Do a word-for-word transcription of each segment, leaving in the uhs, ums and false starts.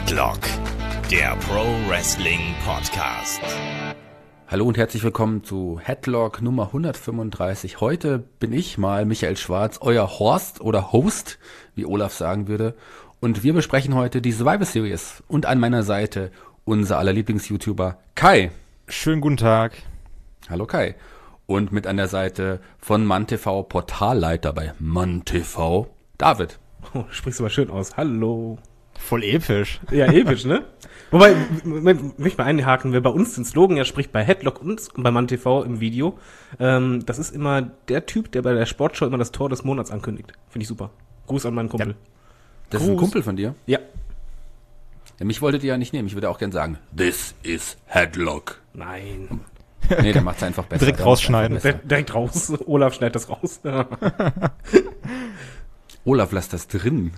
Headlock, der Pro Wrestling Podcast. Hallo und herzlich willkommen zu Headlock Nummer hundertfünfunddreißig. Heute bin ich mal Michael Schwarz, euer Horst oder Host, wie Olaf sagen würde. Und wir besprechen heute die Survivor Series. Und an meiner Seite unser aller Lieblings-YouTuber Kai. Schönen guten Tag. Hallo Kai. Und mit an der Seite von MannTV, Portalleiter bei MannTV, David. Oh, du sprichst aber schön aus. Hallo. Voll episch. Ja, episch, ne? Wobei, möchte ich mal einhaken, wer bei uns den Slogan ja spricht, bei Headlock und bei MannTV im Video, ähm, das ist immer der Typ, der bei der Sportshow immer das Tor des Monats ankündigt. Finde ich super. Gruß an meinen Kumpel. Ja. Das Gruß. ist ein Kumpel von dir? Ja. Ja, mich wolltet ihr ja nicht nehmen. Ich würde auch gern sagen, this is Headlock. Nein. Nee, der macht's einfach besser. Direkt rausschneiden. Direkt, direkt raus. Olaf schneidet das raus. Olaf, lass das drin.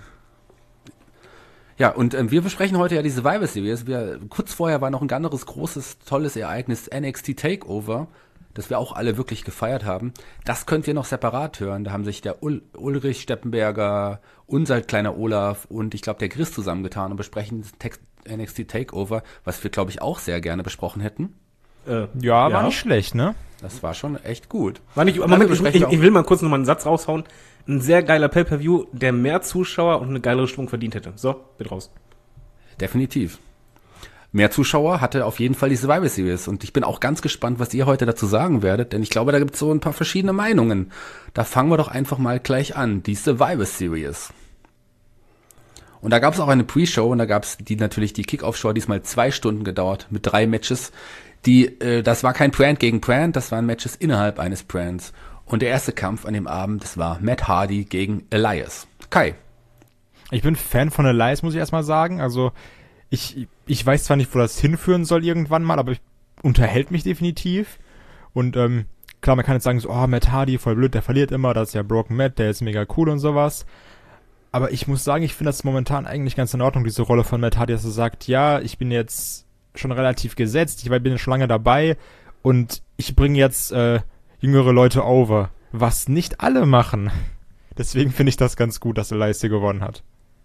Ja, und ähm, wir besprechen heute ja die Survivor Series. Wir, kurz vorher war noch ein anderes großes, tolles Ereignis, N X T Takeover, das wir auch alle wirklich gefeiert haben. Das könnt ihr noch separat hören. Da haben sich der Ul- Ulrich Steppenberger, unser kleiner Olaf und ich glaube der Chris zusammengetan und besprechen das Text- N X T Takeover, was wir, glaube ich, auch sehr gerne besprochen hätten. Äh, Ja, war ja. nicht schlecht, ne? Das war schon echt gut. War nicht, Also Moment, ich, besprechen ich, wir auch- ich will mal kurz noch mal einen Satz raushauen. Ein sehr geiler Pay-Per-View, der mehr Zuschauer und eine geilere Stimmung verdient hätte. So, bitte raus. Definitiv. Mehr Zuschauer hatte auf jeden Fall die Survivor Series und ich bin auch ganz gespannt, was ihr heute dazu sagen werdet, denn ich glaube, da gibt es so ein paar verschiedene Meinungen. Da fangen wir doch einfach mal gleich an, die Survivor Series. Und da gab es auch eine Pre-Show und da gab es die natürlich die Kick-Off-Show, diesmal zwei Stunden gedauert mit drei Matches. Die, äh, das war kein Brand gegen Brand, das waren Matches innerhalb eines Brands. Und der erste Kampf an dem Abend, das war Matt Hardy gegen Elias. Kai. Ich bin Fan von Elias, muss ich erstmal sagen. Also, ich, ich weiß zwar nicht, wo das hinführen soll irgendwann mal, aber ich, unterhält mich definitiv. Und, ähm, klar, man kann jetzt sagen, so, oh, Matt Hardy, voll blöd, der verliert immer, das ist ja Broken Matt, der ist mega cool und sowas. Aber ich muss sagen, ich finde das momentan eigentlich ganz in Ordnung, diese Rolle von Matt Hardy, dass er sagt, ja, ich bin jetzt schon relativ gesetzt, ich bin schon lange dabei und ich bringe jetzt, äh, jüngere Leute over, was nicht alle machen. Deswegen finde ich das ganz gut, dass Elias hier gewonnen hat.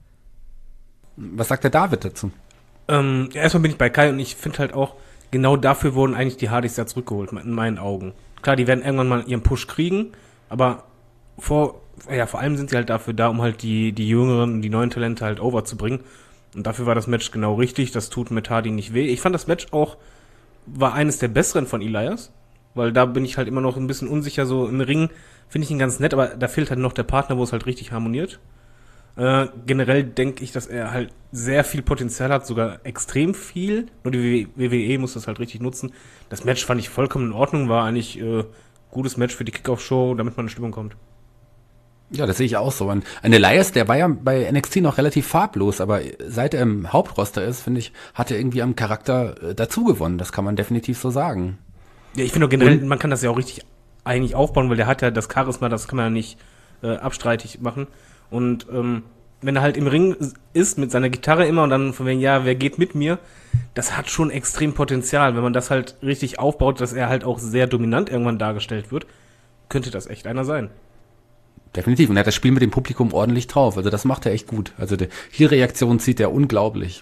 Was sagt der David dazu? Ähm, ja, erstmal bin ich bei Kai und ich finde halt auch, genau dafür wurden eigentlich die Hardys ja zurückgeholt, in meinen Augen. Klar, die werden irgendwann mal ihren Push kriegen, aber vor, ja, vor allem sind sie halt dafür da, um halt die, die jüngeren und die neuen Talente halt over zu bringen. Und dafür war das Match genau richtig, das tut Matt Hardy nicht weh. Ich fand das Match auch, war eines der besseren von Elias, weil da bin ich halt immer noch ein bisschen unsicher, so im Ring finde ich ihn ganz nett, aber da fehlt halt noch der Partner, wo es halt richtig harmoniert. Äh, generell denke ich, dass er halt sehr viel Potenzial hat, sogar extrem viel. Nur die W W E muss das halt richtig nutzen. Das Match fand ich vollkommen in Ordnung, war eigentlich äh, gutes Match für die Kickoff-Show, damit man in Stimmung kommt. Ja, das sehe ich auch so. Und ein Elias, der war ja bei N X T noch relativ farblos, aber seit er im Hauptroster ist, finde ich, hat er irgendwie am Charakter äh, dazu gewonnen. Das kann man definitiv so sagen. Ja, ich finde auch generell, Und- man kann das ja auch richtig eigentlich aufbauen, weil der hat ja das Charisma, das kann man ja nicht äh, abstreitig machen. Und ähm, wenn er halt im Ring ist mit seiner Gitarre immer und dann von wegen, ja, wer geht mit mir, das hat schon extrem Potenzial. Wenn man das halt richtig aufbaut, dass er halt auch sehr dominant irgendwann dargestellt wird, könnte das echt einer sein. Definitiv. Und er hat das Spiel mit dem Publikum ordentlich drauf. Also das macht er echt gut. Also die Reaktion zieht er unglaublich.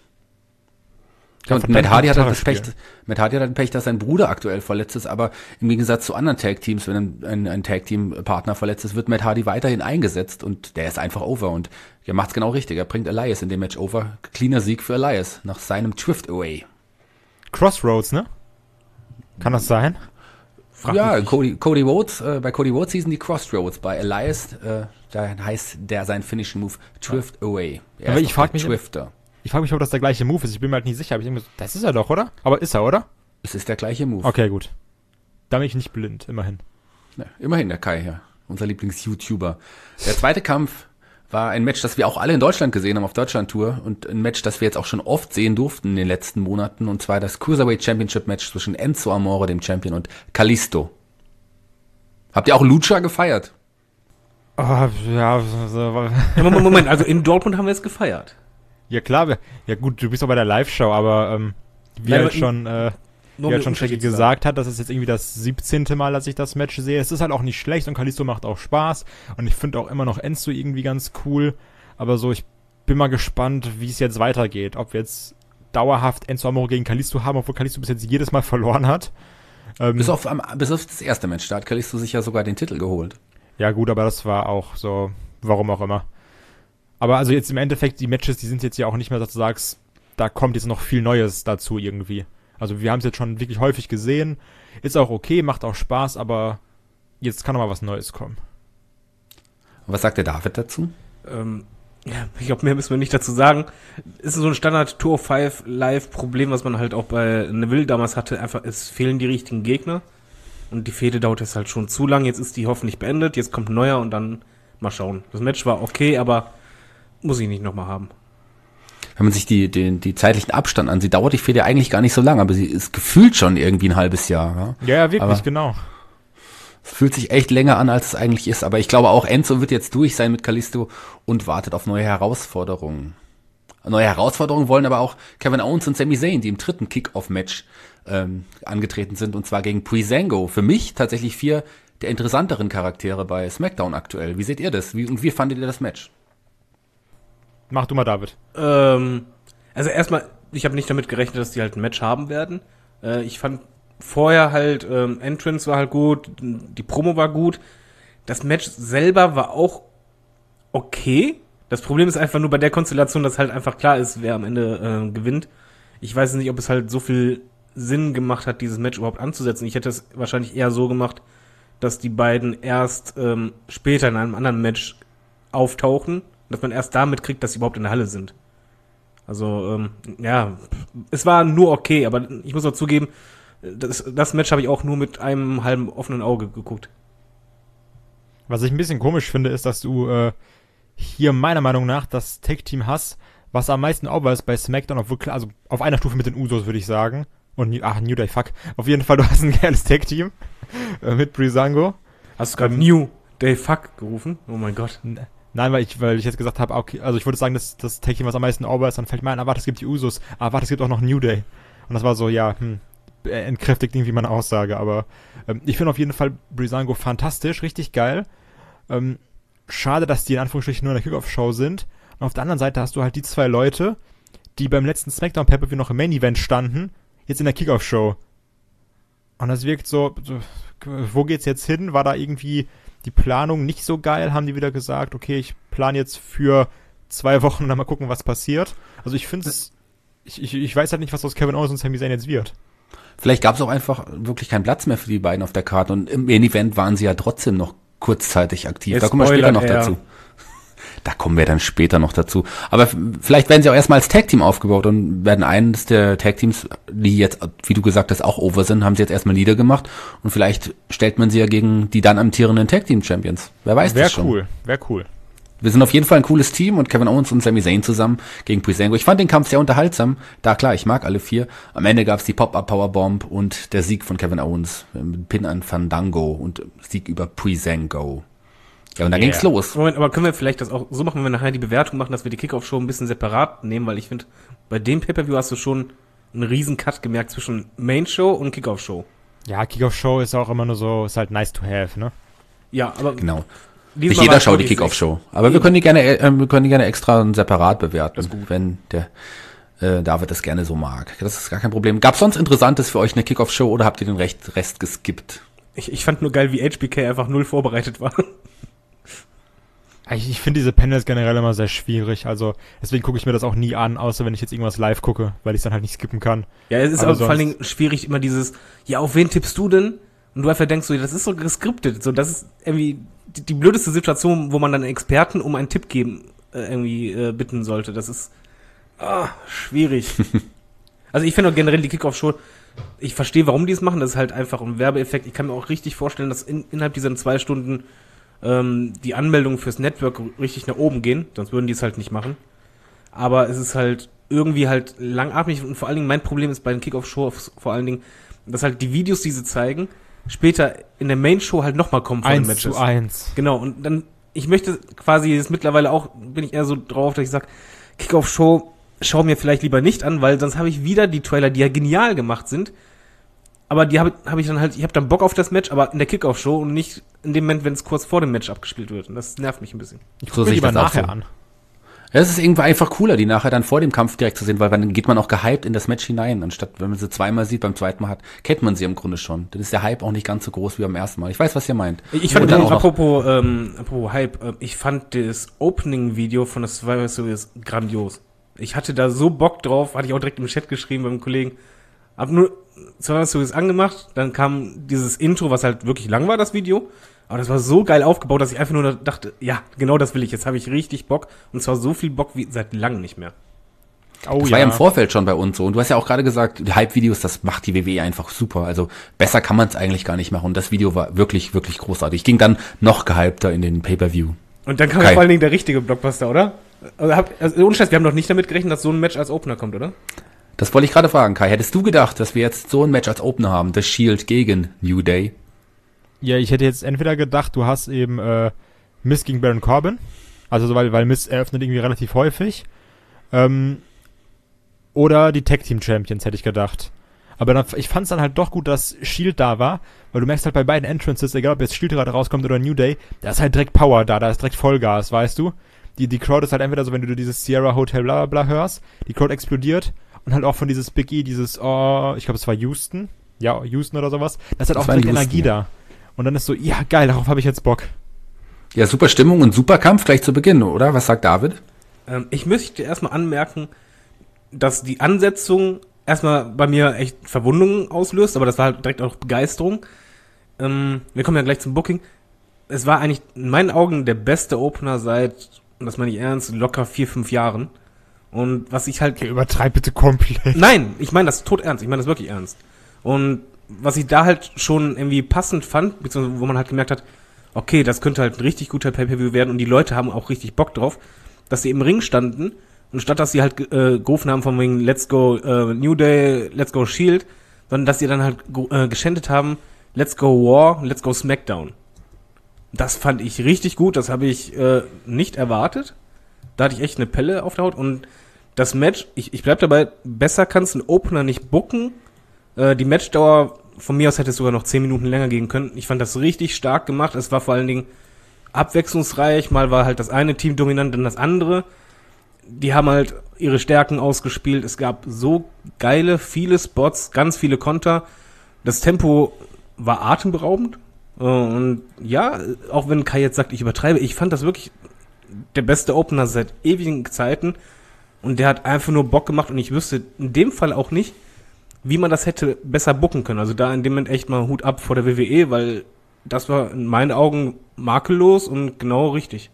Ja, und Matt Hardy hat halt das Pech, Matt Hardy hat halt Pech, dass sein Bruder aktuell verletzt ist, aber im Gegensatz zu anderen Tag-Teams, wenn ein, ein, ein Tag-Team-Partner verletzt ist, wird Matt Hardy weiterhin eingesetzt und der ist einfach over und er macht's genau richtig. Er bringt Elias in dem Match over. Cleaner Sieg für Elias nach seinem Drift-Away. Crossroads, ne? Kann das sein? Frag Ja, mich. Cody, Cody Rhodes, äh, bei Cody Rhodes hießen die Crossroads, bei Elias, äh, da heißt der sein Finishing Move Drift Away. Er Aber ist ich noch frag der mich- Drifter. Ich frage mich, ob das der gleiche Move ist. Ich bin mir halt nicht sicher. Aber ich denke, das ist er doch, oder? Aber ist er, oder? Es ist der gleiche Move. Okay, gut. Da bin ich nicht blind, immerhin. Ja, immerhin der Kai hier, unser Lieblings-YouTuber. Der zweite Kampf war ein Match, das wir auch alle in Deutschland gesehen haben auf Deutschland-Tour und ein Match, das wir jetzt auch schon oft sehen durften in den letzten Monaten und zwar das Cruiserweight Championship Match zwischen Enzo Amore, dem Champion, und Kalisto. Habt ihr auch Lucha gefeiert? Oh, ja, so, Ja, Moment, Moment, also in Dortmund haben wir es gefeiert. ja klar. wir- Ja gut, du bist auch bei der Live-Show, aber ähm, wie Nein, halt aber schon, äh, Nur wie halt um schon den Shaggy Unterschied zu sagen. gesagt hat, das ist jetzt irgendwie das siebzehnte Mal, dass ich das Match sehe. Es ist halt auch nicht schlecht und Kalisto macht auch Spaß und ich finde auch immer noch Enzo irgendwie ganz cool, aber so, ich bin mal gespannt, wie es jetzt weitergeht. Ob wir jetzt dauerhaft Enzo Amore gegen Kalisto haben, obwohl Kalisto bis jetzt jedes Mal verloren hat. Ähm, Bis auf, am- bis auf das erste Match, da hat Kalisto sich ja sogar den Titel geholt. Ja gut, aber das war auch so, warum auch immer. Aber also jetzt im Endeffekt, die Matches, die sind jetzt ja auch nicht mehr, dass du sagst, da kommt jetzt noch viel Neues dazu irgendwie. Also wir haben es jetzt schon wirklich häufig gesehen. Ist auch okay, macht auch Spaß, aber jetzt kann noch mal was Neues kommen. Was sagt der David dazu? Ähm, ja, ich glaube, mehr müssen wir nicht dazu sagen. Ist so ein Standard Tour fünf Live-Problem, was man halt auch bei Neville damals hatte. Einfach, es fehlen die richtigen Gegner. Und die Fehde dauert jetzt halt schon zu lang. Jetzt ist die hoffentlich beendet. Jetzt kommt ein neuer und dann mal schauen. Das Match war okay, aber muss ich nicht nochmal haben. Wenn man sich die, den, die zeitlichen Abstand ansieht, dauert die Fehde eigentlich gar nicht so lang, aber sie ist gefühlt schon irgendwie ein halbes Jahr. Ja, Ja, ja, wirklich, Aber- genau. Es fühlt sich echt länger an, als es eigentlich ist. Aber ich glaube auch, Enzo wird jetzt durch sein mit Kalisto und wartet auf neue Herausforderungen. Neue Herausforderungen wollen aber auch Kevin Owens und Sami Zayn, die im dritten Kick-Off-Match ähm, angetreten sind, und zwar gegen Breezango. Für mich tatsächlich vier der interessanteren Charaktere bei SmackDown aktuell. Wie seht ihr das? Wie, und wie fandet ihr das Match? Mach du mal, David. Ähm, also erstmal, ich habe nicht damit gerechnet, dass die halt ein Match haben werden. Äh, ich fand vorher halt, ähm, Entrance war halt gut, die Promo war gut. Das Match selber war auch okay. Das Problem ist einfach nur bei der Konstellation, dass halt einfach klar ist, wer am Ende äh, gewinnt. Ich weiß nicht, ob es halt so viel Sinn gemacht hat, dieses Match überhaupt anzusetzen. Ich hätte es wahrscheinlich eher so gemacht, dass die beiden erst ähm, später in einem anderen Match auftauchen, dass man erst damit kriegt, dass sie überhaupt in der Halle sind. Also, ähm, ja, es war nur okay, aber ich muss auch zugeben, das, das Match habe ich auch nur mit einem halben offenen Auge geguckt. Was ich ein bisschen komisch finde, ist, dass du äh, hier meiner Meinung nach das Tag-Team hast, was am meisten over ist bei SmackDown, obwohl klar, also auf einer Stufe mit den Usos, würde ich sagen. Und, New- ach, New Day, fuck. Auf jeden Fall, du hast ein geiles Tag-Team äh, mit Breezango. Hast du gerade New Day Fuck gerufen? Oh mein Gott. N- Nein, weil ich, weil ich jetzt gesagt habe, okay, also ich würde sagen, dass das Tag-Team, was am meisten over ist, dann fällt mir ein, ah, warte, es gibt die Usos, ah, warte, es gibt auch noch New Day. Und das war so, ja, hm, äh, entkräftigt irgendwie meine Aussage, aber ähm, ich finde auf jeden Fall Breezango fantastisch, richtig geil. Ähm, schade, dass die in Anführungsstrichen nur in der Kickoff-Show sind. Und auf der anderen Seite hast du halt die zwei Leute, die beim letzten Smackdown-Pay-Per-View noch im Main-Event standen, jetzt in der Kickoff-Show. Und das wirkt so, so, wo geht's jetzt hin? War da irgendwie die Planung nicht so geil? Haben die wieder gesagt, okay, ich plane jetzt für zwei Wochen und dann mal gucken, was passiert? Also ich finde es, ich, ich, ich weiß halt nicht, was aus Kevin Owens und Sami Zayn jetzt wird. Vielleicht gab es auch einfach wirklich keinen Platz mehr für die beiden auf der Karte, und im Main-Event waren sie ja trotzdem noch kurzzeitig aktiv. Jetzt Da kommen wir später noch spoilert er. dazu. Da kommen wir dann später noch dazu. Aber f- vielleicht werden sie auch erstmal als Tag-Team aufgebaut und werden eines der Tag-Teams, die jetzt, wie du gesagt hast, auch over sind, haben sie jetzt erstmal niedergemacht, und vielleicht stellt man sie ja gegen die dann amtierenden Tag-Team-Champions. Wer weiß Wäre das schon. cool, wäre cool. Wir sind auf jeden Fall ein cooles Team, und Kevin Owens und Sami Zayn zusammen gegen Breezango. Ich fand den Kampf sehr unterhaltsam. Da klar, ich mag alle vier. Am Ende gab's die Pop-Up-Powerbomb und der Sieg von Kevin Owens mit Pin an Fandango und Sieg über Breezango. Ja, und dann Yeah. ging's los. Moment, aber können wir vielleicht das auch so machen, wenn wir nachher die Bewertung machen, dass wir die Kickoff-Show ein bisschen separat nehmen, weil ich finde, bei dem Pay-Per-View hast du schon einen riesen Cut gemerkt zwischen Main-Show und Kickoff-Show. Ja, Kickoff-Show ist auch immer nur so, ist halt nice to have, ne? Ja, aber Genau. dieses Nicht Mal jeder war's schaut die wirklich Kick-Off-Show. Aber wir können die gerne, äh, wir können die gerne extra und separat bewerten, wenn der äh, David das gerne so mag. Das ist gar kein Problem. Gab's sonst Interessantes für euch in der Kick-Off-Show, oder habt ihr den Rest, Rest geskippt? Ich, ich fand nur geil, wie H B K einfach null vorbereitet war. Ich, ich finde diese Panels generell immer sehr schwierig, also deswegen gucke ich mir das auch nie an, außer wenn ich jetzt irgendwas live gucke, weil ich es dann halt nicht skippen kann. Ja, es ist Aber aber vor allen sonst- Dingen schwierig, immer dieses, ja, auf wen tippst du denn? Und du einfach denkst so, das ist so geskriptet. So, das ist irgendwie die, die blödeste Situation, wo man dann einen Experten um einen Tipp geben äh, irgendwie äh, bitten sollte. Das ist ah, schwierig. Also ich finde auch generell die Kickoff-Show, ich verstehe, warum die es machen. Das ist halt einfach ein Werbeeffekt. Ich kann mir auch richtig vorstellen, dass in, innerhalb dieser zwei Stunden ähm, die Anmeldungen fürs Network richtig nach oben gehen. Sonst würden die es halt nicht machen. Aber es ist halt irgendwie halt langatmig, und vor allen Dingen mein Problem ist bei den Kickoff-Shows vor allen Dingen, dass halt die Videos, die sie zeigen, später in der Main-Show halt nochmal kommen von den Eins Matches. zu eins. Genau, und dann, ich möchte quasi jetzt mittlerweile auch, bin ich eher so drauf, dass ich sage, Kickoff-Show, schau mir vielleicht lieber nicht an, weil sonst habe ich wieder die Trailer, die ja genial gemacht sind, aber die habe hab ich dann halt, ich habe dann Bock auf das Match, aber in der Kickoff-Show und nicht in dem Moment, wenn es kurz vor dem Match abgespielt wird. Und das nervt mich ein bisschen. Ich So gucke sehe mir ich lieber das auch nachher so. an. Ja, es ist irgendwie einfach cooler, die nachher dann vor dem Kampf direkt zu sehen, weil dann geht man auch gehypt in das Match hinein, anstatt wenn man sie zweimal sieht, beim zweiten Mal hat, kennt man sie im Grunde schon. Dann ist der Hype auch nicht ganz so groß wie beim ersten Mal. Ich weiß, was ihr meint. Ich fand, auch apropos, ähm, apropos Hype, äh, ich fand das Opening-Video von der Survivor Series grandios. Ich hatte da so Bock drauf, hatte ich auch direkt im Chat geschrieben beim Kollegen. Hab nur Survivor Series angemacht, dann kam dieses Intro, was halt wirklich lang war, das Video. Aber das war so geil aufgebaut, dass ich einfach nur dachte, ja, genau das will ich. Jetzt habe ich richtig Bock. Und zwar so viel Bock wie seit langem nicht mehr. Oh, das ja. war ja im Vorfeld schon bei uns so. Und du hast ja auch gerade gesagt, die Hype-Videos, das macht die W W E einfach super. Also besser kann man es eigentlich gar nicht machen. Und das Video war wirklich, wirklich großartig. Ich ging dann noch gehypter in den Pay-Per-View. Und dann kam ja vor allen Dingen der richtige Blockbuster, oder? Also, hab, also ohne Scheiß, wir haben doch nicht damit gerechnet, dass so ein Match als Opener kommt, oder? Das wollte ich gerade fragen, Kai. Hättest du gedacht, dass wir jetzt so ein Match als Opener haben? The Shield gegen New Day? Ja, ich hätte jetzt entweder gedacht, du hast eben äh, Miz gegen Baron Corbin, also so, weil, weil Miz eröffnet irgendwie relativ häufig, ähm, oder die Tag Team Champions, hätte ich gedacht. Aber dann, ich fand es dann halt doch gut, dass Shield da war, weil du merkst halt bei beiden Entrances, egal ob jetzt Shield gerade rauskommt oder New Day, da ist halt direkt Power da, da ist direkt Vollgas, weißt du? Die, die Crowd ist halt entweder so, wenn du dieses Sierra Hotel bla bla bla hörst, die Crowd explodiert und halt auch von dieses Big E, dieses, oh, ich glaube es war Houston, ja, Houston oder sowas, da ist halt auch direkt Houston, Energie ja. da. Und dann ist so, ja geil, darauf habe ich jetzt Bock. Ja, super Stimmung und super Kampf gleich zu Beginn, oder? Was sagt David? Ähm, ich möchte erstmal anmerken, dass die Ansetzung erstmal bei mir echt Verwundungen auslöst, aber das war halt direkt auch Begeisterung. Ähm, wir kommen ja gleich zum Booking. Es war eigentlich in meinen Augen der beste Opener seit, und das meine ich ernst, locker vier, fünf Jahren. Und was ich halt... Okay, übertreib bitte komplett. Nein, ich meine das tot ernst, ich meine das wirklich ernst. Und was ich da halt schon irgendwie passend fand, beziehungsweise wo man halt gemerkt hat, okay, das könnte halt ein richtig guter Pay-Per-View werden und die Leute haben auch richtig Bock drauf, dass sie im Ring standen und statt dass sie halt äh, gerufen haben von wegen Let's go äh, New Day, Let's go Shield, sondern dass sie dann halt äh, geschändet haben, Let's go War, Let's go SmackDown. Das fand ich richtig gut, das habe ich äh, nicht erwartet. Da hatte ich echt eine Pelle auf der Haut und das Match, ich, ich bleib dabei, besser kannst du einen Opener nicht booken. Äh, die Matchdauer von mir aus hätte es sogar noch zehn Minuten länger gehen können. Ich fand das richtig stark gemacht. Es war vor allen Dingen abwechslungsreich. Mal war halt das eine Team dominant, dann das andere. Die haben halt ihre Stärken ausgespielt. Es gab so geile, viele Spots, ganz viele Konter. Das Tempo war atemberaubend. Und ja, auch wenn Kai jetzt sagt, ich übertreibe, ich fand das wirklich der beste Opener seit ewigen Zeiten. Und der hat einfach nur Bock gemacht. Und ich wüsste in dem Fall auch nicht, wie man das hätte besser booken können. Also da in dem Moment echt mal Hut ab vor der W W E, weil das war in meinen Augen makellos und genau richtig.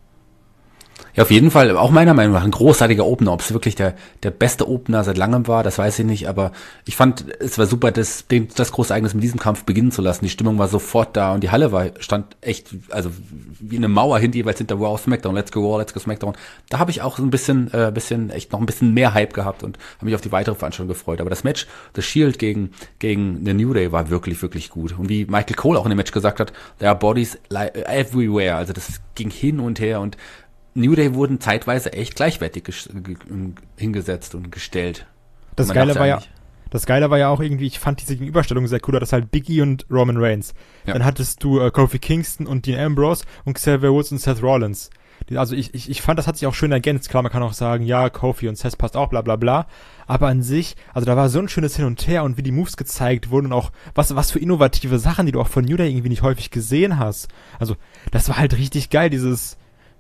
Ja, auf jeden Fall, auch meiner Meinung nach ein großartiger Opener. Ob es wirklich der der beste Opener seit langem war, das weiß ich nicht, aber ich fand, es war super, das, den, das große Ereignis mit diesem Kampf beginnen zu lassen. Die Stimmung war sofort da und die Halle war, stand echt, also wie eine Mauer hinter, jeweils hinter Raw, SmackDown, Let's go Raw, Let's go SmackDown. Da habe ich auch so ein bisschen, äh, bisschen, echt noch ein bisschen mehr Hype gehabt und habe mich auf die weitere Veranstaltung gefreut. Aber das Match, The Shield gegen, gegen The New Day war wirklich, wirklich gut. Und wie Michael Cole auch in dem Match gesagt hat, there are bodies li- everywhere. Also das ging hin und her und New Day wurden zeitweise echt gleichwertig ges- g- hingesetzt und gestellt. Das Geile war ja, das Geile war ja auch irgendwie, ich fand diese Gegenüberstellung sehr cool, das halt Big E und Roman Reigns. Ja. Dann hattest du äh, Kofi Kingston und Dean Ambrose und Xavier Woods und Seth Rollins. Die, also ich, ich, ich fand, das hat sich auch schön ergänzt. Klar, man kann auch sagen, ja, Kofi und Seth passt auch, bla bla bla. Aber an sich, also da war so ein schönes Hin und Her und wie die Moves gezeigt wurden und auch was, was für innovative Sachen, die du auch von New Day irgendwie nicht häufig gesehen hast. Also das war halt richtig geil, dieses...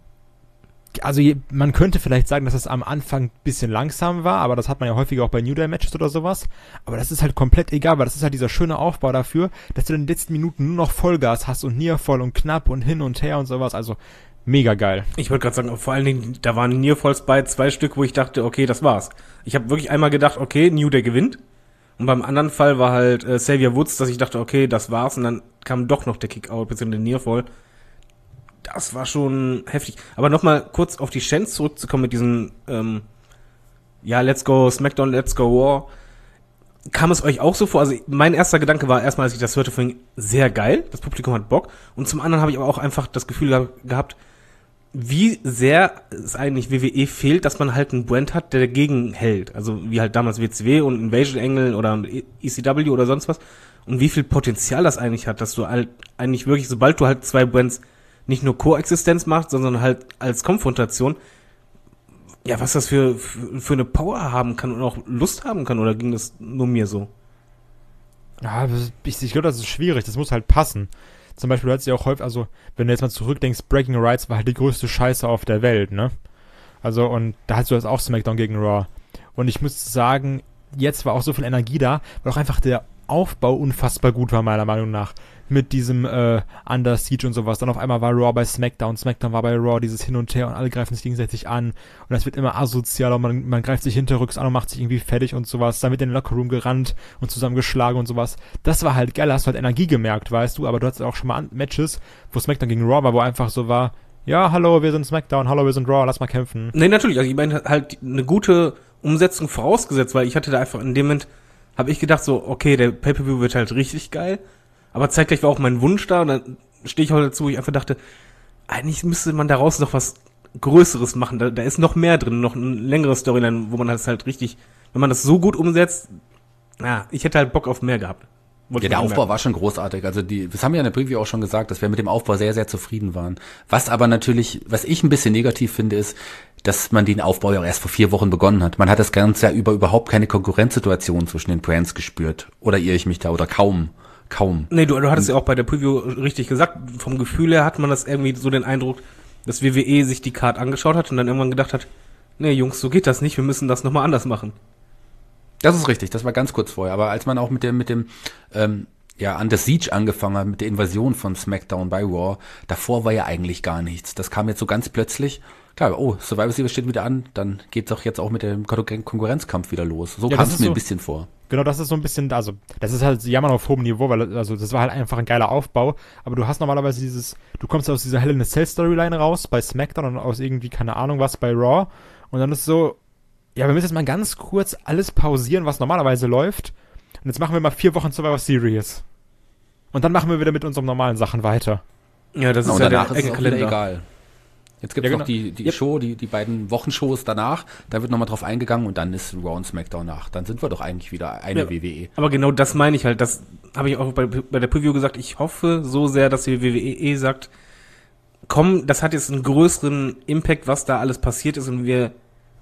Also man könnte vielleicht sagen, dass es am Anfang ein bisschen langsam war, aber das hat man ja häufiger auch bei New Day Matches oder sowas. Aber das ist halt komplett egal, weil das ist halt dieser schöne Aufbau dafür, dass du in den letzten Minuten nur noch Vollgas hast und Nearfall und knapp und hin und her und sowas. Also mega geil. Ich wollte gerade sagen, vor allen Dingen, da waren Nearfalls bei, zwei Stück, wo ich dachte, okay, das war's. Ich habe wirklich einmal gedacht, okay, New Day gewinnt. Und beim anderen Fall war halt äh, Xavier Woods, dass ich dachte, okay, das war's. Und dann kam doch noch der Kickout, beziehungsweise der Nearfall. Das war schon heftig. Aber nochmal kurz auf die Chance zurückzukommen mit diesen, ähm, ja, Let's go SmackDown, Let's go War. Kam es euch auch so vor? Also mein erster Gedanke war erstmal, als ich das hörte, vorhin sehr geil. Das Publikum hat Bock. Und zum anderen habe ich aber auch einfach das Gefühl gehabt, wie sehr es eigentlich W W E fehlt, dass man halt einen Brand hat, der dagegen hält. Also wie halt damals W C W und Invasion Angle oder E C W oder sonst was. Und wie viel Potenzial das eigentlich hat, dass du halt eigentlich wirklich, sobald du halt zwei Brands nicht nur Koexistenz macht, sondern halt als Konfrontation, ja, was das für, für, für eine Power haben kann und auch Lust haben kann, oder ging das nur mir so? Ja, ich, ich glaube, das ist schwierig, das muss halt passen. Zum Beispiel, du hattest ja auch häufig, also, wenn du jetzt mal zurückdenkst, Breaking Rights war halt die größte Scheiße auf der Welt, ne? Also, und da hattest du jetzt auch SmackDown gegen Raw. Und ich muss sagen, jetzt war auch so viel Energie da, weil auch einfach der Aufbau unfassbar gut war, meiner Meinung nach. Mit diesem äh, Under Siege und sowas. Dann auf einmal war Raw bei SmackDown, SmackDown war bei Raw, dieses Hin und Her und alle greifen sich gegenseitig an. Und das wird immer asozialer und man, man greift sich hinterrücks an und macht sich irgendwie fertig und sowas. Dann wird in den Lockerroom gerannt und zusammengeschlagen und sowas. Das war halt geil, da hast du halt Energie gemerkt, weißt du. Aber du hattest auch schon mal an- Matches, wo SmackDown gegen Raw war, wo einfach so war, ja, hallo, wir sind SmackDown, hallo, wir sind Raw, lass mal kämpfen. Nee, natürlich, also ich meine halt eine gute Umsetzung vorausgesetzt, weil ich hatte da einfach in dem Moment, habe ich gedacht so, okay, der Pay-Per-View wird halt richtig geil, aber zeitgleich war auch mein Wunsch da und dann stehe ich heute dazu, wo ich einfach dachte, eigentlich müsste man daraus noch was Größeres machen, da, da ist noch mehr drin, noch eine längere Storyline, wo man das halt richtig, wenn man das so gut umsetzt, na, ich hätte halt Bock auf mehr gehabt. Ja, der Aufbau war schon großartig. Also die, das haben wir ja in der Preview auch schon gesagt, dass wir mit dem Aufbau sehr, sehr zufrieden waren. Was aber natürlich, was ich ein bisschen negativ finde, ist, dass man den Aufbau ja auch erst vor vier Wochen begonnen hat. Man hat das Ganze ja über überhaupt keine Konkurrenzsituation zwischen den Brands gespürt. Oder irre ich mich da? Oder kaum. Kaum. Nee, du, du hattest ja auch bei der Preview richtig gesagt, vom Gefühl her hat man das irgendwie so den Eindruck, dass W W E sich die Card angeschaut hat und dann irgendwann gedacht hat, nee, Jungs, so geht das nicht, wir müssen das nochmal anders machen. Das ist richtig, das war ganz kurz vorher. Aber als man auch mit dem, mit dem, ähm, ja, Under Siege angefangen hat, mit der Invasion von SmackDown bei Raw, davor war ja eigentlich gar nichts. Das kam jetzt so ganz plötzlich. Klar, oh, Survivor Series steht wieder an, dann geht's doch jetzt auch mit dem Kon- Konkurrenzkampf wieder los. So Ja, kam das es ist mir so- ein bisschen vor. Genau, das ist so ein bisschen, also, das ist halt Jammern auf hohem Niveau, weil, also, das war halt einfach ein geiler Aufbau, aber du hast normalerweise dieses, du kommst aus dieser Hell in a Cell Storyline raus, bei SmackDown und aus irgendwie, keine Ahnung was, bei Raw, und dann ist so, ja, wir müssen jetzt mal ganz kurz alles pausieren, was normalerweise läuft, und jetzt machen wir mal vier Wochen Survivor Series. Und dann machen wir wieder mit unseren normalen Sachen weiter. Ja, das Na, ist und ja danach der ist es enge auch wieder Kalender. egal. Jetzt gibt's Ja, noch genau. die, die Yep. Show, die, die beiden Wochenshows danach, da wird nochmal drauf eingegangen und dann ist Raw und SmackDown nach. Dann sind wir doch eigentlich wieder eine Ja. W W E. Aber genau das meine ich halt, das habe ich auch bei, bei der Preview gesagt, ich hoffe so sehr, dass die W W E sagt, komm, das hat jetzt einen größeren Impact, was da alles passiert ist und wir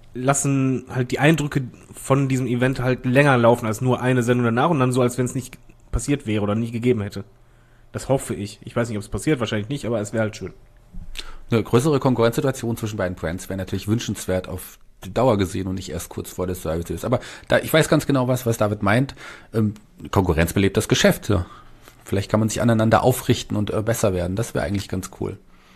lassen halt die Eindrücke von diesem Event halt länger laufen als nur eine Sendung danach und dann so, als wenn es nicht passiert wäre oder nie gegeben hätte. Das hoffe ich. Ich weiß nicht, ob es passiert, wahrscheinlich nicht, aber es wäre halt schön. Eine größere Konkurrenzsituation zwischen beiden Brands wäre natürlich wünschenswert auf die Dauer gesehen und nicht erst kurz vor des Survivor Series. Aber da, ich weiß ganz genau, was, was David meint. Ähm, Konkurrenz belebt das Geschäft. Ja. Vielleicht kann man sich aneinander aufrichten und äh, besser werden. Das wäre eigentlich ganz cool.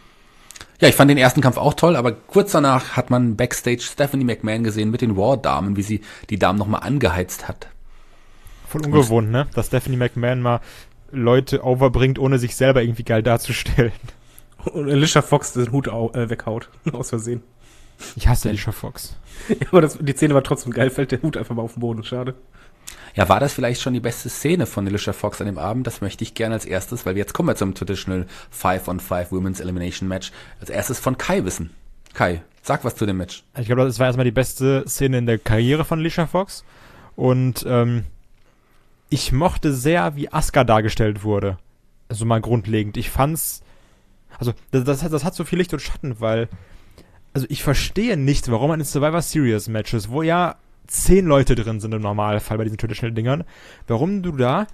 Ja, ich fand den ersten Kampf auch toll, aber kurz danach hat man Backstage Stephanie McMahon gesehen mit den Raw-Damen, wie sie die Damen nochmal angeheizt hat. Voll ungewohnt, ne? Dass Stephanie McMahon mal Leute overbringt, ohne sich selber irgendwie geil darzustellen. Und Alicia Fox den Hut au äh, weghaut, aus Versehen. Ich hasse Alicia Fox. Ja, aber das, die Szene war trotzdem geil, fällt der Hut einfach mal auf den Boden, schade. Ja, war das vielleicht schon die beste Szene von Alicia Fox an dem Abend? Das möchte ich gerne als erstes, weil jetzt kommen wir zum Traditional five on five Women's Elimination Match. Als erstes von Kai wissen. Kai, sag was zu dem Match. Ich glaube, das war erstmal die beste Szene in der Karriere von Alicia Fox. Und ähm, ich mochte sehr, wie Asuka dargestellt wurde. Also mal grundlegend. Ich fand's, also das, das, hat, das hat so viel Licht und Schatten, weil, also ich verstehe nicht, warum man in Survivor Series Matches, wo ja zehn Leute drin sind im Normalfall bei diesen Traditional-Dingern, warum du da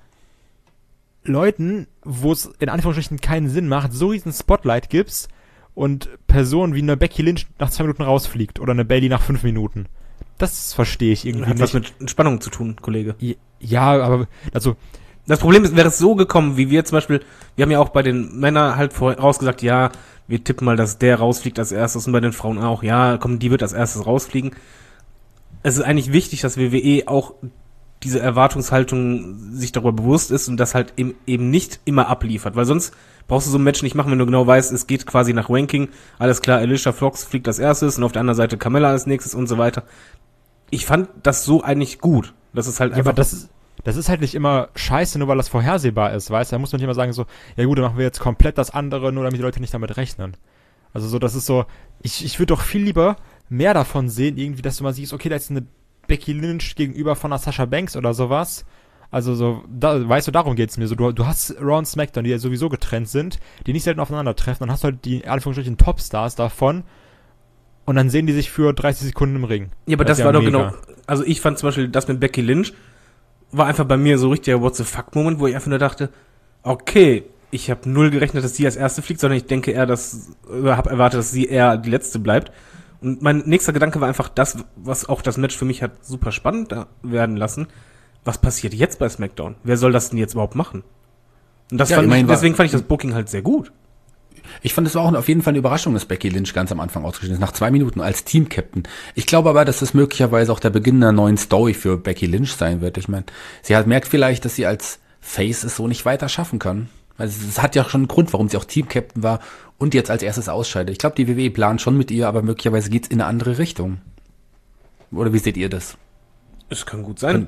Leuten, wo es in Anführungsstrichen keinen Sinn macht, so riesen Spotlight gibst und Personen wie eine Becky Lynch nach zwei Minuten rausfliegt oder eine Bayley nach fünf Minuten. Das verstehe ich irgendwie Hat was nicht. mit Spannung zu tun, Kollege. Ja, aber, also, Das Problem ist, wäre es so gekommen, wie wir zum Beispiel, wir haben ja auch bei den Männern halt vorausgesagt, ja, wir tippen mal, dass der rausfliegt als erstes und bei den Frauen auch, ja, komm, die wird als erstes rausfliegen. Es ist eigentlich wichtig, dass W W E auch diese Erwartungshaltung sich darüber bewusst ist und das halt eben, eben nicht immer abliefert, weil sonst brauchst du so ein Match nicht machen, wenn du genau weißt, es geht quasi nach Ranking, alles klar, Alicia Fox fliegt als erstes und auf der anderen Seite Carmella als nächstes und so weiter. Ich fand das so eigentlich gut. Das ist halt ja, einfach aber das ist, das ist halt nicht immer scheiße, nur weil das vorhersehbar ist, weißt du? Da muss man nicht immer sagen so, ja gut, dann machen wir jetzt komplett das andere, nur damit die Leute nicht damit rechnen. Also so, das ist so, ich, ich würde doch viel lieber mehr davon sehen, irgendwie, dass du mal siehst, okay, da ist eine Becky Lynch gegenüber von einer Sasha Banks oder sowas. Also so, da, weißt du, darum geht's mir so. Du, du hast Raw und SmackDown, die ja sowieso getrennt sind, die nicht selten aufeinandertreffen. Dann hast du halt die, in Anführungsstrichen, Topstars davon und dann sehen die sich für dreißig Sekunden im Ring. Ja, aber das, ist war doch mega. genau, also ich fand zum Beispiel das mit Becky Lynch war einfach bei mir so richtiger What the fuck Moment, wo ich einfach nur dachte, okay, ich habe null gerechnet, dass sie als erste fliegt, sondern ich denke eher, dass, oder habe erwartet, dass sie eher die letzte bleibt. Und mein nächster Gedanke war einfach das, was auch das Match für mich hat super spannend werden lassen. Was passiert jetzt bei SmackDown? Wer soll das denn jetzt überhaupt machen? Und das Ja, fand ich, immerhin war- deswegen fand ich das Booking halt sehr gut. Ich fand es war auch auf jeden Fall eine Überraschung, dass Becky Lynch ganz am Anfang ausgeschieden ist, nach zwei Minuten als Team-Captain. Ich glaube aber, dass das möglicherweise auch der Beginn einer neuen Story für Becky Lynch sein wird. Ich meine, sie hat merkt vielleicht, dass sie als Face es so nicht weiter schaffen kann. Also es hat ja schon einen Grund, warum sie auch Team-Captain war und jetzt als erstes ausscheidet. Ich glaube, die W W E plant schon mit ihr, aber möglicherweise geht's in eine andere Richtung. Oder wie seht ihr das? Es kann gut sein.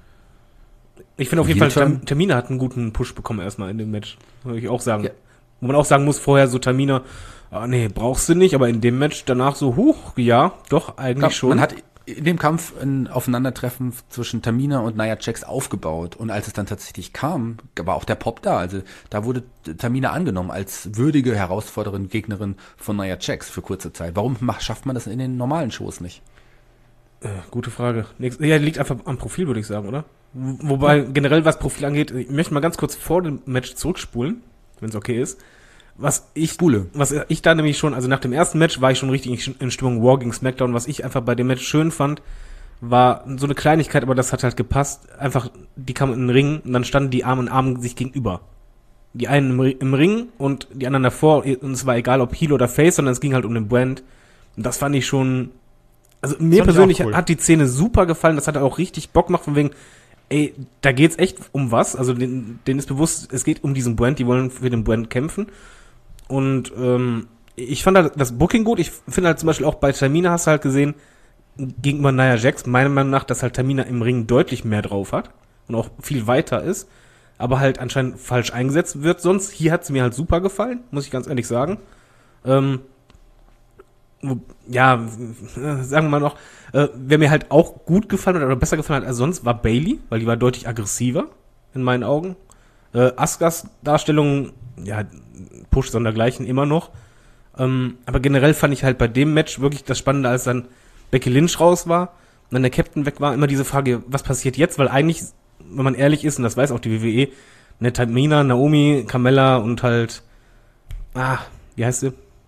Ich finde auf jeden Heel Fall, Turn? Tam- Tamina hat einen guten Push bekommen erstmal in dem Match. Würde ich auch sagen. Ja. Wo man auch sagen muss, vorher so Tamina, ah, nee, brauchst du nicht, aber in dem Match danach so, huch, ja, doch, eigentlich Glaub, schon. Man hat in dem Kampf ein Aufeinandertreffen zwischen Tamina und Nia Jax aufgebaut. Und als es dann tatsächlich kam, war auch der Pop da. Also da wurde Tamina angenommen als würdige Herausforderin, Gegnerin von Nia Jax für kurze Zeit. Warum macht, schafft man das in den normalen Shows nicht? Äh, gute Frage. Nächst, ja, liegt einfach am Profil, würde ich sagen, oder? W- Wobei, generell, was Profil angeht, ich möchte mal ganz kurz vor dem Match zurückspulen, wenn es okay ist. Was ich, Spule. was ich da nämlich schon, also nach dem ersten Match war ich schon richtig in Stimmung War gegen SmackDown. Was ich einfach bei dem Match schön fand, war so eine Kleinigkeit, aber das hat halt gepasst. Einfach, die kamen in den Ring und dann standen die Arm in Arm sich gegenüber. Die einen im, Ri- im Ring und die anderen davor. Und es war egal, ob Heel oder Face, sondern es ging halt um den Brand. Und das fand ich schon, also mir Fand ich persönlich auch cool. hat die Szene super gefallen. Das hat auch richtig Bock gemacht, von wegen, ey, da geht's echt um was. Also denen, denen ist bewusst, es geht um diesen Brand, die wollen für den Brand kämpfen. Und ähm, ich fand halt das Booking gut. Ich finde halt zum Beispiel auch bei Tamina hast du halt gesehen, gegenüber Nia Jax, meiner Meinung nach, dass halt Tamina im Ring deutlich mehr drauf hat und auch viel weiter ist, aber halt anscheinend falsch eingesetzt wird sonst. Hier hat sie mir halt super gefallen, muss ich ganz ehrlich sagen. Ähm, wo- ja, äh, sagen wir mal noch, äh, wer mir halt auch gut gefallen hat oder besser gefallen hat als sonst, war Bayley, weil die war deutlich aggressiver in meinen Augen. Äh, Askas Darstellung, ja, Push sondergleichen immer noch. Ähm, aber generell fand ich halt bei dem Match wirklich das Spannende, als dann Becky Lynch raus war und dann der Captain weg war, immer diese Frage, was passiert jetzt? Weil eigentlich, wenn man ehrlich ist, und das weiß auch die W W E, ne, Tamina, Naomi, Carmella und halt, ah, wie heißt sie?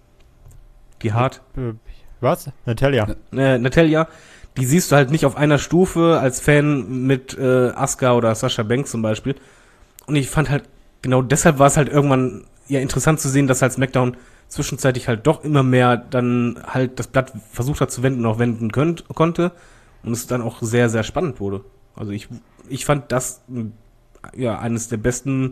Die Hart? Äh, Was? Natalia. äh, Natalia, die siehst du halt nicht auf einer Stufe als Fan mit äh, Asuka oder Sasha Banks zum Beispiel. Und ich fand halt, genau deshalb war es halt irgendwann ja interessant zu sehen, dass halt SmackDown zwischenzeitlich halt doch immer mehr dann halt das Blatt versucht hat zu wenden und auch wenden könnt, konnte. Und es dann auch sehr, sehr spannend wurde. Also ich, ich fand das m, ja eines der besten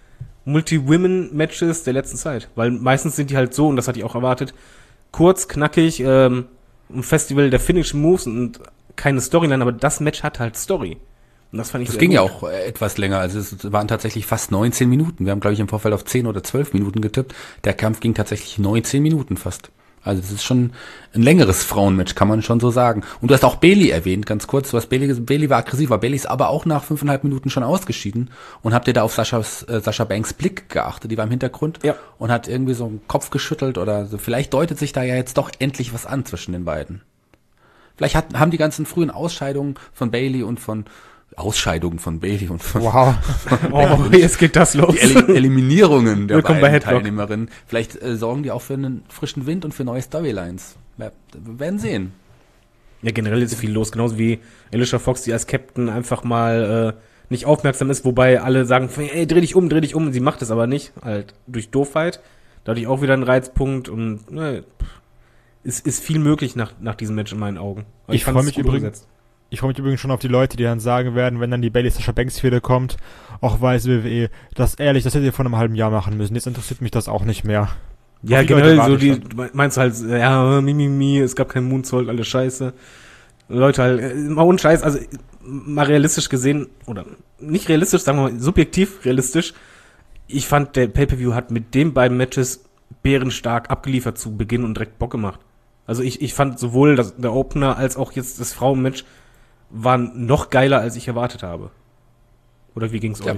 Multi-Women-Matches der letzten Zeit. Weil meistens sind die halt so, und das hatte ich auch erwartet, kurz, knackig, ähm, ein Festival der Finishing Moves und keine Storyline, aber das Match hat halt Story. Und das fand ich Das sehr ging gut. ja auch äh, etwas länger, also es waren tatsächlich fast neunzehn Minuten. Wir haben, glaube ich, im Vorfeld auf zehn oder zwölf Minuten getippt. Der Kampf ging tatsächlich neunzehn Minuten fast. Also das ist schon ein längeres Frauenmatch, kann man schon so sagen. Und du hast auch Bayley erwähnt, ganz kurz. Du hast Bayley, Bayley war aggressiver. Bayley ist aber auch nach fünfeinhalb Minuten schon ausgeschieden. Und habt ihr da auf Saschas, äh, Sascha Banks Blick geachtet? Die war im Hintergrund Ja. und hat irgendwie so einen Kopf geschüttelt oder so. Vielleicht deutet sich da ja jetzt doch endlich was an zwischen den beiden. Vielleicht hat, haben die ganzen frühen Ausscheidungen von Bayley und von Ausscheidungen von Bayley und von Wow. Oh, jetzt geht das los. die El Eliminierungen der Willkommen bei beiden Headlock. Teilnehmerinnen. Vielleicht äh, sorgen die auch für einen frischen Wind und für neue Storylines. Wir wir werden sehen. Ja, generell ist viel los, genauso wie Alicia Fox, die als Captain einfach mal äh, nicht aufmerksam ist, wobei alle sagen, ey, dreh dich um, dreh dich um, sie macht es aber nicht, halt durch Doofheit. Dadurch auch wieder ein Reizpunkt und ne, ist, ist viel möglich nach, nach diesem Match in meinen Augen. Aber Ich fand freu es mich gut übrigens- umgesetzt. Ich freue mich übrigens schon auf die Leute, die dann sagen werden, wenn dann die Bayley Sasha Banks Fehde kommt, auch weiß W W E, das ehrlich, das hättet ihr vor einem halben Jahr machen müssen. Jetzt interessiert mich das auch nicht mehr. Ja, Auf die generell Leute so warte die, ich du meinst halt, ja, mi, mi, mi, es gab keinen Moonsault, alles scheiße. Leute halt, äh, mal ohne Scheiß, also mal realistisch gesehen, oder nicht realistisch, sagen wir mal, subjektiv realistisch, ich fand, der Pay-Per-View hat mit den beiden Matches bärenstark abgeliefert zu Beginn und direkt Bock gemacht. Also ich, ich fand sowohl das, der Opener als auch jetzt das Frauenmatch waren noch geiler, als ich erwartet habe. Oder wie ging's Ja, euch? beim,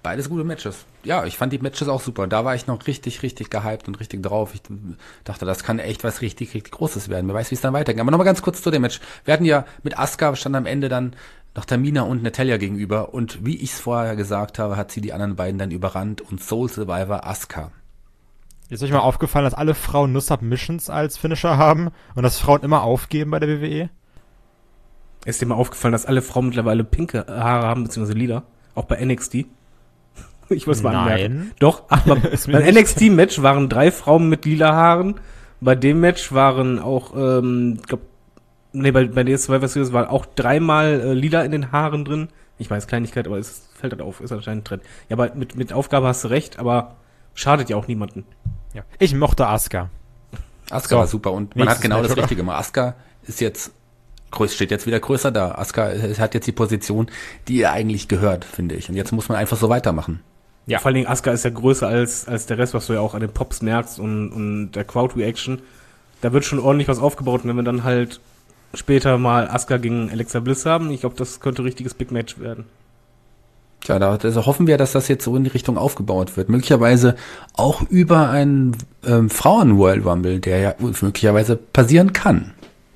Beides gute Matches. Ja, ich fand die Matches auch super. Da war ich noch richtig, richtig gehypt und richtig drauf. Ich dachte, das kann echt was richtig, richtig Großes werden. Wer weiß, wie es dann weitergeht. Aber nochmal ganz kurz zu dem Match. Wir hatten ja mit Asuka, stand am Ende dann noch Tamina und Natalya gegenüber. Und wie ich es vorher gesagt habe, hat sie die anderen beiden dann überrannt und Soul Survivor Asuka. Ist euch mal aufgefallen, dass alle Frauen nur Submissions als Finisher haben und dass Frauen immer aufgeben bei der W W E? Ist dir mal aufgefallen, dass alle Frauen mittlerweile pinke Haare haben, beziehungsweise lila? Auch bei N X T? Ich muss mal anmerken. Nein. Doch, aber beim N X T-Match waren drei Frauen mit lila Haaren. Bei dem Match waren auch, ähm, ich glaub, nee, bei, bei der Survivor Series war auch dreimal äh, lila in den Haaren drin. Ich weiß, Kleinigkeit, aber es fällt halt auf, ist anscheinend ein Trend. Ja, aber mit, mit Aufgabe hast du recht, aber schadet ja auch niemanden. Ja. Ich mochte Asuka. Asuka So, war super und man hat nächstes genau Match, das oder? Richtige gemacht. Asuka ist jetzt, größ, steht jetzt wieder größer da. Asuka hat jetzt die Position, die ihr eigentlich gehört, finde ich. Und jetzt muss man einfach so weitermachen. Ja. Vor allen Dingen, Asuka ist ja größer als, als der Rest, was du ja auch an den Pops merkst und, und der Crowd-Reaction. Da wird schon ordentlich was aufgebaut. Und wenn wir dann halt später mal Asuka gegen Alexa Bliss haben, ich glaube, das könnte ein richtiges Big Match werden. Tja, da also hoffen wir, dass das jetzt so in die Richtung aufgebaut wird. Möglicherweise auch über einen ähm, Frauen-World Rumble, der ja möglicherweise passieren kann.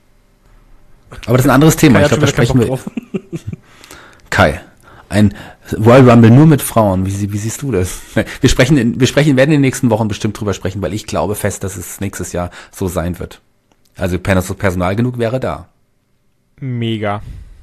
Aber das ist ein anderes Thema. Ich glaube, da sprechen wir. Kai, ein Royal Rumble nur mit Frauen. Wie, sie- wie siehst du das? Wir sprechen, in, wir sprechen, werden in den nächsten Wochen bestimmt drüber sprechen, weil ich glaube fest, dass es nächstes Jahr so sein wird. Also Pers- Personal genug wäre da. Mega.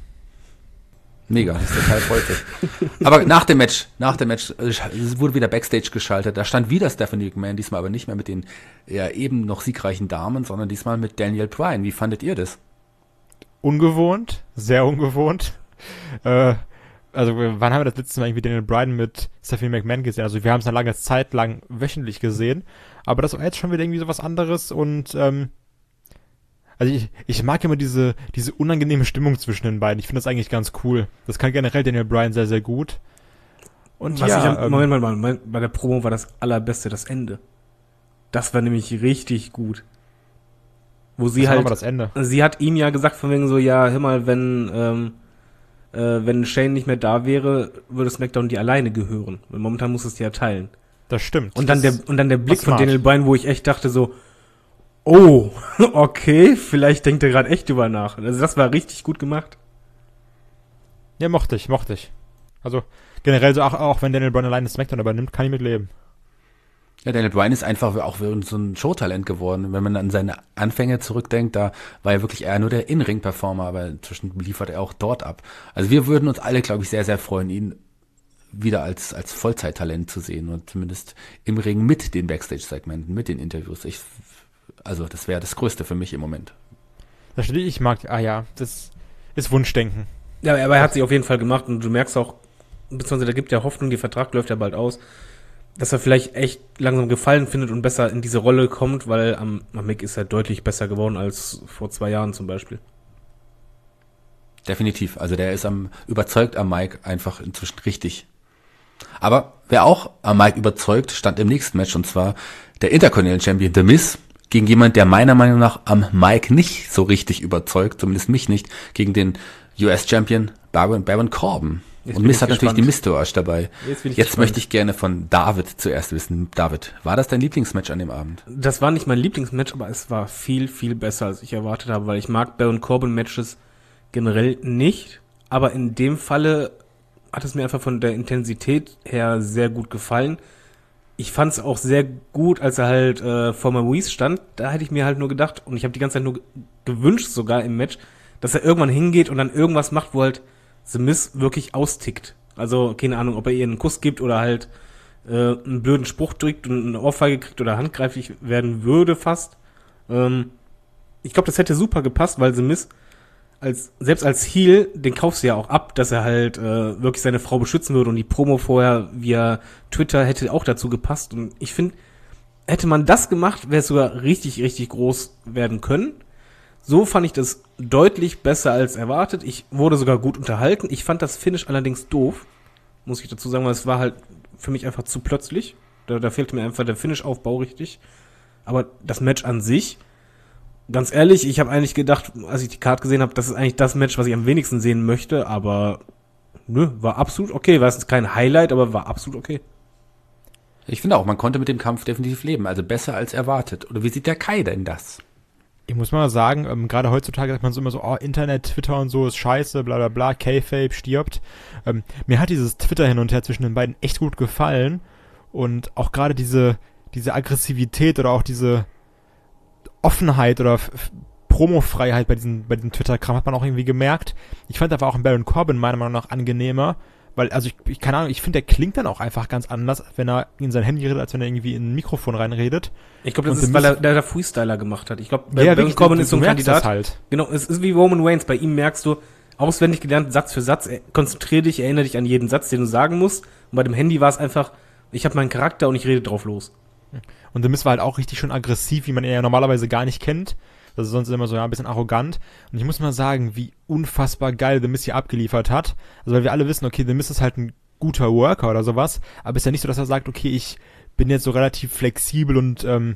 Mega, das ist total freut sich. Aber nach dem Match, nach dem Match, äh, es wurde wieder Backstage geschaltet. Da stand wieder Stephanie McMahon, diesmal aber nicht mehr mit den ja, eben noch siegreichen Damen, sondern diesmal mit Daniel Bryan. Wie fandet ihr das? Ungewohnt, sehr ungewohnt. Äh, also wann haben wir das letzte Mal irgendwie Daniel Bryan mit Stephanie McMahon gesehen? Also wir haben es eine lange Zeit lang wöchentlich gesehen, aber das war jetzt schon wieder irgendwie so was anderes und ähm, also ich, ich mag immer diese diese unangenehme Stimmung zwischen den beiden. Ich finde das eigentlich ganz cool. Das kann generell Daniel Bryan sehr, sehr gut. Und Was ja, ich am, ähm, Moment mal, Moment, bei der Promo war das allerbeste das Ende. Das war nämlich richtig gut. Wo sie das war halt, aber das Ende. sie hat ihm ja gesagt von wegen so, ja, hör mal, wenn, ähm, äh, wenn Shane nicht mehr da wäre, würde SmackDown dir alleine gehören. Weil momentan muss es dir ja teilen. Das stimmt. Und dann der, Das- und dann der Blick was von smart. Daniel Bryan, wo ich echt dachte so, oh, okay, vielleicht denkt er gerade echt drüber nach. Also das war richtig gut gemacht. Ja, mochte ich, mochte ich. Also generell so auch, auch wenn Daniel Bryan alleine SmackDown übernimmt, kann ich mit leben. Ja, Daniel Bryan ist einfach auch so ein Showtalent geworden. Wenn man an seine Anfänge zurückdenkt, da war er wirklich eher nur der In-Ring-Performer, aber inzwischen liefert er auch dort ab. Also wir würden uns alle, glaube ich, sehr, sehr freuen, ihn wieder als, als Vollzeittalent zu sehen und zumindest im Ring mit den Backstage-Segmenten, mit den Interviews. Ich, also das wäre das Größte für mich im Moment. Das steht, ich mag, ah ja, das ist Wunschdenken. Ja, aber er hat sich auf jeden Fall gemacht und du merkst auch, beziehungsweise da gibt ja Hoffnung, der Vertrag läuft ja bald aus, dass er vielleicht echt langsam Gefallen findet und besser in diese Rolle kommt, weil am, am Mick ist er deutlich besser geworden als vor zwei Jahren zum Beispiel. Definitiv. Also der ist am überzeugt am Mike einfach inzwischen richtig. Aber wer auch am Mike überzeugt, stand im nächsten Match und zwar der Intercontinental Champion The Miz gegen jemand, der meiner Meinung nach am Mike nicht so richtig überzeugt, zumindest mich nicht, gegen den U S Champion Baron, Baron Corbin. Jetzt Und bin Miz ich hat natürlich die gespannt. Mistourage dabei. Jetzt bin ich Jetzt gespannt. möchte ich gerne von David zuerst wissen. David, war das dein Lieblingsmatch an dem Abend? Das war nicht mein Lieblingsmatch, aber es war viel, viel besser, als ich erwartet habe, weil ich mag Baron Corbin Matches generell nicht, aber in dem Falle hat es mir einfach von der Intensität her sehr gut gefallen. Ich fand es auch sehr gut, als er halt äh, vor Maurice stand. Da hätte ich mir halt nur gedacht, und ich habe die ganze Zeit nur ge- gewünscht sogar im Match, dass er irgendwann hingeht und dann irgendwas macht, wo halt The Miz wirklich austickt. Also keine Ahnung, ob er ihr einen Kuss gibt oder halt äh, einen blöden Spruch drückt und eine Ohrfeige kriegt oder handgreiflich werden würde fast. Ähm, ich glaube, das hätte super gepasst, weil The Miz als, selbst als Heel, den kaufst du ja auch ab, dass er halt äh, wirklich seine Frau beschützen würde und die Promo vorher via Twitter hätte auch dazu gepasst und ich finde, hätte man das gemacht, wäre es sogar richtig, richtig groß werden können. So fand ich das deutlich besser als erwartet. Ich wurde sogar gut unterhalten. Ich fand das Finish allerdings doof, muss ich dazu sagen, weil es war halt für mich einfach zu plötzlich. Da, da fehlte mir einfach der Finish-Aufbau richtig. Aber das Match an sich, ganz ehrlich, ich habe eigentlich gedacht, als ich die Card gesehen habe, das ist eigentlich das Match, was ich am wenigsten sehen möchte, aber nö, war absolut okay. War jetzt kein Highlight, aber war absolut okay. Ich finde auch, man konnte mit dem Kampf definitiv leben, also besser als erwartet. Oder wie sieht der Kai denn das? Ich muss mal sagen, ähm, gerade heutzutage sagt man so immer so, oh, Internet, Twitter und so ist scheiße, bla bla bla, K-Fape stirbt. Ähm, mir hat dieses Twitter hin und her zwischen den beiden echt gut gefallen und auch gerade diese, diese Aggressivität oder auch diese Offenheit oder F- F- Promofreiheit bei diesem, bei diesem Twitter-Kram hat man auch irgendwie gemerkt. Ich fand aber auch einen Baron Corbin meiner Meinung nach angenehmer, weil, also ich, ich keine Ahnung, ich finde, der klingt dann auch einfach ganz anders, wenn er in sein Handy redet, als wenn er irgendwie in ein Mikrofon reinredet. Ich glaube, das Und ist, der weil er, Miss- der, der Freestyler gemacht hat. Ich glaube, Ja, ja, Baron wirklich, Corbin du- ist so ein du merkst das Kandidat. halt. Genau, es ist wie Roman Reigns. Bei ihm merkst du, auswendig gelernt, Satz für Satz, äh, konzentrier dich, erinnere dich an jeden Satz, den du sagen musst. Und bei dem Handy war es einfach, ich habe meinen Charakter und ich rede drauf los. Und The Miz war halt auch richtig schön aggressiv, wie man ihn ja normalerweise gar nicht kennt. Das ist sonst immer so ja, ein bisschen arrogant. Und ich muss mal sagen, wie unfassbar geil The Miz hier abgeliefert hat. Also weil wir alle wissen, okay, The Miz ist halt ein guter Worker oder sowas, aber ist ja nicht so, dass er sagt, okay, ich bin jetzt so relativ flexibel und ähm,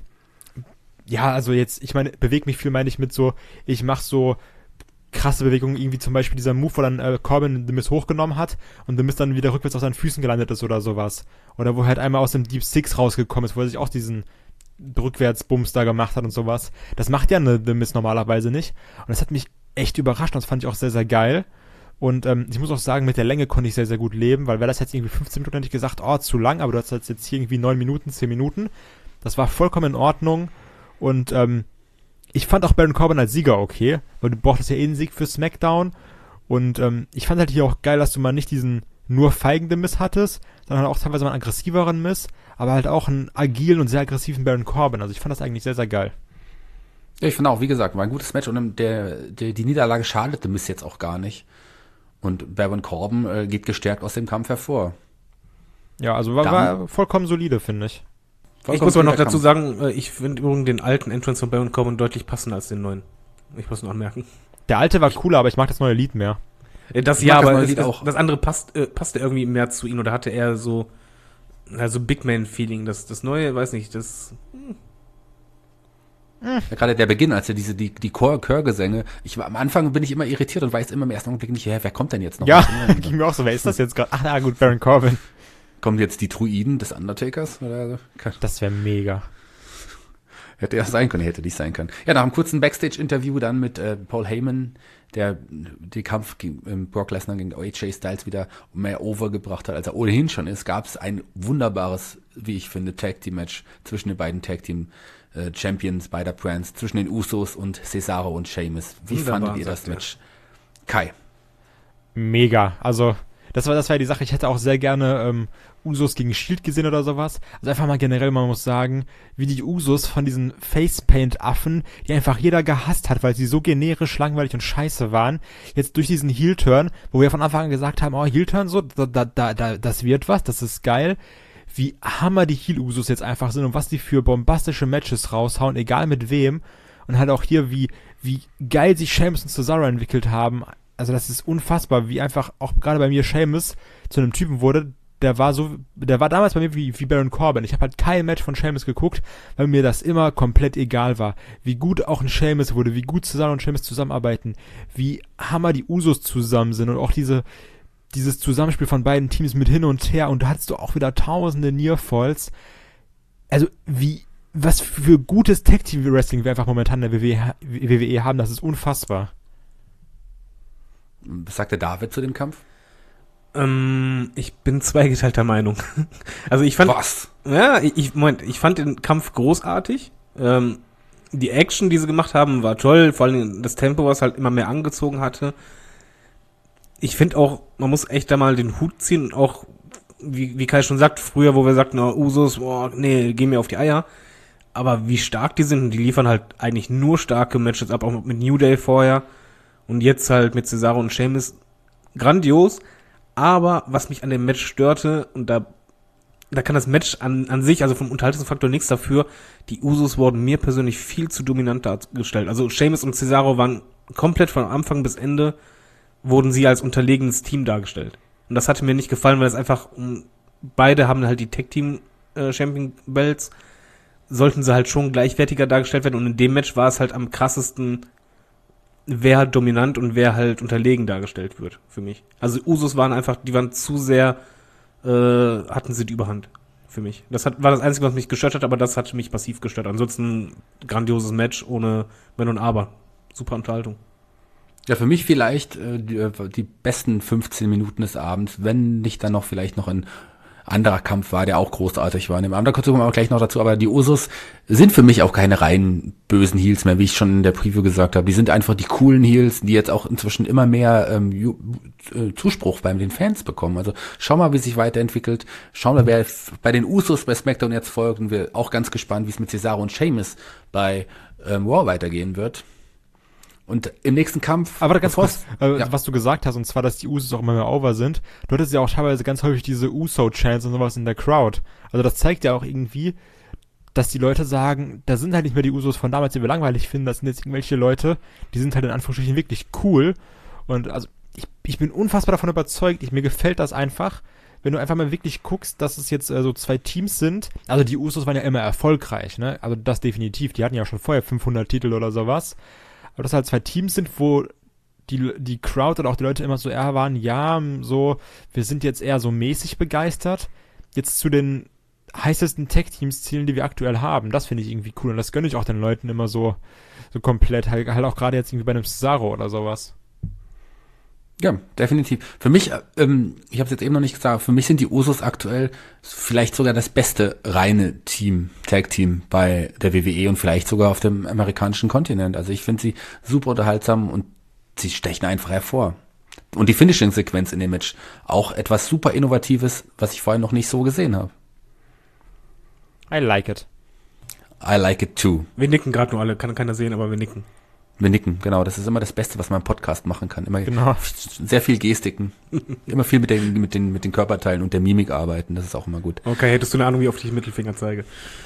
ja, also jetzt, ich meine, bewege mich viel, meine ich mit so, ich mache so krasse Bewegungen, irgendwie zum Beispiel dieser Move, wo dann äh, Corbin The Miz hochgenommen hat und The Miz dann wieder rückwärts auf seinen Füßen gelandet ist oder sowas. Oder wo er halt einmal aus dem Deep Six rausgekommen ist, wo er sich auch diesen Rückwärtsbums da gemacht hat und sowas. Das macht ja eine The Miz normalerweise nicht. Und das hat mich echt überrascht und das fand ich auch sehr, sehr geil. Und ähm, ich muss auch sagen, mit der Länge konnte ich sehr, sehr gut leben, weil wäre das jetzt irgendwie fünfzehn Minuten, hätte ich gesagt, oh, zu lang, aber du hast jetzt hier irgendwie neun Minuten, zehn Minuten. Das war vollkommen in Ordnung. Und ähm, ich fand auch Baron Corbin als Sieger okay, weil du brauchtest ja eh einen Sieg für SmackDown. Und ähm, ich fand halt hier auch geil, dass du mal nicht diesen nur feigenden Miss hattest, sondern auch teilweise mal einen aggressiveren Miss, aber halt auch einen agilen und sehr aggressiven Baron Corbin. Also ich fand das eigentlich sehr, sehr geil. Ja, ich finde auch, wie gesagt, war ein gutes Match und der, der, die Niederlage schadete Miss jetzt auch gar nicht. Und Baron Corbin äh, geht gestärkt aus dem Kampf hervor. Ja, also war, Dann- war vollkommen solide, finde ich. Ich muss aber noch dazu sagen, äh, ich finde übrigens den alten Entrance von Baron Corbin deutlich passender als den neuen. Ich muss noch anmerken. Der alte war cooler, aber ich mag das neue Lied mehr. Äh, Das Ich ja, mag das aber neue es, Lied das, auch. das andere passt, äh, passte irgendwie mehr zu ihm oder hatte er so, also Big Man-Feeling. Das, das neue, weiß nicht, das. Ja, gerade der Beginn, als er diese, die, die Chor- Chörgesänge, ich war, am Anfang bin ich immer irritiert und weiß immer im ersten Augenblick nicht, hä, wer kommt denn jetzt noch? Ja, Was denn? ging mir auch so, wer ist das jetzt gerade? Ach na gut, Baron Corbin. Kommen jetzt die Druiden des Undertakers? Oder? Das wäre mega. Hätte er sein können, hätte nicht sein können. Ja, nach einem kurzen Backstage-Interview dann mit äh, Paul Heyman, der den Kampf gegen ähm, Brock Lesnar gegen A J Styles wieder mehr overgebracht hat, als er ohnehin schon ist, gab es ein wunderbares, wie ich finde, Tag-Team-Match zwischen den beiden Tag-Team-Champions beider Brands, zwischen den Usos und Cesaro und Sheamus. Wie Wunderbar, fandet ihr das sagt er. Match? Kai. Mega. Also, das war, das war ja die Sache. Ich hätte auch sehr gerne ähm, Usos gegen Shield gesehen oder sowas. Also einfach mal generell, man muss sagen, wie die Usos von diesen Facepaint-Affen, die einfach jeder gehasst hat, weil sie so generisch, langweilig und scheiße waren, jetzt durch diesen Heel-Turn, wo wir von Anfang an gesagt haben, oh, Heel-Turn so, da, da, da, da, das wird was, das ist geil. Wie hammer die Heel-Usos jetzt einfach sind und was die für bombastische Matches raushauen, egal mit wem. Und halt auch hier, wie, wie geil sich Sheamus und Cesaro entwickelt haben. Also das ist unfassbar, wie einfach auch gerade bei mir Sheamus zu einem Typen wurde, der war so, der war damals bei mir wie, wie Baron Corbin. Ich habe halt kein Match von Sheamus geguckt, weil mir das immer komplett egal war. Wie gut auch ein Sheamus wurde, wie gut Cesaro und Sheamus zusammenarbeiten, wie hammer die Usos zusammen sind und auch diese, dieses Zusammenspiel von beiden Teams mit hin und her und da hattest du auch wieder tausende Nearfalls. Also wie, was für gutes Tag-Team-Wrestling wir einfach momentan in der W W E haben, das ist unfassbar. Was sagt der David zu dem Kampf? Ähm, ich bin zweigeteilter Meinung. Also ich fand, Was? ja, ich, ich Moment, ich fand den Kampf großartig. Ähm, die Action, die sie gemacht haben, war toll. Vor allem das Tempo, was halt immer mehr angezogen hatte. Ich finde auch, man muss echt da mal den Hut ziehen und auch, wie, wie Kai schon sagt, früher, wo wir sagten, oh, Usos, oh, nee, geh mir auf die Eier. Aber wie stark die sind, und die liefern halt eigentlich nur starke Matches ab, auch mit New Day vorher. Und jetzt halt mit Cesaro und Sheamus. Grandios. Aber was mich an dem Match störte, und da, da kann das Match an, an sich, also vom Unterhaltungsfaktor nichts dafür, die Usos wurden mir persönlich viel zu dominant dargestellt. Also Sheamus und Cesaro waren komplett von Anfang bis Ende, wurden sie als unterlegenes Team dargestellt. Und das hatte mir nicht gefallen, weil es einfach, beide haben halt die Tag-Team-Champion-Belts, sollten sie halt schon gleichwertiger dargestellt werden. Und in dem Match war es halt am krassesten wer halt dominant und wer halt unterlegen dargestellt wird, für mich. Also Usos waren einfach, die waren zu sehr, äh, hatten sie die Überhand, für mich. Das hat, war das Einzige, was mich gestört hat, aber das hat mich massiv gestört. Ansonsten grandioses Match ohne Wenn und Aber. Super Unterhaltung. Ja, für mich vielleicht äh, die, die besten fünfzehn Minuten des Abends, wenn nicht dann noch vielleicht noch ein anderer Kampf war, der auch großartig war. In dem anderen kommen wir aber gleich noch dazu, aber die Usos sind für mich auch keine rein bösen Heels mehr, wie ich schon in der Preview gesagt habe. Die sind einfach die coolen Heels, die jetzt auch inzwischen immer mehr ähm, Ju- äh, Zuspruch bei den Fans bekommen. Also schau mal, wie es sich weiterentwickelt. Schau mal, wer f- bei den Usos bei SmackDown jetzt folgt, und wir auch ganz gespannt, wie es mit Cesaro und Sheamus bei ähm, Raw weitergehen wird. Und im nächsten Kampf... Aber ganz kurz, äh, ja. was du gesagt hast, und zwar, dass die Usos auch immer mehr over sind. Du hattest ja auch teilweise ganz häufig diese Uso-Chants und sowas in der Crowd. Also das zeigt ja auch irgendwie, dass die Leute sagen, da sind halt nicht mehr die Usos von damals, die wir langweilig finden, das sind jetzt irgendwelche Leute, die sind halt in Anführungsstrichen wirklich cool. Und also ich, ich bin unfassbar davon überzeugt, ich, mir gefällt das einfach, wenn du einfach mal wirklich guckst, dass es jetzt äh, so zwei Teams sind. Also die Usos waren ja immer erfolgreich, ne? Also das definitiv, die hatten ja schon vorher fünfhundert Titel oder sowas. Aber dass halt zwei Teams sind, wo die, die Crowd oder auch die Leute immer so eher waren, ja, so, wir sind jetzt eher so mäßig begeistert, jetzt zu den heißesten Tech-Teams zählen, die wir aktuell haben. Das finde ich irgendwie cool und das gönne ich auch den Leuten immer so, so komplett, halt, halt auch gerade jetzt irgendwie bei einem Cesaro oder sowas. Ja, definitiv. Für mich, ähm, ich habe es jetzt eben noch nicht gesagt, für mich sind die Usos aktuell vielleicht sogar das beste reine Team, Tag-Team bei der W W E und vielleicht sogar auf dem amerikanischen Kontinent. Also ich finde sie super unterhaltsam und sie stechen einfach hervor. Und die Finishing-Sequenz in dem Match, auch etwas super Innovatives, was ich vorher noch nicht so gesehen habe. I like it. I like it too. Wir nicken gerade nur alle, kann keiner sehen, aber wir nicken. Wir nicken, genau. Das ist immer das Beste, was man im Podcast machen kann. Immer Genau. sehr viel Gestiken. Immer viel mit den, mit den, mit den Körperteilen und der Mimik arbeiten. Das ist auch immer gut. Okay, hättest du eine Ahnung, wie oft ich Mittelfinger zeige?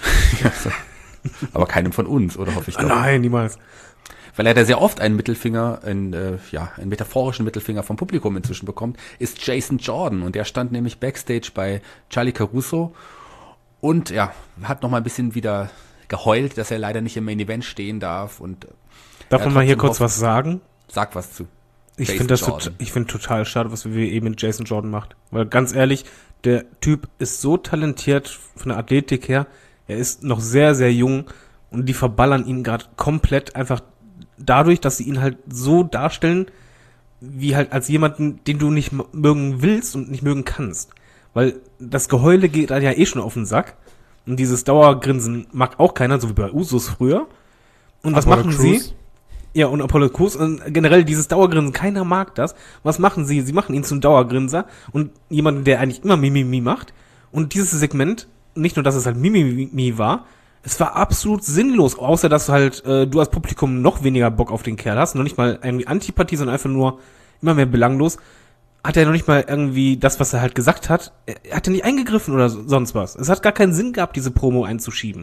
Aber keinem von uns, oder hoffe ich Ah, doch. nein, niemals. Weil er da sehr oft einen Mittelfinger, einen, äh, ja, einen metaphorischen Mittelfinger vom Publikum inzwischen bekommt, ist Jason Jordan. Und der stand nämlich Backstage bei Charlie Caruso und ja, hat noch mal ein bisschen wieder geheult, dass er leider nicht im Main Event stehen darf. Und Darf Ja, man mal hier trotzdem kurz was sagen? sag was zu. Ich Jason finde das Jordan. tot, ich finde total schade, was wir eben mit Jason Jordan macht. Weil ganz ehrlich, der Typ ist so talentiert von der Athletik her. Er ist noch sehr, sehr jung und die verballern ihn gerade komplett einfach dadurch, dass sie ihn halt so darstellen, wie halt als jemanden, den du nicht m- mögen willst und nicht mögen kannst. Weil das Geheule geht halt ja eh schon auf den Sack. Und dieses Dauergrinsen mag auch keiner, so wie bei Usos früher. Und was Apollo machen Crews. sie? Ja, und Apollo Crews und generell dieses Dauergrinsen, keiner mag das. Was machen sie? Sie machen ihn zum Dauergrinser und jemanden, der eigentlich immer Mimimi macht. Und dieses Segment, nicht nur, dass es halt Mimimi war, es war absolut sinnlos, außer dass du halt, äh, du als Publikum noch weniger Bock auf den Kerl hast, noch nicht mal irgendwie Antipathie, sondern einfach nur immer mehr belanglos. Hat er noch nicht mal irgendwie das, was er halt gesagt hat, er hat ja nicht eingegriffen oder so- sonst was. Es hat gar keinen Sinn gehabt, diese Promo einzuschieben.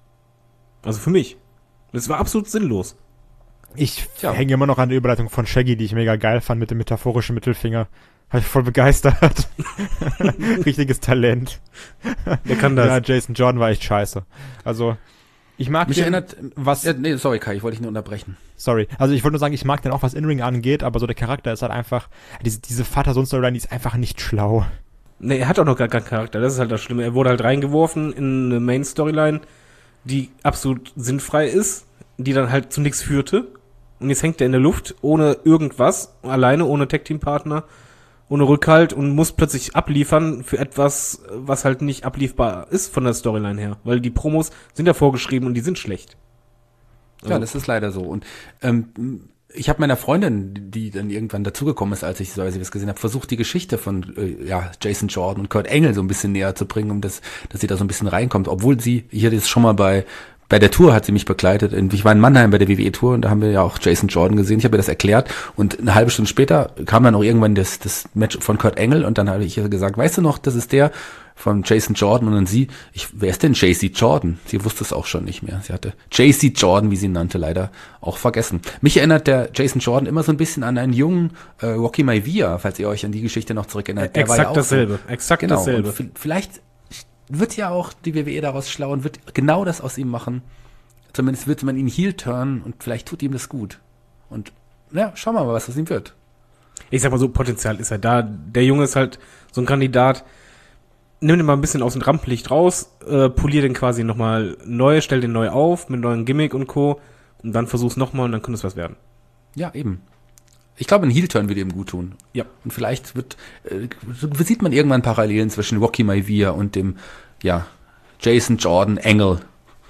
Also für mich. Das war absolut sinnlos. Ich Tja. hänge immer noch an der Überleitung von Shaggy, die ich mega geil fand mit dem metaphorischen Mittelfinger. Habe ich voll begeistert. Richtiges Talent. Der kann das. Ja, Jason Jordan war echt scheiße. Also, ich mag Mich den, erinnert, was, ja, nee, sorry Kai, ich wollte dich nur unterbrechen. sorry. Also ich wollte nur sagen, ich mag den auch, was In-Ring angeht, aber so der Charakter ist halt einfach, diese, diese Vater-Sohn-Storyline, die ist einfach nicht schlau. Nee, er hat auch noch gar keinen Charakter. Das ist halt das Schlimme. Er wurde halt reingeworfen in eine Main-Storyline, die absolut sinnfrei ist, die dann halt zu nichts führte. Und jetzt hängt er in der Luft, ohne irgendwas, alleine, ohne Tag-Team-Partner, ohne Rückhalt und muss plötzlich abliefern für etwas, was halt nicht abliefbar ist von der Storyline her. Weil die Promos sind ja vorgeschrieben und die sind schlecht. Ja, das ist leider so. Und ähm, ich habe meiner Freundin, die dann irgendwann dazugekommen ist, als ich so was gesehen habe, versucht, die Geschichte von äh, ja, Jason Jordan und Kurt Angle so ein bisschen näher zu bringen, um das, dass sie da so ein bisschen reinkommt. Obwohl sie, hier ist schon mal bei bei der Tour hat sie mich begleitet. Ich war in Mannheim bei der W W E-Tour und da haben wir ja auch Jason Jordan gesehen. Ich habe ihr das erklärt und eine halbe Stunde später kam dann auch irgendwann das, das Match von Kurt Angle und dann habe ich ihr gesagt, weißt du noch, das ist der von Jason Jordan und dann sie, ich, wer ist denn J C Jordan? Sie wusste es auch schon nicht mehr. Sie hatte J C Jordan, wie sie ihn nannte, leider auch vergessen. Mich erinnert der Jason Jordan immer so ein bisschen an einen jungen äh, Rocky Maivia, falls ihr euch an die Geschichte noch zurückerinnert. Der war Exakt ja auch dasselbe. So, Exakt genau, dasselbe. und v- vielleicht wird ja auch die W W E daraus schlau und wird genau das aus ihm machen. Zumindest wird man ihn heel turnen und vielleicht tut ihm das gut. Und ja, schauen wir mal, was aus ihm wird. Ich sag mal so, Potenzial ist er da. Der Junge ist halt so ein Kandidat. Nimm den mal ein bisschen aus dem Rampenlicht raus, äh, polier den quasi nochmal neu, stell den neu auf mit neuen Gimmick und Co. Und dann versuch's nochmal und dann könnte es was werden. Ja, eben. Ich glaube, ein Heel-Turn würde ihm gut tun. Ja. Und vielleicht wird, äh, sieht man irgendwann Parallelen zwischen Rocky Maivia und dem, ja, Jason Jordan Engel.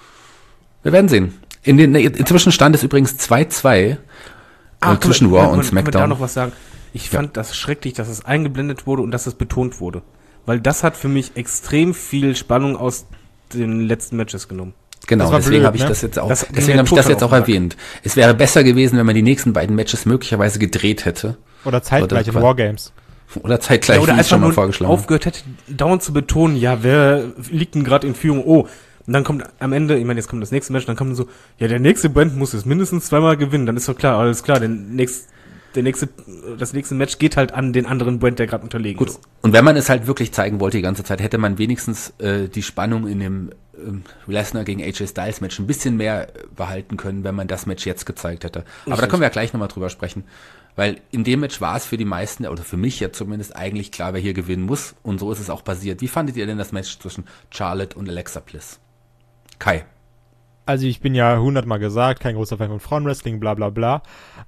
Wir werden sehen. In den, inzwischen stand es übrigens zwei zwei Ah, äh, zwischen wir, Raw können, und SmackDown. Können wir da noch was sagen? Ich Ja. fand das schrecklich, dass es eingeblendet wurde und dass es betont wurde. Weil das hat für mich extrem viel Spannung aus den letzten Matches genommen. Genau, Das war deswegen blöd, habe ich ne? das jetzt auch, Das- deswegen der habe ich das Tod jetzt auch hat auch erwähnt. Es wäre besser gewesen, wenn man die nächsten beiden Matches möglicherweise gedreht hätte. Oder zeitgleich in Oder- Wargames. Oder zeitgleich, Ja, oder wie ich einfach schon mal nur vorgeschlagen habe. aufgehört hätte, dauernd zu betonen, ja, wer liegt denn gerade in Führung? Oh, und dann kommt am Ende, ich meine, jetzt kommt das nächste Match, dann kommt so, ja, der nächste Brand muss es mindestens zweimal gewinnen, dann ist doch klar, alles klar, der nächste, der nächste, das nächste Match geht halt an den anderen Brand, der gerade unterlegen Gut, ist. und wenn man es halt wirklich zeigen wollte die ganze Zeit, hätte man wenigstens äh, die Spannung in dem ähm, Lesnar gegen A J Styles Match ein bisschen mehr äh, behalten können, wenn man das Match jetzt gezeigt hätte. Aber da können wir ja gleich nochmal drüber sprechen. Weil in dem Match war es für die meisten, oder für mich ja zumindest, eigentlich klar, wer hier gewinnen muss. Und so ist es auch passiert. Wie fandet ihr denn das Match zwischen Charlotte und Alexa Bliss? Kai. Also ich bin ja hundertmal gesagt, kein großer Fan von Frauenwrestling, bla bla bla.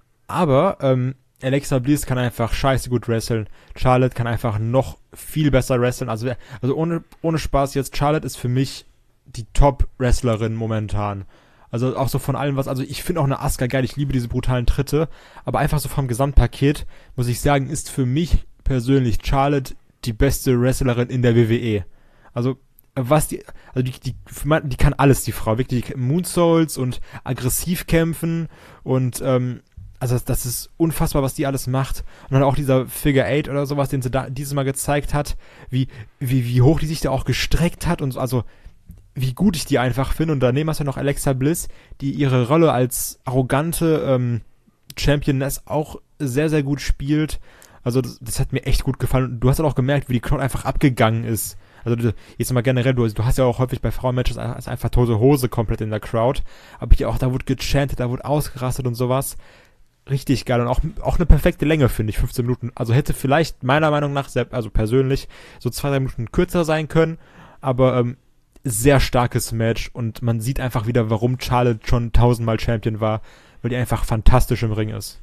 Aber ähm, Alexa Bliss kann einfach scheiße gut wresteln. Charlotte kann einfach noch viel besser wresteln. Also, also ohne, ohne Spaß jetzt, Charlotte ist für mich die Top-Wrestlerin momentan. Also auch so von allem was, also ich finde auch eine Asuka geil, ich liebe diese brutalen Tritte, aber einfach so vom Gesamtpaket, muss ich sagen, ist für mich persönlich Charlotte die beste Wrestlerin in der W W E. Also was die, also die, die, die kann alles, die Frau, wirklich, die Moonsaults und aggressiv kämpfen und ähm, also das ist unfassbar, was die alles macht. Und dann auch dieser Figure Eight oder sowas, den sie da dieses Mal gezeigt hat, wie, wie, wie hoch die sich da auch gestreckt hat und so, also wie gut ich die einfach finde. Und daneben hast du noch Alexa Bliss, die ihre Rolle als arrogante ähm, Championess auch sehr, sehr gut spielt. Also das, das hat mir echt gut gefallen. Und du hast halt auch gemerkt, wie die Crowd einfach abgegangen ist. Also du, jetzt mal generell, du, du hast ja auch häufig bei Frauenmatches einfach tote Hose komplett in der Crowd. Aber hier auch, da wurde gechantet, da wurde ausgerastet und sowas. Richtig geil und auch, auch eine perfekte Länge, finde ich, fünfzehn Minuten. Also hätte vielleicht meiner Meinung nach, sehr, also persönlich, so zwei, drei Minuten kürzer sein können. Aber ähm, sehr starkes Match und man sieht einfach wieder, warum Charlotte schon tausendmal Champion war, weil die einfach fantastisch im Ring ist.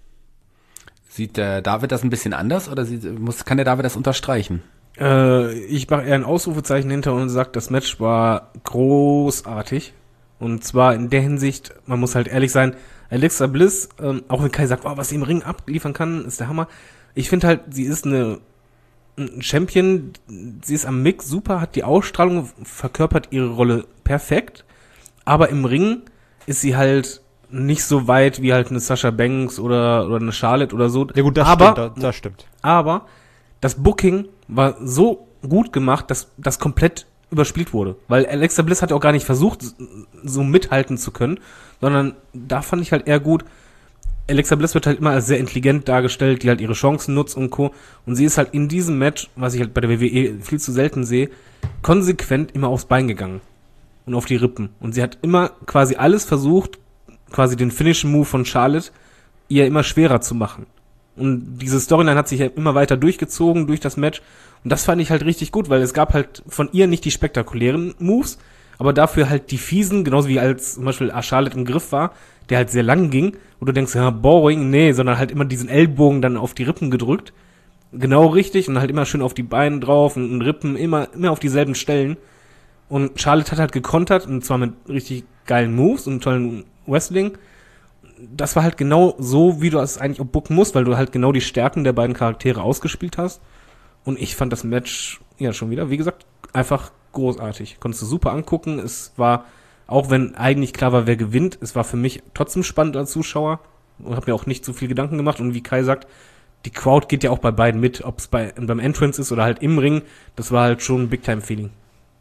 Sieht der David das ein bisschen anders oder sieht, muss, kann der David das unterstreichen? Äh, ich mache eher ein Ausrufezeichen hinter und sage, das Match war großartig. Und zwar in der Hinsicht, man muss halt ehrlich sein, Alexa Bliss, ähm, auch wenn Kai sagt, oh, was sie im Ring abliefern kann, ist der Hammer. Ich finde halt, sie ist eine ein Champion, sie ist am Mix super, hat die Ausstrahlung, verkörpert ihre Rolle perfekt, aber im Ring ist sie halt nicht so weit wie halt eine Sasha Banks oder, oder eine Charlotte oder so. Ja gut, das aber, stimmt, das, das stimmt. Aber das Booking war so gut gemacht, dass das komplett überspielt wurde. Weil Alexa Bliss hat auch gar nicht versucht, so mithalten zu können, sondern da fand ich halt eher gut, Alexa Bliss wird halt immer als sehr intelligent dargestellt, die halt ihre Chancen nutzt und Co. Und sie ist halt in diesem Match, was ich halt bei der W W E viel zu selten sehe, konsequent immer aufs Bein gegangen. Und auf die Rippen. Und sie hat immer quasi alles versucht, quasi den Finishing Move von Charlotte ihr immer schwerer zu machen. Und diese Storyline hat sich ja immer weiter durchgezogen durch das Match. Und das fand ich halt richtig gut, weil es gab halt von ihr nicht die spektakulären Moves, aber dafür halt die fiesen, genauso wie als zum Beispiel Charlotte im Griff war, der halt sehr lang ging, wo du denkst, ja, boring, nee, sondern halt immer diesen Ellbogen dann auf die Rippen gedrückt. Genau richtig und halt immer schön auf die Beine drauf und, und Rippen, immer, immer auf dieselben Stellen. Und Charlotte hat halt gekontert, und zwar mit richtig geilen Moves und tollen Wrestling. Das war halt genau so, wie du es eigentlich auch booken musst, weil du halt genau die Stärken der beiden Charaktere ausgespielt hast. Und ich fand das Match, ja, schon wieder, wie gesagt, einfach großartig. Konntest du super angucken. Es war, auch wenn eigentlich klar war, wer gewinnt, es war für mich trotzdem spannend als Zuschauer und habe mir auch nicht so viel Gedanken gemacht. Und wie Kai sagt, die Crowd geht ja auch bei beiden mit, ob es bei, beim Entrance ist oder halt im Ring. Das war halt schon ein Big-Time-Feeling.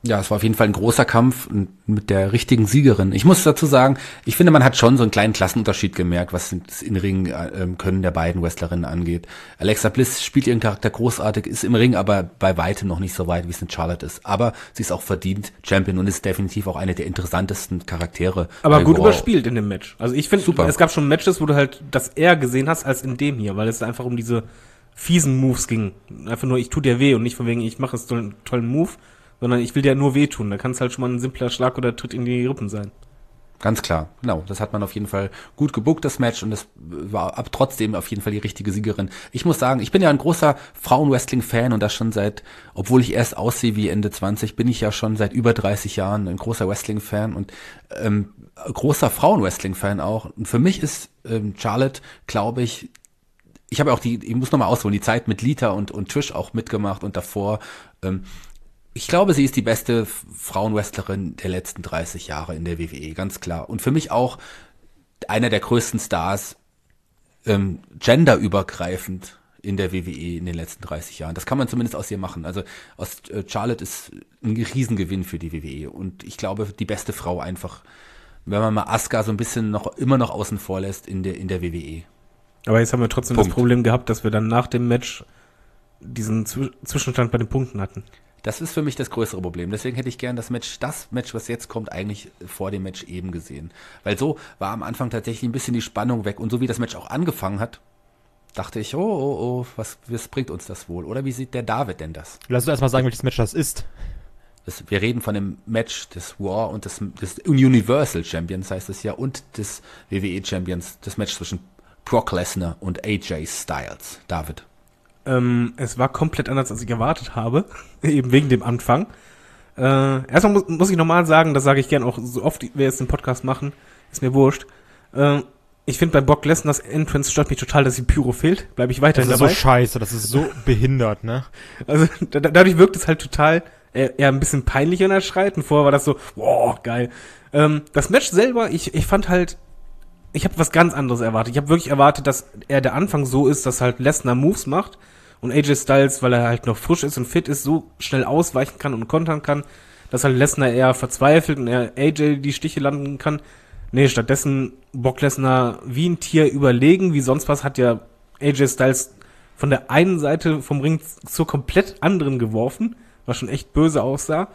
Ja, es war auf jeden Fall ein großer Kampf mit der richtigen Siegerin. Ich muss dazu sagen, ich finde, man hat schon so einen kleinen Klassenunterschied gemerkt, was das In-Ring-Können der beiden Wrestlerinnen angeht. Alexa Bliss spielt ihren Charakter großartig, ist im Ring aber bei weitem noch nicht so weit, wie es in Charlotte ist. Aber sie ist auch verdient Champion und ist definitiv auch eine der interessantesten Charaktere. Aber gut Raw. überspielt in dem Match. Also ich finde, es gab schon Matches, wo du halt das eher gesehen hast als in dem hier, weil es einfach um diese fiesen Moves ging. Einfach nur, ich tu dir weh und nicht von wegen, ich mache jetzt einen tollen Move, sondern ich will dir nur wehtun. Da kann es halt schon mal ein simpler Schlag oder Tritt in die Rippen sein. Ganz klar, genau. Das hat man auf jeden Fall gut gebuckt, das Match, und das war ab trotzdem auf jeden Fall die richtige Siegerin. Ich muss sagen, ich bin ja ein großer Frauenwrestling-Fan und das schon seit, obwohl ich erst aussehe wie Ende zwanzig, bin ich ja schon seit über dreißig Jahren ein großer Wrestling-Fan und ähm, großer Frauenwrestling-Fan auch. Und für mich ist ähm, Charlotte, glaube ich, ich habe auch die, ich muss nochmal ausholen, die Zeit mit Lita und, und Trish auch mitgemacht und davor, ähm, ich glaube, sie ist die beste Frauenwrestlerin der letzten dreißig Jahre in der W W E, ganz klar. Und für mich auch einer der größten Stars, ähm, genderübergreifend in der W W E in den letzten dreißig Jahren. Das kann man zumindest aus ihr machen. Also aus äh, Charlotte ist ein Riesengewinn für die W W E. Und ich glaube, die beste Frau einfach, wenn man mal Asuka so ein bisschen noch immer noch außen vor lässt in der, in der W W E. Aber jetzt haben wir trotzdem Punkt. Das Problem gehabt, dass wir dann nach dem Match diesen Zw- Zwischenstand bei den Punkten hatten. Das ist für mich das größere Problem. Deswegen hätte ich gern das Match, das Match, was jetzt kommt, eigentlich vor dem Match eben gesehen. Weil so war am Anfang tatsächlich ein bisschen die Spannung weg. Und so wie das Match auch angefangen hat, dachte ich, oh, oh, oh, was, was bringt uns das wohl? Oder wie sieht der David denn das? Lass uns erstmal sagen, welches Match das ist. Das, wir reden von dem Match des Raw und des, des Universal Champions, heißt es ja, und des W W E Champions, das Match zwischen Brock Lesnar und A J Styles. David. Ähm, es war komplett anders, als ich erwartet habe, eben wegen dem Anfang. Äh, erstmal muss, muss ich nochmal sagen, das sage ich gern auch so oft, wir jetzt den Podcast machen, ist mir wurscht. Äh, ich finde bei Brock Lesnars Entrance stört mich total, dass die Pyro fehlt, bleibe ich weiterhin dabei. Das ist dabei. so scheiße, das ist so behindert, ne? Also da, dadurch wirkt es halt total eher, eher ein bisschen peinlich, wenn er schreit, und vorher war das so, wow, geil. Ähm, das Match selber, ich, ich fand halt, ich habe was ganz anderes erwartet. Ich habe wirklich erwartet, dass er der Anfang so ist, dass halt Lesnar Moves macht und A J Styles, weil er halt noch frisch ist und fit ist, so schnell ausweichen kann und kontern kann, dass halt Lesnar eher verzweifelt und er A J die Stiche landen kann. Nee, stattdessen Brock Lesnar wie ein Tier überlegen, wie sonst was, hat ja A J Styles von der einen Seite vom Ring zur komplett anderen geworfen, was schon echt böse aussah.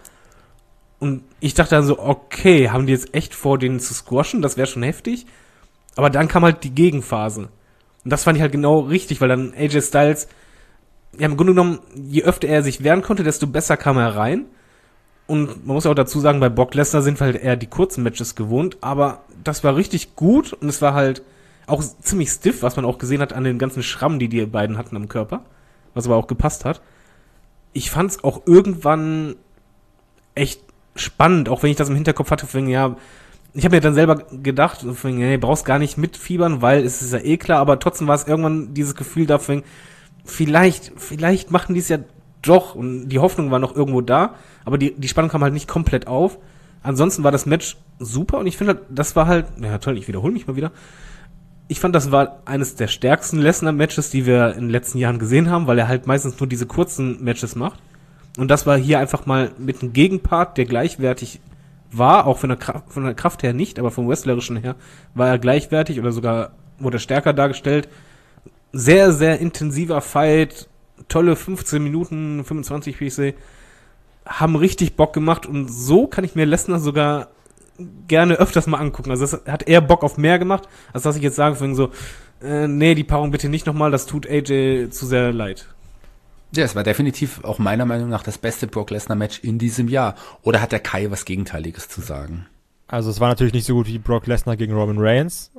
Und ich dachte dann so, okay, haben die jetzt echt vor, den zu squashen? Das wäre schon heftig. Aber dann kam halt die Gegenphase. Und das fand ich halt genau richtig, weil dann A J Styles, ja, im Grunde genommen, je öfter er sich wehren konnte, desto besser kam er rein. Und man muss ja auch dazu sagen, bei Brock Lesnar sind wir halt eher die kurzen Matches gewohnt, aber das war richtig gut und es war halt auch ziemlich stiff, was man auch gesehen hat an den ganzen Schrammen, die die beiden hatten am Körper, was aber auch gepasst hat. Ich fand's auch irgendwann echt spannend, auch wenn ich das im Hinterkopf hatte, wegen, ja, ich habe mir dann selber gedacht, nee, brauchst gar nicht mitfiebern, weil es ist ja eh klar, aber trotzdem war es irgendwann dieses Gefühl dafür, vielleicht, vielleicht machen die es ja doch, und die Hoffnung war noch irgendwo da, aber die, die Spannung kam halt nicht komplett auf. Ansonsten war das Match super und ich finde halt, das war halt, ja toll, ich wiederhole mich mal wieder, ich fand, das war eines der stärksten Lesnar-Matches, die wir in den letzten Jahren gesehen haben, weil er halt meistens nur diese kurzen Matches macht, und das war hier einfach mal mit einem Gegenpart, der gleichwertig war, auch von der Kraft, von der Kraft her nicht, aber vom Wrestlerischen her war er gleichwertig oder sogar wurde er stärker dargestellt. Sehr, sehr intensiver Fight, tolle fünfzehn Minuten, fünfundzwanzig, wie ich sehe, haben richtig Bock gemacht, und so kann ich mir Lesnar sogar gerne öfters mal angucken. Also das hat eher Bock auf mehr gemacht, als dass ich jetzt sage, von so, äh, nee, die Paarung bitte nicht nochmal, das tut A J zu sehr leid. Ja, es war definitiv auch meiner Meinung nach das beste Brock Lesnar-Match in diesem Jahr. Oder hat der Kai was Gegenteiliges zu sagen? Also es war natürlich nicht so gut wie Brock Lesnar gegen Roman Reigns.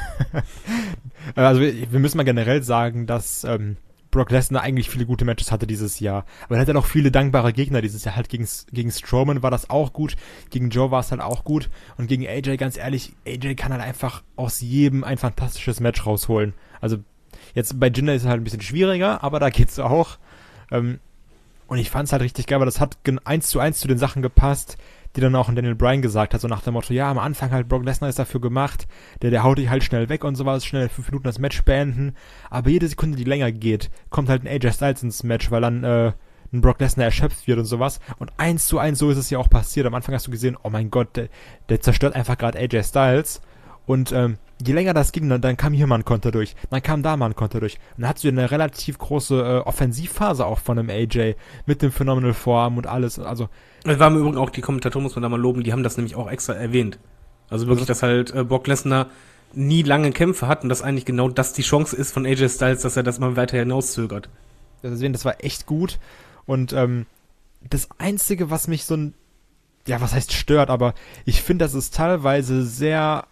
Also wir, wir müssen mal generell sagen, dass ähm, Brock Lesnar eigentlich viele gute Matches hatte dieses Jahr. Aber er hatte auch viele dankbare Gegner dieses Jahr. Halt gegen, gegen Strowman war das auch gut, gegen Joe war es halt auch gut. Und gegen A J, ganz ehrlich, A J kann halt einfach aus jedem ein fantastisches Match rausholen. Also jetzt bei Jinder ist es halt ein bisschen schwieriger, aber da geht's auch. Ähm, und ich fand's halt richtig geil, weil das hat eins zu eins zu den Sachen gepasst, die dann auch Daniel Bryan gesagt hat, so nach dem Motto, ja, am Anfang halt Brock Lesnar ist dafür gemacht, der, der haut dich halt schnell weg und sowas, schnell fünf Minuten das Match beenden, aber jede Sekunde, die länger geht, kommt halt ein A J Styles ins Match, weil dann äh, ein Brock Lesnar erschöpft wird und sowas. Und eins zu eins so ist es ja auch passiert. Am Anfang hast du gesehen, oh mein Gott, der, der zerstört einfach gerade A J Styles. Und ähm, je länger das ging, dann, dann kam hier mal ein Konter durch, dann kam da mal ein Konter durch. Und dann hattest du eine relativ große äh, Offensivphase auch von einem A J mit dem Phenomenal Forearm und alles. Also Es war im Übrigen auch, die Kommentatoren muss man da mal loben, die haben das nämlich auch extra erwähnt. Also wirklich, dass halt äh, Brock Lesnar nie lange Kämpfe hat und dass eigentlich genau das die Chance ist von A J Styles, dass er das mal weiter hinauszögert. deswegen, das war echt gut. Und ähm, das Einzige, was mich so ein, ja, was heißt stört, aber ich finde, das ist teilweise sehr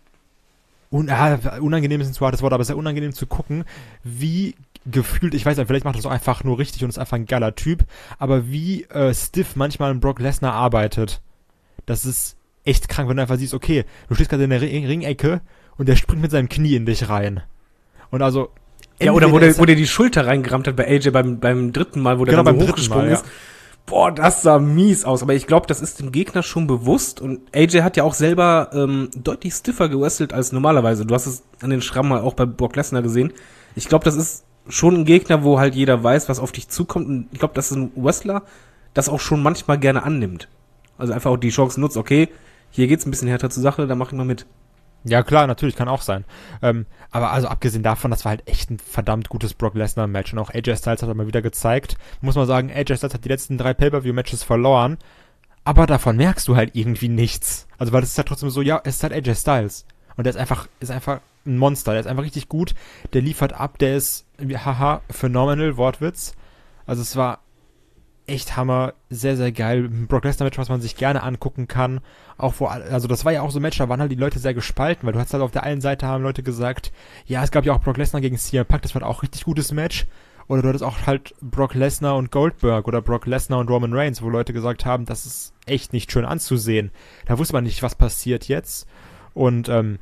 un ja, unangenehm ist ein zu hartes Wort, aber sehr unangenehm zu gucken, wie gefühlt, ich weiß nicht, vielleicht macht das auch einfach nur richtig und ist einfach ein geiler Typ, aber wie äh, stiff manchmal ein Brock Lesnar arbeitet. Das ist echt krank, wenn du einfach siehst, okay, du stehst gerade in der Ring- Ringecke und der springt mit seinem Knie in dich rein. Und also Ja, oder wo der, wo der die Schulter reingerammt hat bei A J beim, beim dritten Mal, wo der genau, dann beim so dritten hochgesprungen Mal, ja. ist. Boah, das sah mies aus. Aber ich glaube, das ist dem Gegner schon bewusst. Und A J hat ja auch selber ähm, deutlich stiffer gewrestelt als normalerweise. Du hast es an den Schrammen mal auch bei Brock Lesnar gesehen. Ich glaube, das ist schon ein Gegner, wo halt jeder weiß, was auf dich zukommt. Und ich glaube, das ist ein Wrestler, das auch schon manchmal gerne annimmt. Also einfach auch die Chance nutzt, okay, hier geht's ein bisschen härter zur Sache, da mach ich mal mit. Ja, klar, natürlich, kann auch sein. Ähm, aber also abgesehen davon, das war halt echt ein verdammt gutes Brock Lesnar-Match. Und auch A J Styles hat er mal wieder gezeigt. Muss man sagen, A J Styles hat die letzten drei Pay-Per-View-Matches verloren. Aber davon merkst du halt irgendwie nichts. Also, weil es ist halt trotzdem so, ja, es ist halt A J Styles. Und der ist einfach, ist einfach ein Monster. Der ist einfach richtig gut. Der liefert ab, der ist, haha, phenomenal, Wortwitz. Also, es war echt Hammer, sehr, sehr geil. Ein Brock Lesnar-Match, was man sich gerne angucken kann. Auch wo, also das war ja auch so ein Match, da waren halt die Leute sehr gespalten, weil du hast halt auf der einen Seite haben Leute gesagt, ja, es gab ja auch Brock Lesnar gegen C M Punk, das war auch ein richtig gutes Match. Oder du hattest auch halt Brock Lesnar und Goldberg oder Brock Lesnar und Roman Reigns, wo Leute gesagt haben, das ist echt nicht schön anzusehen. Da wusste man nicht, was passiert jetzt. Und ähm,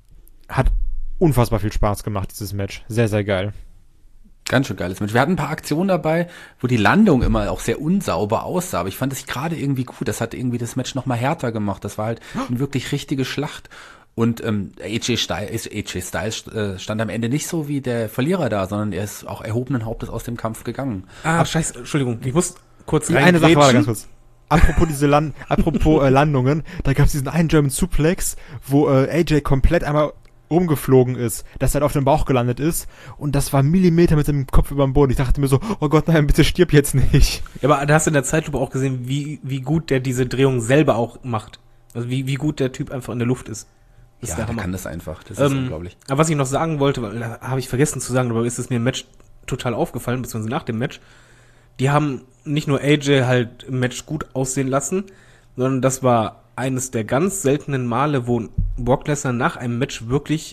hat unfassbar viel Spaß gemacht, dieses Match. Sehr, sehr geil. Ganz schön geiles Match. Wir hatten ein paar Aktionen dabei, wo die Landung immer auch sehr unsauber aussah, aber ich fand das gerade irgendwie gut. Das hat irgendwie das Match nochmal härter gemacht. Das war halt eine wirklich richtige Schlacht. Und ähm, A J Styles, A J Styles äh, stand am Ende nicht so wie der Verlierer da, sondern er ist auch erhobenen Hauptes aus dem Kampf gegangen. Ah, scheiße, Entschuldigung, ich muss kurz rein. Eine Sache war da ganz kurz. Apropos diese Land apropos äh, Landungen, da gab es diesen einen German Suplex, wo äh, A J komplett einmal rumgeflogen ist, dass er halt auf dem Bauch gelandet ist und das war Millimeter mit dem Kopf über dem Boden. Ich dachte mir so, oh Gott, nein, bitte stirb jetzt nicht. Ja, aber da hast du in der Zeitlupe auch gesehen, wie, wie gut der diese Drehung selber auch macht. Also wie, wie gut der Typ einfach in der Luft ist. Das Ja, ist der der Hammer. kann das einfach. Das ist Ähm, unglaublich. aber was ich noch sagen wollte, weil da habe ich vergessen zu sagen, aber ist es mir im Match total aufgefallen, beziehungsweise nach dem Match, die haben nicht nur A J halt im Match gut aussehen lassen, sondern das war eines der ganz seltenen Male, wo Brock Lesnar nach einem Match wirklich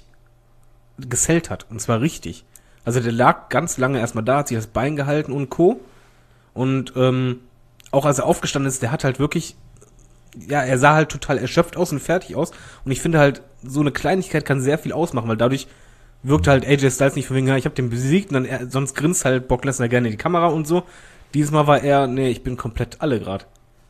gesellt hat. Und zwar richtig. Also der lag ganz lange erstmal da, hat sich das Bein gehalten und Co. Und ähm, auch als er aufgestanden ist, der hat halt wirklich, ja, er sah halt total erschöpft aus und fertig aus. Und ich finde halt, so eine Kleinigkeit kann sehr viel ausmachen, weil dadurch wirkte halt A J Styles nicht von wegen, ja, ich habe den besiegt, und dann er, sonst grinst halt Brock Lesnar gerne in die Kamera und so. Dieses Mal war er, nee, ich bin komplett alle grad.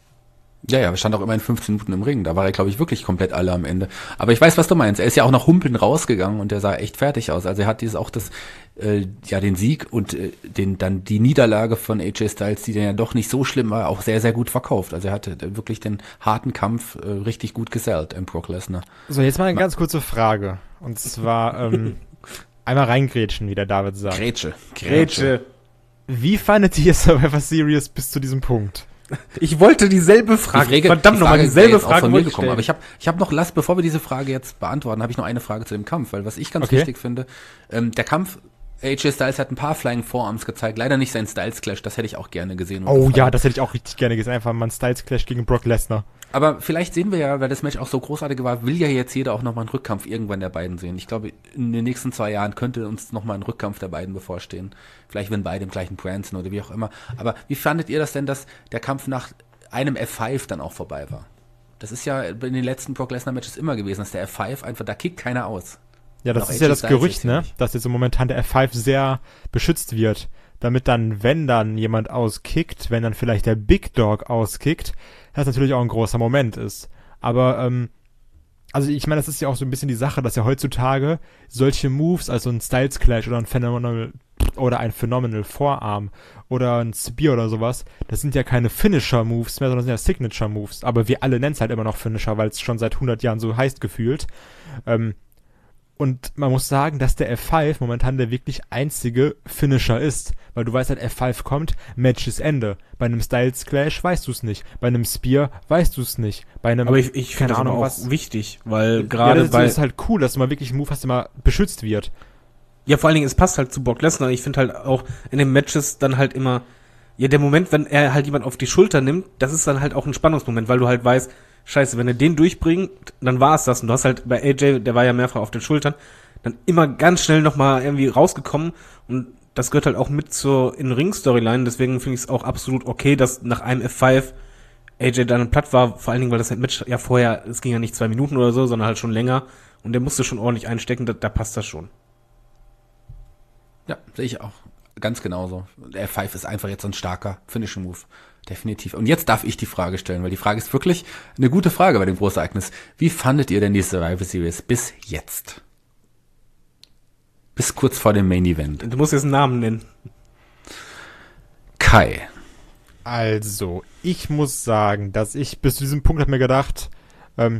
Ja, ja, wir standen auch immerhin fünfzehn Minuten im Ring. Da war er, glaube ich, wirklich komplett alle am Ende. Aber ich weiß, was du meinst. Er ist ja auch noch humpeln rausgegangen und der sah echt fertig aus. Also er hat dieses auch das, äh, ja, den Sieg und äh, den dann die Niederlage von A J Styles, die dann ja doch nicht so schlimm war, auch sehr, sehr gut verkauft. Also er hatte wirklich den harten Kampf äh, richtig gut gesellt, im Brock Lesnar. So, jetzt mal eine ganz kurze Frage. Und zwar, ähm, einmal reingrätschen, wie der David sagt. Grätsche. Grätsche. Wie fandet ihr Survivor Series bis zu diesem Punkt? Ich wollte dieselbe Frage, Die Frage, verdammt die nochmal, Frage dieselbe wäre jetzt auch Frage von mir wollte ich gekommen. stellen. Aber ich habe ich hab noch, lass, bevor wir diese Frage jetzt beantworten, habe ich noch eine Frage zu dem Kampf, weil was ich ganz Okay. wichtig finde, ähm, der Kampf, A J Styles hat ein paar Flying Forearms gezeigt, leider nicht sein Styles Clash, das hätte ich auch gerne gesehen. und Oh gefallen. ja, das hätte ich auch richtig gerne gesehen. Einfach mal ein Styles Clash gegen Brock Lesnar. Aber vielleicht sehen wir ja, weil das Match auch so großartig war, will ja jetzt jeder auch nochmal einen Rückkampf irgendwann der beiden sehen. Ich glaube, in den nächsten zwei Jahren könnte uns nochmal ein Rückkampf der beiden bevorstehen. Vielleicht wenn beide im gleichen Brand sind oder wie auch immer. Aber wie fandet ihr das denn, dass der Kampf nach einem F fünf dann auch vorbei war? Das ist ja in den letzten Brock Lesnar Matches immer gewesen, dass der F fünf einfach, da kickt keiner aus. Ja, das Auch ist A J ja das Styles Gerücht, ist ja ne? nicht. Dass jetzt im momentan der F fünf sehr beschützt wird. Damit dann, wenn dann jemand auskickt, wenn dann vielleicht der Big Dog auskickt, das natürlich auch ein großer Moment ist. Aber, ähm, also ich meine, das ist ja auch so ein bisschen die Sache, dass ja heutzutage solche Moves, also ein Styles Clash oder ein Phenomenal oder ein Phenomenal Forearm oder ein Spear oder sowas, das sind ja keine Finisher-Moves mehr, sondern das sind ja Signature-Moves. Aber wir alle nennen es halt immer noch Finisher, weil es schon seit hundert Jahren so heißt gefühlt. Ähm, und man muss sagen, dass der F fünf momentan der wirklich einzige Finisher ist. Weil du weißt halt, F fünf kommt, Match ist Ende. Bei einem Styles Clash weißt du es nicht. Bei einem Spear weißt du es nicht. Bei einem, aber ich, ich finde das Ahnung, aber auch was, wichtig, weil gerade ja, das, bei... das ist halt cool, dass du mal wirklich einen Move hast, der mal beschützt wird. Ja, vor allen Dingen, es passt halt zu Brock Lesnar. Ich finde halt auch in den Matches dann halt immer, ja, der Moment, wenn er halt jemand auf die Schulter nimmt, das ist dann halt auch ein Spannungsmoment, weil du halt weißt, scheiße, wenn er den durchbringt, dann war es das. Und du hast halt bei A J, der war ja mehrfach auf den Schultern, dann immer ganz schnell nochmal irgendwie rausgekommen. Und das gehört halt auch mit zur In-Ring-Storyline. Deswegen finde ich es auch absolut okay, dass nach einem F fünf A J dann platt war. Vor allen Dingen, weil das halt Match ja vorher, es ging ja nicht zwei Minuten oder so, sondern halt schon länger. Und der musste schon ordentlich einstecken, da, da passt das schon. Ja, sehe ich auch. Ganz genauso. Der F fünf ist einfach jetzt so ein starker Finishing-Move. Definitiv. Und jetzt darf ich die Frage stellen, weil die Frage ist wirklich eine gute Frage bei dem Großereignis. Wie fandet ihr denn die Survivor Series bis jetzt? Bis kurz vor dem Main Event. Du musst jetzt einen Namen nennen. Kai. Also, ich muss sagen, dass ich bis zu diesem Punkt habe mir gedacht, ähm,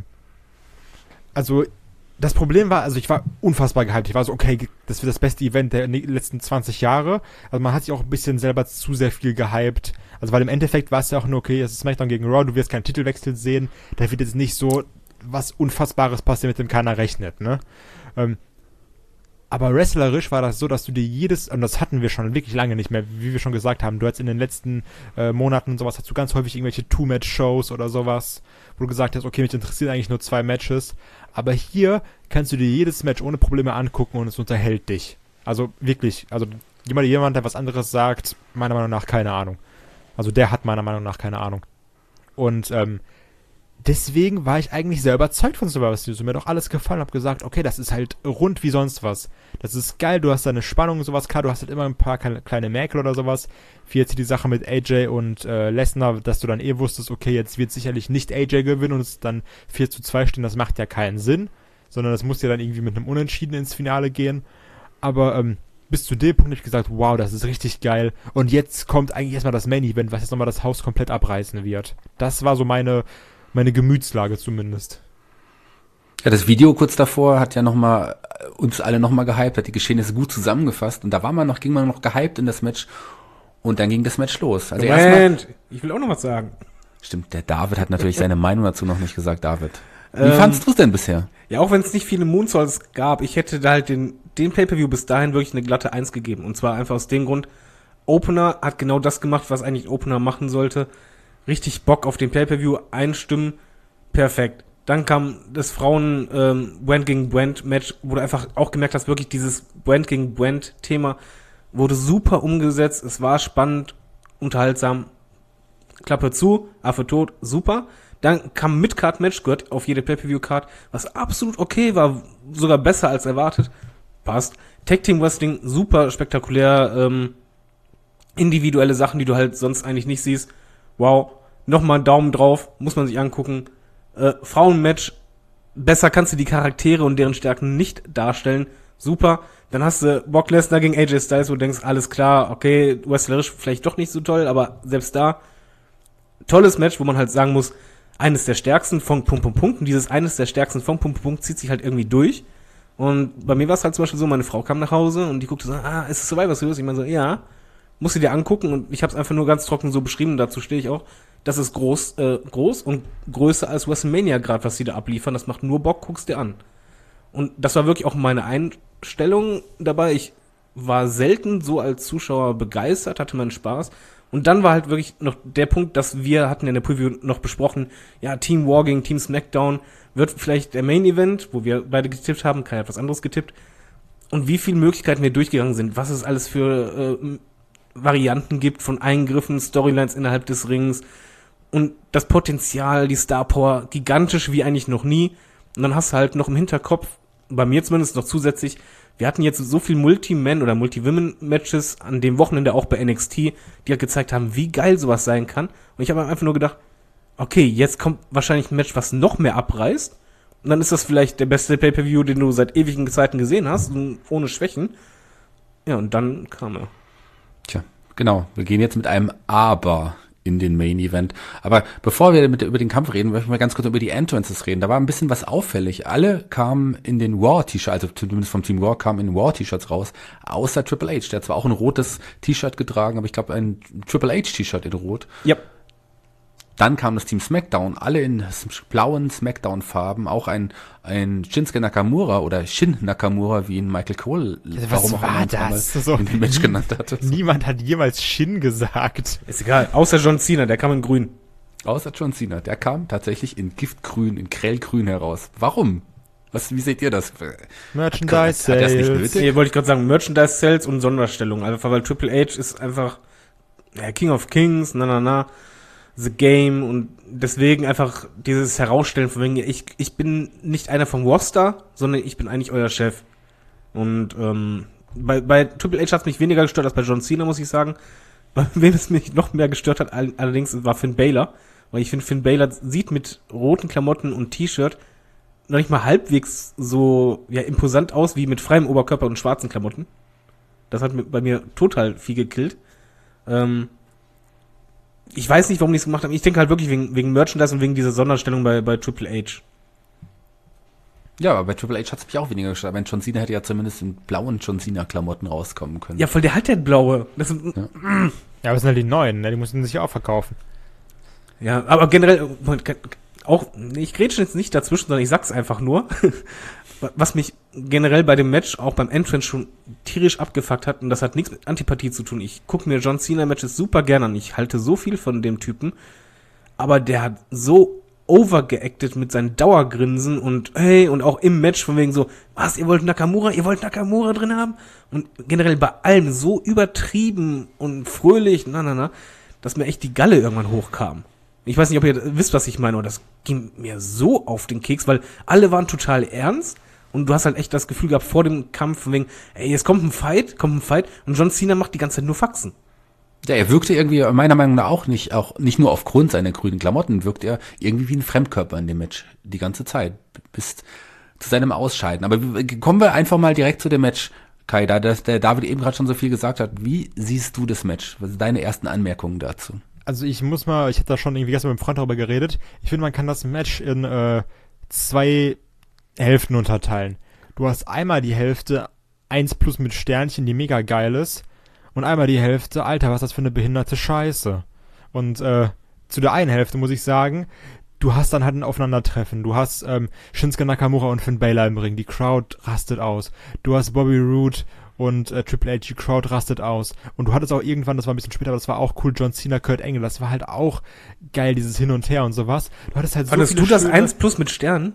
also das Problem war, also ich war unfassbar gehypt. Ich war so, okay, das wird das beste Event der letzten zwanzig Jahre. Also man hat sich auch ein bisschen selber zu sehr viel gehypt. Also weil im Endeffekt war es ja auch nur, okay, es ist SmackDown gegen Raw, du wirst keinen Titelwechsel sehen. Da wird jetzt nicht so was Unfassbares passieren, mit dem keiner rechnet, ne? Ähm, aber wrestlerisch war das so, dass du dir jedes, und das hatten wir schon wirklich lange nicht mehr, wie wir schon gesagt haben, du hast in den letzten äh, Monaten und sowas, hast du ganz häufig irgendwelche Two-Match-Shows oder sowas, wo du gesagt hast, okay, mich interessieren eigentlich nur zwei Matches, aber hier kannst du dir jedes Match ohne Probleme angucken und es unterhält dich. Also wirklich, also jemand, jemand, der was anderes sagt, meiner Meinung nach keine Ahnung. Also der hat meiner Meinung nach keine Ahnung. Und ähm, deswegen war ich eigentlich sehr überzeugt von Survivor Series. Mir hat auch alles gefallen. Hab gesagt, okay, das ist halt rund wie sonst was. Das ist geil, du hast deine Spannung und sowas. Klar, du hast halt immer ein paar kleine Mäkel oder sowas. Wie jetzt die Sache mit A J und äh, Lesnar, dass du dann eh wusstest, okay, jetzt wird sicherlich nicht A J gewinnen und es dann vier zu zwei stehen. Das macht ja keinen Sinn. Sondern das muss ja dann irgendwie mit einem Unentschieden ins Finale gehen. Aber ähm, bis zu dem Punkt habe ich gesagt, wow, das ist richtig geil. Und jetzt kommt eigentlich erstmal das Main-Event, was jetzt nochmal das Haus komplett abreißen wird. Das war so meine... meine Gemütslage zumindest. Ja, das Video kurz davor hat ja noch mal uns alle noch mal gehypt, hat die Geschehnisse gut zusammengefasst und da war man noch, ging man noch gehypt in das Match und dann ging das Match los. Also Moment, erstmal, ich will auch noch was sagen. Stimmt, der David hat natürlich seine Meinung dazu noch nicht gesagt, David. Wie ähm, fandst du es denn bisher? Ja, auch wenn es nicht viele Moonsaults gab, ich hätte da halt den, den Pay-Per-View bis dahin wirklich eine glatte eins gegeben. Und zwar einfach aus dem Grund, Opener hat genau das gemacht, was eigentlich Opener machen sollte. Richtig Bock auf den Pay-Per-View, einstimmen, perfekt. Dann kam das Frauen ähm, Brand gegen Brand Match, wo du einfach auch gemerkt hast, wirklich dieses Brand gegen Brand Thema wurde super umgesetzt, es war spannend, unterhaltsam, Klappe zu, Affe tot, super. Dann kam Mid-Card-Match, gehört auf jede Pay-Per-View-Card, was absolut okay war, sogar besser als erwartet, passt. Tag-Team-Wrestling, super spektakulär, ähm, individuelle Sachen, die du halt sonst eigentlich nicht siehst. Wow, nochmal einen Daumen drauf, muss man sich angucken. Äh, Frauenmatch, besser kannst du die Charaktere und deren Stärken nicht darstellen. Super. Dann hast du Brock Lesnar gegen A J Styles, wo du denkst, alles klar, okay, wrestlerisch vielleicht doch nicht so toll, aber selbst da, tolles Match, wo man halt sagen muss, eines der stärksten von Punkt, Punkt, Punkt. Und dieses eines der stärksten von Punkt, Punkt, zieht sich halt irgendwie durch. Und bei mir war es halt zum Beispiel so, meine Frau kam nach Hause und die guckte so, ah, ist es Survivor Series? Ich meine so, ja. Musst du dir angucken und ich habe es einfach nur ganz trocken so beschrieben, dazu stehe ich auch. Das ist groß, äh, groß und größer als WrestleMania gerade, was sie da abliefern. Das macht nur Bock, guck's dir an. Und das war wirklich auch meine Einstellung dabei. Ich war selten so als Zuschauer begeistert, hatte meinen Spaß. Und dann war halt wirklich noch der Punkt, dass wir hatten in der Preview noch besprochen, ja, Team War gegen Team SmackDown wird vielleicht der Main Event, wo wir beide getippt haben, Kai hat was anderes getippt. Und wie viele Möglichkeiten wir durchgegangen sind, was es alles für äh, Varianten gibt von Eingriffen, Storylines innerhalb des Rings und das Potenzial, die Star Power, gigantisch wie eigentlich noch nie. Und dann hast du halt noch im Hinterkopf, bei mir zumindest noch zusätzlich, wir hatten jetzt so viel Multi-Man- oder Multi-Women-Matches an dem Wochenende auch bei N X T, die halt gezeigt haben, wie geil sowas sein kann. Und ich habe einfach nur gedacht, okay, jetzt kommt wahrscheinlich ein Match, was noch mehr abreißt. Und dann ist das vielleicht der beste Pay-Per-View, den du seit ewigen Zeiten gesehen hast, ohne Schwächen. Ja, und dann kam er. Tja, genau. Wir gehen jetzt mit einem Aber in den Main Event. Aber bevor wir mit, über den Kampf reden, möchte ich mal ganz kurz über die Entrances reden. Da war ein bisschen was auffällig. Alle kamen in den Raw-T-Shirts, also zumindest vom Team Raw kamen in Raw-T-Shirts raus, außer Triple H. Der hat zwar auch ein rotes T-Shirt getragen, aber ich glaube ein Triple H-T-Shirt in Rot. Ja. Dann kam das Team SmackDown, alle in blauen SmackDown-Farben, auch ein, ein Shinsuke Nakamura oder Shin Nakamura, wie ihn Michael Cole, Was warum auch war immer das? mal So, in dem Match genannt hatte. Niemand hat jemals Shin gesagt. Ist egal. Außer John Cena, der kam in grün. Außer John Cena, der kam tatsächlich in Giftgrün, in Grellgrün heraus. Warum? Was, wie seht ihr das? Merchandise Hat er es nicht Sales. nötig? Nee, wollte ich gerade sagen, Merchandise Sales und Sonderstellung. Einfach weil Triple H ist einfach ja, King of Kings, na na na, The Game und deswegen einfach dieses Herausstellen von wegen, ich, ich bin nicht einer vom Roster, sondern ich bin eigentlich euer Chef. Und ähm, bei, bei Triple H hat es mich weniger gestört als bei John Cena, muss ich sagen. Bei wem es mich noch mehr gestört hat, all- allerdings war Finn Balor. Weil ich finde, Finn Balor sieht mit roten Klamotten und T-Shirt noch nicht mal halbwegs so ja, imposant aus wie mit freiem Oberkörper und schwarzen Klamotten. Das hat mit, bei mir total viel gekillt. Ähm, ich weiß nicht, warum die es gemacht haben. Ich denke halt wirklich wegen, wegen Merchandise und wegen dieser Sonderstellung bei, bei Triple H. Ja, aber bei Triple H hat es mich auch weniger gestört. Aber John Cena hätte ja zumindest in blauen John Cena-Klamotten rauskommen können. Ja, voll, der hat ja blaue. Das sind, Ja. Ja, aber das sind halt die neuen, ne? Die mussten sich ja auch verkaufen. Ja, aber generell, auch, ich grätsche jetzt nicht dazwischen, sondern ich sag's einfach nur, was mich generell bei dem Match, auch beim Entrance schon tierisch abgefuckt hat, und das hat nichts mit Antipathie zu tun. Ich gucke mir John Cena Matches super gerne an, ich halte so viel von dem Typen, aber der hat so overgeacted mit seinen Dauergrinsen und hey, und auch im Match von wegen so, was, ihr wollt Nakamura, ihr wollt Nakamura drin haben? Und generell bei allem so übertrieben und fröhlich, na, na, na, dass mir echt die Galle irgendwann hochkam. Ich weiß nicht, ob ihr wisst, was ich meine, aber das ging mir so auf den Keks, weil alle waren total ernst und du hast halt echt das Gefühl gehabt vor dem Kampf von wegen, ey, jetzt kommt ein Fight, kommt ein Fight und John Cena macht die ganze Zeit nur Faxen. Ja, er wirkte irgendwie meiner Meinung nach auch nicht, auch nicht nur aufgrund seiner grünen Klamotten, wirkt er irgendwie wie ein Fremdkörper in dem Match die ganze Zeit, bis zu seinem Ausscheiden. Aber kommen wir einfach mal direkt zu dem Match, Kai, da das, der David eben gerade schon so viel gesagt hat. Wie siehst du das Match? Was sind deine ersten Anmerkungen dazu? Also ich muss mal, ich hatte da schon irgendwie gestern mit einem Freund darüber geredet. Ich finde, man kann das Match in äh, zwei Hälften unterteilen. Du hast einmal die Hälfte eins plus mit Sternchen, die mega geil ist. Und einmal die Hälfte, Alter, was ist das für eine behinderte Scheiße. Und äh, zu der einen Hälfte muss ich sagen, du hast dann halt ein Aufeinandertreffen. Du hast ähm, Shinsuke Nakamura und Finn Balor im Ring. Die Crowd rastet aus. Du hast Bobby Roode und äh, Triple H, die Crowd rastet aus. Und du hattest auch irgendwann, das war ein bisschen später, aber das war auch cool, John Cena, Kurt Angle. Das war halt auch geil, dieses Hin und Her und sowas. Du hattest halt so Fandest viele du das schöne- eins plus mit Sternen?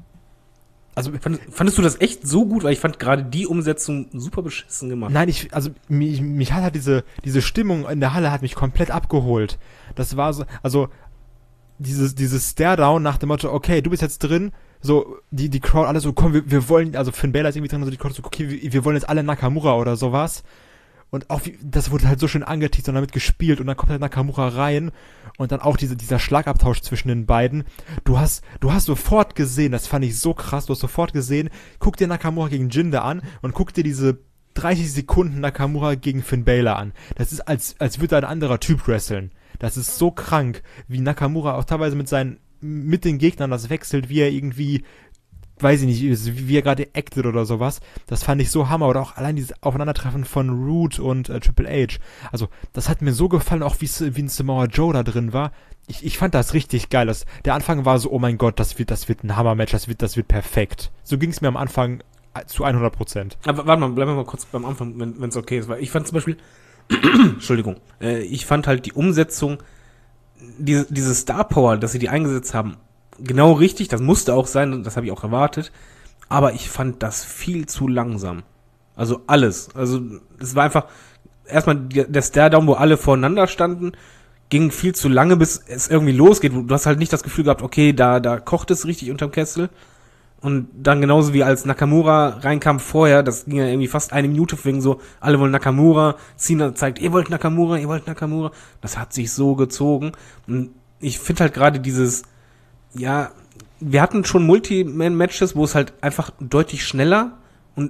Also Fand, fandest du das echt so gut? Weil ich fand gerade die Umsetzung super beschissen gemacht. Nein, ich, also mich, mich hat halt diese, diese Stimmung in der Halle hat mich komplett abgeholt. Das war so, also dieses, dieses Stare-Down nach dem Motto, okay, du bist jetzt drin, so, die, die Crowd, alle so, komm, wir, wir wollen, also Finn Balor ist irgendwie drin, also die Crowd so, okay, wir, wir wollen jetzt alle Nakamura oder sowas. Und auch, wie, das wurde halt so schön angeteased und damit gespielt und dann kommt halt Nakamura rein und dann auch diese, dieser Schlagabtausch zwischen den beiden. Du hast, du hast sofort gesehen, das fand ich so krass, du hast sofort gesehen, guck dir Nakamura gegen Jinder an und guck dir diese dreißig Sekunden Nakamura gegen Finn Balor an. Das ist, als, als würde ein anderer Typ wresteln. Das ist so krank, wie Nakamura auch teilweise mit seinen, mit den Gegnern das wechselt, wie er irgendwie, weiß ich nicht, wie er gerade acted oder sowas. Das fand ich so hammer. Oder auch allein dieses Aufeinandertreffen von Roode und äh, Triple H. Also, das hat mir so gefallen, auch wie, wie ein Samoa Joe da drin war. Ich, ich fand das richtig geil. Das, der Anfang war so, oh mein Gott, das wird, das wird ein Hammer-Match, das wird, das wird perfekt. So ging es mir am Anfang zu hundert Prozent. Aber warte mal, bleiben wir mal kurz beim Anfang, wenn es okay ist. Weil ich fand zum Beispiel, Entschuldigung, äh, ich fand halt die Umsetzung, diese, diese Star Power, dass sie die eingesetzt haben, genau richtig, das musste auch sein, das habe ich auch erwartet, aber ich fand das viel zu langsam. Also alles. Also es war einfach, erstmal der Stare-Down, wo alle voreinander standen, ging viel zu lange, bis es irgendwie losgeht. Du hast halt nicht das Gefühl gehabt, okay, da, da kocht es richtig unterm Kessel. Und dann genauso wie als Nakamura reinkam vorher, das ging ja irgendwie fast eine Minute wegen so, alle wollen Nakamura, Cena zeigt, ihr wollt Nakamura, ihr wollt Nakamura. Das hat sich so gezogen. Und ich finde halt gerade dieses, ja, wir hatten schon Multi-Man-Matches, wo es halt einfach deutlich schneller und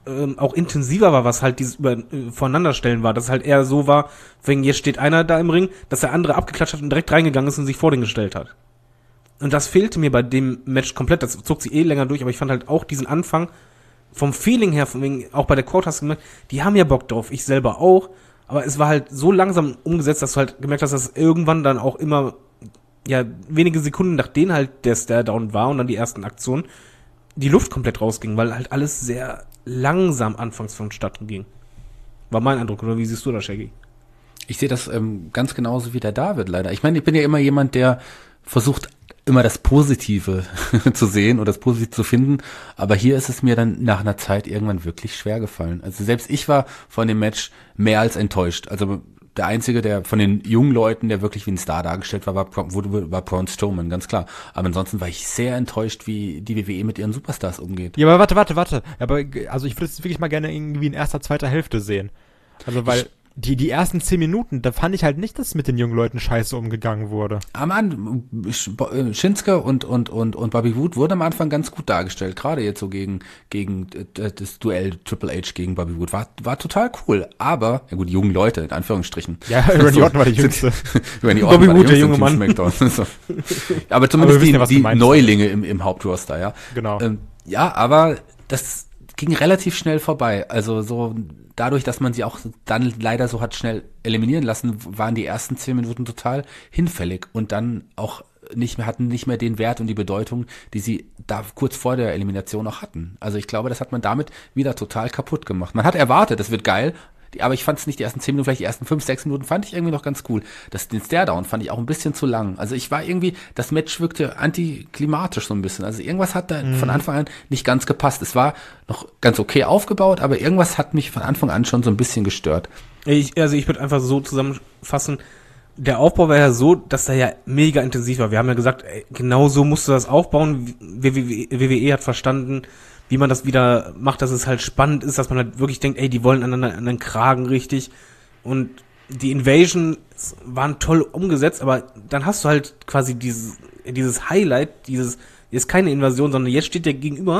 ähm, auch intensiver war, was halt dieses über, äh, Voreinanderstellen war. Dass es halt eher so war, wenn jetzt steht einer da im Ring, dass der andere abgeklatscht hat und direkt reingegangen ist und sich vor den gestellt hat. Und das fehlte mir bei dem Match komplett. Das zog sich eh länger durch, aber ich fand halt auch diesen Anfang vom Feeling her, von wegen, auch bei der Quote hast du gemerkt, die haben ja Bock drauf, ich selber auch, aber es war halt so langsam umgesetzt, dass du halt gemerkt hast, dass irgendwann dann auch immer, ja, wenige Sekunden nachdem halt der Stare-Down war und dann die ersten Aktionen, die Luft komplett rausging, weil halt alles sehr langsam anfangs vonstatten ging. War mein Eindruck, oder wie siehst du das, Shaggy? Ich sehe das ähm, ganz genauso wie der David leider. Ich meine, ich bin ja immer jemand, der versucht, immer das Positive zu sehen oder das Positive zu finden, aber hier ist es mir dann nach einer Zeit irgendwann wirklich schwer gefallen. Also selbst ich war von dem Match mehr als enttäuscht. Also der Einzige, der von den jungen Leuten, der wirklich wie ein Star dargestellt war, war, war Braun Strowman, ganz klar. Aber ansonsten war ich sehr enttäuscht, wie die W W E mit ihren Superstars umgeht. Ja, aber warte, warte, warte. Aber also ich würde es wirklich mal gerne irgendwie in erster, zweiter Hälfte sehen. Also weil... Ich, Die, die ersten zehn Minuten, da fand ich halt nicht, dass mit den jungen Leuten scheiße umgegangen wurde. Am Anfang, Shinsuke und, und, und, und Bobby Wood wurde am Anfang ganz gut dargestellt. Gerade jetzt so gegen, gegen das Duell Triple H gegen Bobby Wood. War, war total cool. Aber, ja gut, die jungen Leute, in Anführungsstrichen. Ja, Randy Orton war der Jüngste. Randy Bobby Wood, der junge Mann. so. Aber zumindest aber wissen, die, ja, die Neulinge im, im Hauptroster, ja. Genau. Ähm, ja, aber das ging relativ schnell vorbei. Also so dadurch, dass man sie auch dann leider so hat schnell eliminieren lassen, waren die ersten zehn Minuten total hinfällig und dann auch nicht mehr, hatten nicht mehr den Wert und die Bedeutung, die sie da kurz vor der Elimination noch hatten. Also ich glaube, das hat man damit wieder total kaputt gemacht. Man hat erwartet, das wird geil, aber ich fand es nicht die ersten zehn Minuten, vielleicht die ersten fünf, sechs Minuten fand ich irgendwie noch ganz cool. Das, den Stare-Down fand ich auch ein bisschen zu lang. Also ich war irgendwie, das Match wirkte antiklimatisch so ein bisschen. Also irgendwas hat da mhm. von Anfang an nicht ganz gepasst. Es war noch ganz okay aufgebaut, aber irgendwas hat mich von Anfang an schon so ein bisschen gestört. Ich, also ich würde einfach so zusammenfassen, der Aufbau war ja so, dass er ja mega intensiv war. Wir haben ja gesagt, ey, genau so musst du das aufbauen. W W E hat verstanden, wie man das wieder macht, dass es halt spannend ist, dass man halt wirklich denkt, ey, die wollen aneinander an den Kragen richtig. Und die Invasion waren toll umgesetzt, aber dann hast du halt quasi dieses, dieses Highlight, dieses, ist keine Invasion, sondern jetzt steht der gegenüber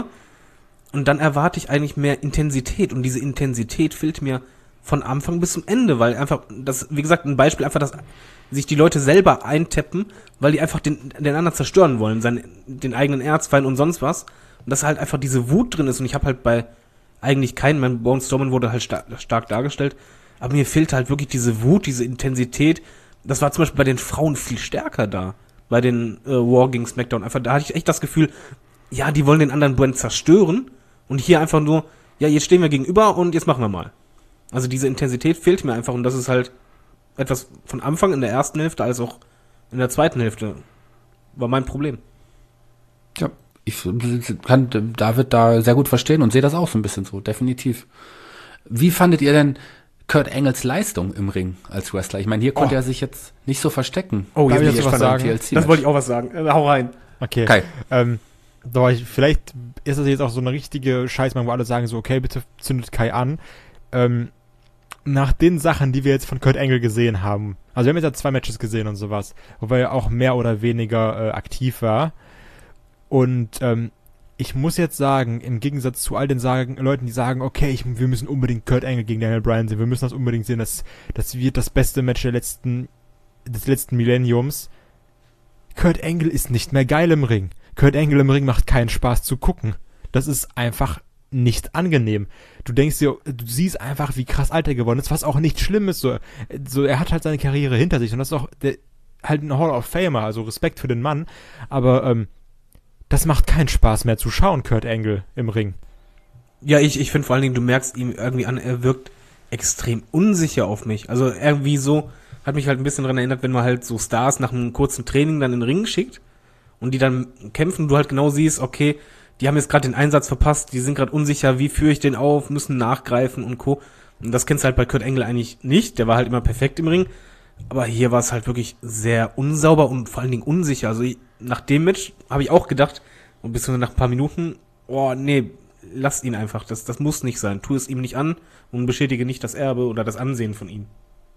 und dann erwarte ich eigentlich mehr Intensität und diese Intensität fehlt mir von Anfang bis zum Ende, weil einfach, das, wie gesagt, ein Beispiel einfach, dass sich die Leute selber eintappen, weil die einfach den, den anderen zerstören wollen, seinen, den eigenen Erzfeind und sonst was. Und dass halt einfach diese Wut drin ist. Und ich habe halt bei eigentlich keinen, mein Braun Strowman wurde halt star- stark dargestellt, aber mir fehlt halt wirklich diese Wut, diese Intensität. Das war zum Beispiel bei den Frauen viel stärker da. Bei den äh, War gegen SmackDown. Einfach, da hatte ich echt das Gefühl, ja, die wollen den anderen Brand zerstören. Und hier einfach nur, ja, jetzt stehen wir gegenüber und jetzt machen wir mal. Also diese Intensität fehlt mir einfach. Und das ist halt etwas von Anfang in der ersten Hälfte als auch in der zweiten Hälfte. War mein Problem. Ja. Ich kann David da sehr gut verstehen und sehe das auch so ein bisschen so, definitiv. Wie fandet ihr denn Kurt Angles Leistung im Ring als Wrestler? Ich meine, hier konnte oh. er sich jetzt nicht so verstecken. Oh, jetzt will ich was sagen. Das wollte ich auch was sagen. Äh, hau rein. Okay. Kai. Ähm, doch, ich, vielleicht ist das jetzt auch so eine richtige Scheißmann, wo alle sagen so, okay, bitte zündet Kai an. Ähm, nach den Sachen, die wir jetzt von Kurt Angle gesehen haben, also wir haben jetzt ja zwei Matches gesehen und sowas, wo er ja auch mehr oder weniger äh, aktiv war. Und ähm, ich muss jetzt sagen, im Gegensatz zu all den sagen, Leuten, die sagen, okay, ich, wir müssen unbedingt Kurt Angle gegen Daniel Bryan sehen, wir müssen das unbedingt sehen, das, das wird das beste Match der letzten, des letzten Millenniums. Kurt Angle ist nicht mehr geil im Ring. Kurt Angle im Ring macht keinen Spaß zu gucken. Das ist einfach nicht angenehm. Du denkst dir, du siehst einfach, wie krass alt er geworden ist, was auch nicht schlimm ist. So, so er hat halt seine Karriere hinter sich und das ist auch der, halt ein Hall of Famer, also Respekt für den Mann, aber ähm, das macht keinen Spaß mehr zu schauen, Kurt Angle im Ring. Ja, ich, ich finde vor allen Dingen, du merkst ihm irgendwie an, er wirkt extrem unsicher auf mich. Also irgendwie so, hat mich halt ein bisschen daran erinnert, wenn man halt so Stars nach einem kurzen Training dann in den Ring schickt und die dann kämpfen und du halt genau siehst, okay, die haben jetzt gerade den Einsatz verpasst, die sind gerade unsicher, wie führe ich den auf, müssen nachgreifen und Co. Und das kennst du halt bei Kurt Angle eigentlich nicht, der war halt immer perfekt im Ring. Aber hier war es halt wirklich sehr unsauber und vor allen Dingen unsicher. Also ich, nach dem Match habe ich auch gedacht, und bis nach ein paar Minuten, oh nee, lass ihn einfach, das, das muss nicht sein. Tu es ihm nicht an und beschädige nicht das Erbe oder das Ansehen von ihm.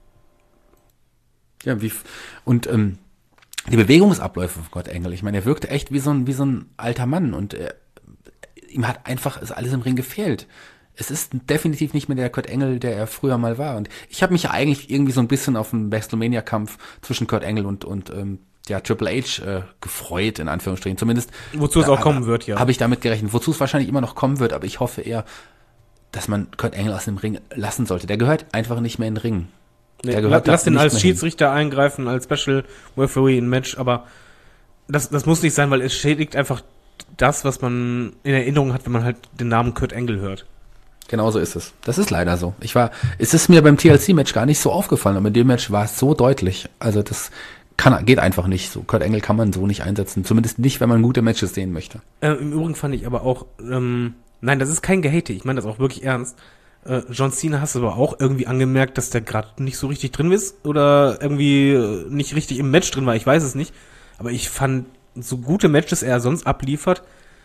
Ja, wie und ähm, die Bewegungsabläufe von Kurt Angle, ich meine, er wirkte echt wie so ein, wie so ein alter Mann und äh, ihm hat einfach ist alles im Ring gefehlt. es ist definitiv nicht mehr der Kurt Angle, der er früher mal war. Und ich habe mich ja eigentlich irgendwie so ein bisschen auf den WrestleMania-Kampf zwischen Kurt Angle und, und ähm, ja, Triple H äh, gefreut, in Anführungsstrichen. Zumindest. Wozu es auch kommen wird, ja. Habe ich damit gerechnet. Wozu es wahrscheinlich immer noch kommen wird, aber ich hoffe eher, dass man Kurt Angle aus dem Ring lassen sollte. Der gehört einfach nicht mehr in den Ring. Nee, Der gehört lass den nicht als mehr hin. Schiedsrichter eingreifen, als Special Referee in Match, aber das, das muss nicht sein, weil es schädigt einfach das, was man in Erinnerung hat, wenn man halt den Namen Kurt Angle hört. Genau so ist es. Das ist leider so. Ich war, es ist mir beim T L C-Match gar nicht so aufgefallen, aber in dem Match war es so deutlich. Also das kann, geht einfach nicht so. Kurt Angle kann man so nicht einsetzen. Zumindest nicht, wenn man gute Matches sehen möchte. Äh, Im Übrigen fand ich aber auch, ähm, nein, das ist kein Gehate, ich meine das auch wirklich ernst. Äh, John Cena hast du aber auch irgendwie angemerkt, dass der gerade nicht so richtig drin ist oder irgendwie äh, nicht richtig im Match drin war, ich weiß es nicht. Aber ich fand, so gute Matches er sonst abliefert,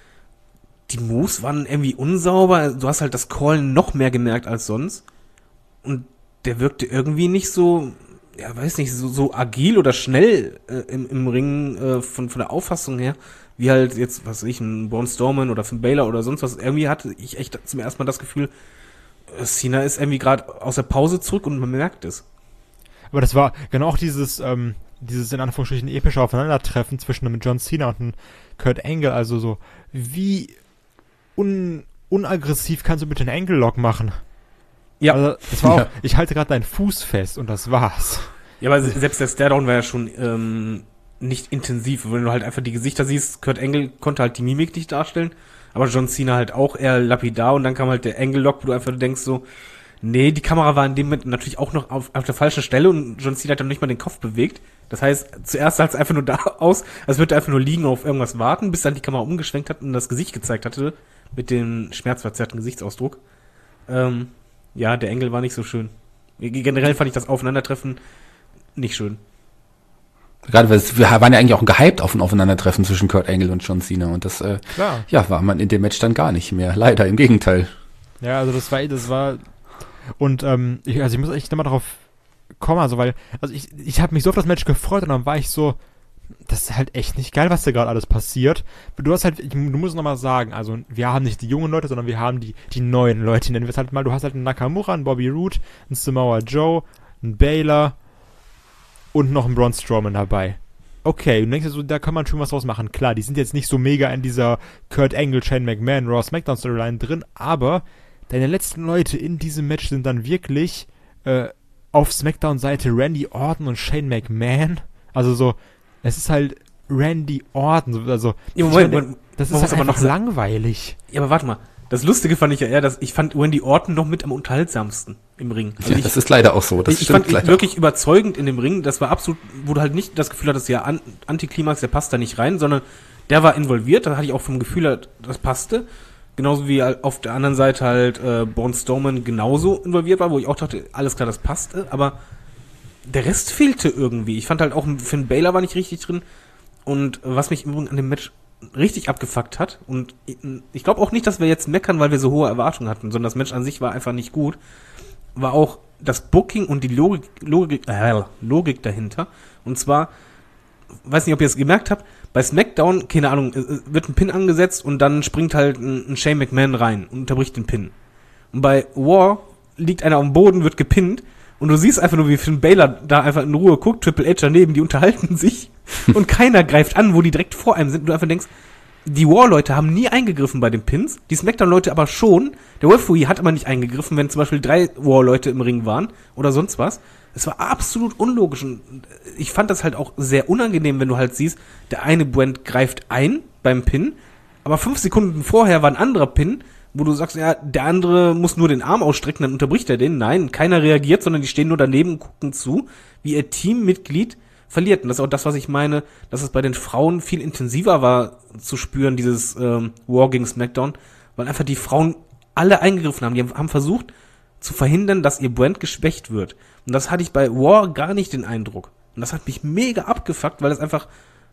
die Moves waren irgendwie unsauber, du hast halt das Callen noch mehr gemerkt als sonst und der wirkte irgendwie nicht so, ja weiß nicht, so, so agil oder schnell äh, im, im Ring äh, von, von der Auffassung her, wie halt jetzt, was weiß ich, ein Braun Strowman oder Finn Balor oder sonst was. Irgendwie hatte ich echt zum ersten Mal das Gefühl, äh, Cena ist irgendwie gerade aus der Pause zurück und man merkt es. Aber das war genau auch dieses, ähm, dieses in Anführungsstrichen epische Aufeinandertreffen zwischen einem John Cena und einem Kurt Angle, also so, wie un, unaggressiv kannst du bitte einen Angle-Lock machen? Ja. Also, das war auch, Ja. ich halte gerade deinen Fuß fest und das war's. Ja, aber selbst der Staredown war ja schon ähm, nicht intensiv, wenn du halt einfach die Gesichter siehst. Kurt Angle konnte halt die Mimik nicht darstellen, aber John Cena halt auch eher lapidar und dann kam halt der Angle-Lock, wo du einfach denkst so, nee, die Kamera war in dem Moment natürlich auch noch auf, auf der falschen Stelle und John Cena hat dann nicht mal den Kopf bewegt. Das heißt, zuerst sah es einfach nur da aus, als würde er einfach nur liegen und auf irgendwas warten, bis dann die Kamera umgeschwenkt hat und das Gesicht gezeigt hatte, mit dem schmerzverzerrten Gesichtsausdruck. Ähm, ja, der Angle war nicht so schön. Generell fand ich das Aufeinandertreffen nicht schön. Gerade weil es, wir waren ja eigentlich auch gehypt auf ein Aufeinandertreffen zwischen Kurt Angle und John Cena und das äh, Klar. ja, war man in dem Match dann gar nicht mehr. Leider, im Gegenteil. Ja, also das war, das war, und ähm, ich, also ich muss echt nochmal drauf kommen, also weil, also ich, ich habe mich so auf das Match gefreut und dann war ich so, das ist halt echt nicht geil, was da gerade alles passiert. Du hast halt, ich, du musst nochmal sagen, also wir haben nicht die jungen Leute, sondern wir haben die, die neuen Leute, nennen wir es halt mal, du hast halt einen Nakamura, einen Bobby Roode, einen Samoa Joe, einen Baylor und noch einen Braun Strowman dabei. Okay, und du denkst dir so, da kann man schon was draus machen. Klar, die sind jetzt nicht so mega in dieser Kurt Angle, Shane McMahon, Raw SmackDown Storyline drin, aber deine letzten Leute in diesem Match sind dann wirklich äh, auf SmackDown-Seite Randy Orton und Shane McMahon. Also so, es ist halt Randy Orton. Also Ja, Moment, ich meine, Moment, das man ist muss halt aber einfach noch sagen- langweilig. Ja, aber warte mal. Das Lustige fand ich ja eher, dass ich fand Randy Orton noch mit am unterhaltsamsten im Ring. Also Ja, ich, das ist leider auch so. Das ich, ich stimmt fand ihn leider. wirklich überzeugend in dem Ring. Das war absolut, wo du halt nicht das Gefühl hattest, ja, An- Antiklimax, der passt da nicht rein, sondern der war involviert. Da hatte ich auch vom Gefühl, das passte. Genauso wie auf der anderen Seite halt äh, Braun Strowman genauso involviert war, wo ich auch dachte, alles klar, das passte. Aber der Rest fehlte irgendwie. Ich fand halt auch, Finn Balor war nicht richtig drin. Und was mich im Übrigen an dem Match richtig abgefuckt hat, und ich, ich glaube auch nicht, dass wir jetzt meckern, weil wir so hohe Erwartungen hatten, sondern das Match an sich war einfach nicht gut, war auch das Booking und die Logik, Logik, äh, Logik dahinter. Und zwar, weiß nicht, ob ihr es gemerkt habt, bei SmackDown, keine Ahnung, wird ein Pin angesetzt und dann springt halt ein, ein Shane McMahon rein und unterbricht den Pin. Und bei War liegt einer auf dem Boden, wird gepinnt und du siehst einfach nur, wie Finn Balor da einfach in Ruhe guckt, Triple H daneben, die unterhalten sich und keiner greift an, wo die direkt vor einem sind und du einfach denkst, die War-Leute haben nie eingegriffen bei den Pins, die SmackDown-Leute aber schon. Der Referee hat aber nicht eingegriffen, wenn zum Beispiel drei War-Leute im Ring waren oder sonst was. Es war absolut unlogisch und ich fand das halt auch sehr unangenehm, wenn du halt siehst, der eine Brand greift ein beim Pin, aber fünf Sekunden vorher war ein anderer Pin, wo du sagst, ja, der andere muss nur den Arm ausstrecken, dann unterbricht er den. Nein, keiner reagiert, sondern die stehen nur daneben und gucken zu, wie ihr Teammitglied verliert. Und das ist auch das, was ich meine, dass es bei den Frauen viel intensiver war zu spüren, dieses ähm, War gegen SmackDown, weil einfach die Frauen alle eingegriffen haben. Die haben versucht zu verhindern, dass ihr Brand geschwächt wird. Und das hatte ich bei War gar nicht den Eindruck. Und das hat mich mega abgefuckt, weil es einfach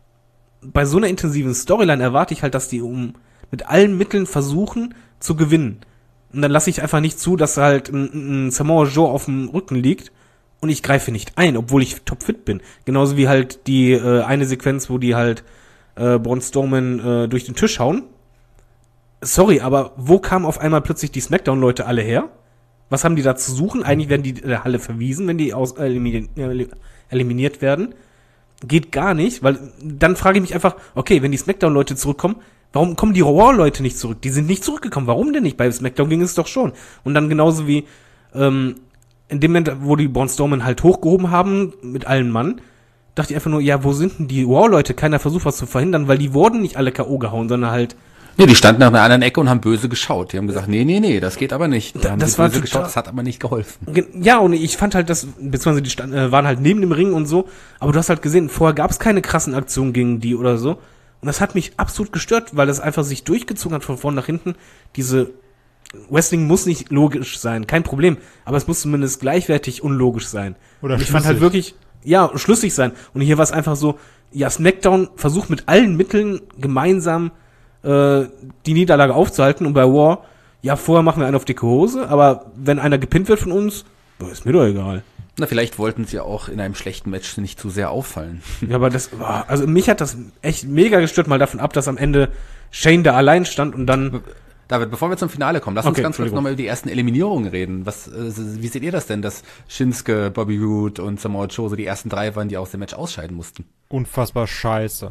bei so einer intensiven Storyline erwarte ich halt, dass die um mit allen Mitteln versuchen zu gewinnen. Und dann lasse ich einfach nicht zu, dass halt ein, ein Samoa Joe auf dem Rücken liegt und ich greife nicht ein, obwohl ich topfit bin. Genauso wie halt die äh, eine Sequenz, wo die halt äh, Braun Strowman äh, durch den Tisch hauen. sorry, aber wo kamen auf einmal plötzlich die Smackdown-Leute alle her? Was haben die da zu suchen? Eigentlich werden die der Halle verwiesen, wenn die aus, eliminiert, eliminiert werden. Geht gar nicht, weil dann frage ich mich einfach, okay, wenn die Smackdown-Leute zurückkommen, warum kommen die Raw-Leute nicht zurück? Die sind nicht zurückgekommen. Warum denn nicht? Bei Smackdown ging es doch schon. Und dann genauso wie ähm, in dem Moment, wo die Braun Strowman halt hochgehoben haben mit allen Mann, dachte ich einfach nur, ja, wo sind denn die Raw-Leute? Keiner versucht, was zu verhindern, weil die wurden nicht alle K O gehauen, sondern halt Nee, die standen nach einer anderen Ecke und haben böse geschaut. Die haben gesagt, nee, nee, nee, das geht aber nicht. Die Da- haben das die war böse total- geschaut, das hat aber nicht geholfen. Ge- Ja, und ich fand halt das, beziehungsweise die stand, äh, waren halt neben dem Ring und so, aber du hast halt gesehen, vorher gab es keine krassen Aktionen gegen die oder so. Und das hat mich absolut gestört, weil das einfach sich durchgezogen hat von vorn nach hinten. Diese Wrestling muss nicht logisch sein, kein Problem, aber es muss zumindest gleichwertig unlogisch sein. Oder und ich fand schlüssig. halt wirklich, ja, schlüssig sein. Und hier war es einfach so, ja, SmackDown versucht mit allen Mitteln gemeinsam äh, die Niederlage aufzuhalten und bei War, ja, vorher machen wir einen auf dicke Hose, aber wenn einer gepinnt wird von uns, ist mir doch egal. Na, vielleicht wollten sie auch in einem schlechten Match nicht zu sehr auffallen. Ja, aber das war, also mich hat das echt mega gestört, mal davon ab, dass am Ende Shane da allein stand und dann, David, bevor wir zum Finale kommen, lass uns Okay, ganz kurz Entschuldigung. nochmal über die ersten Eliminierungen reden. Was, äh, wie seht ihr das denn, dass Shinsuke, Bobby Roode und Samoa Joe so die ersten drei waren, die aus dem Match ausscheiden mussten? Unfassbar scheiße.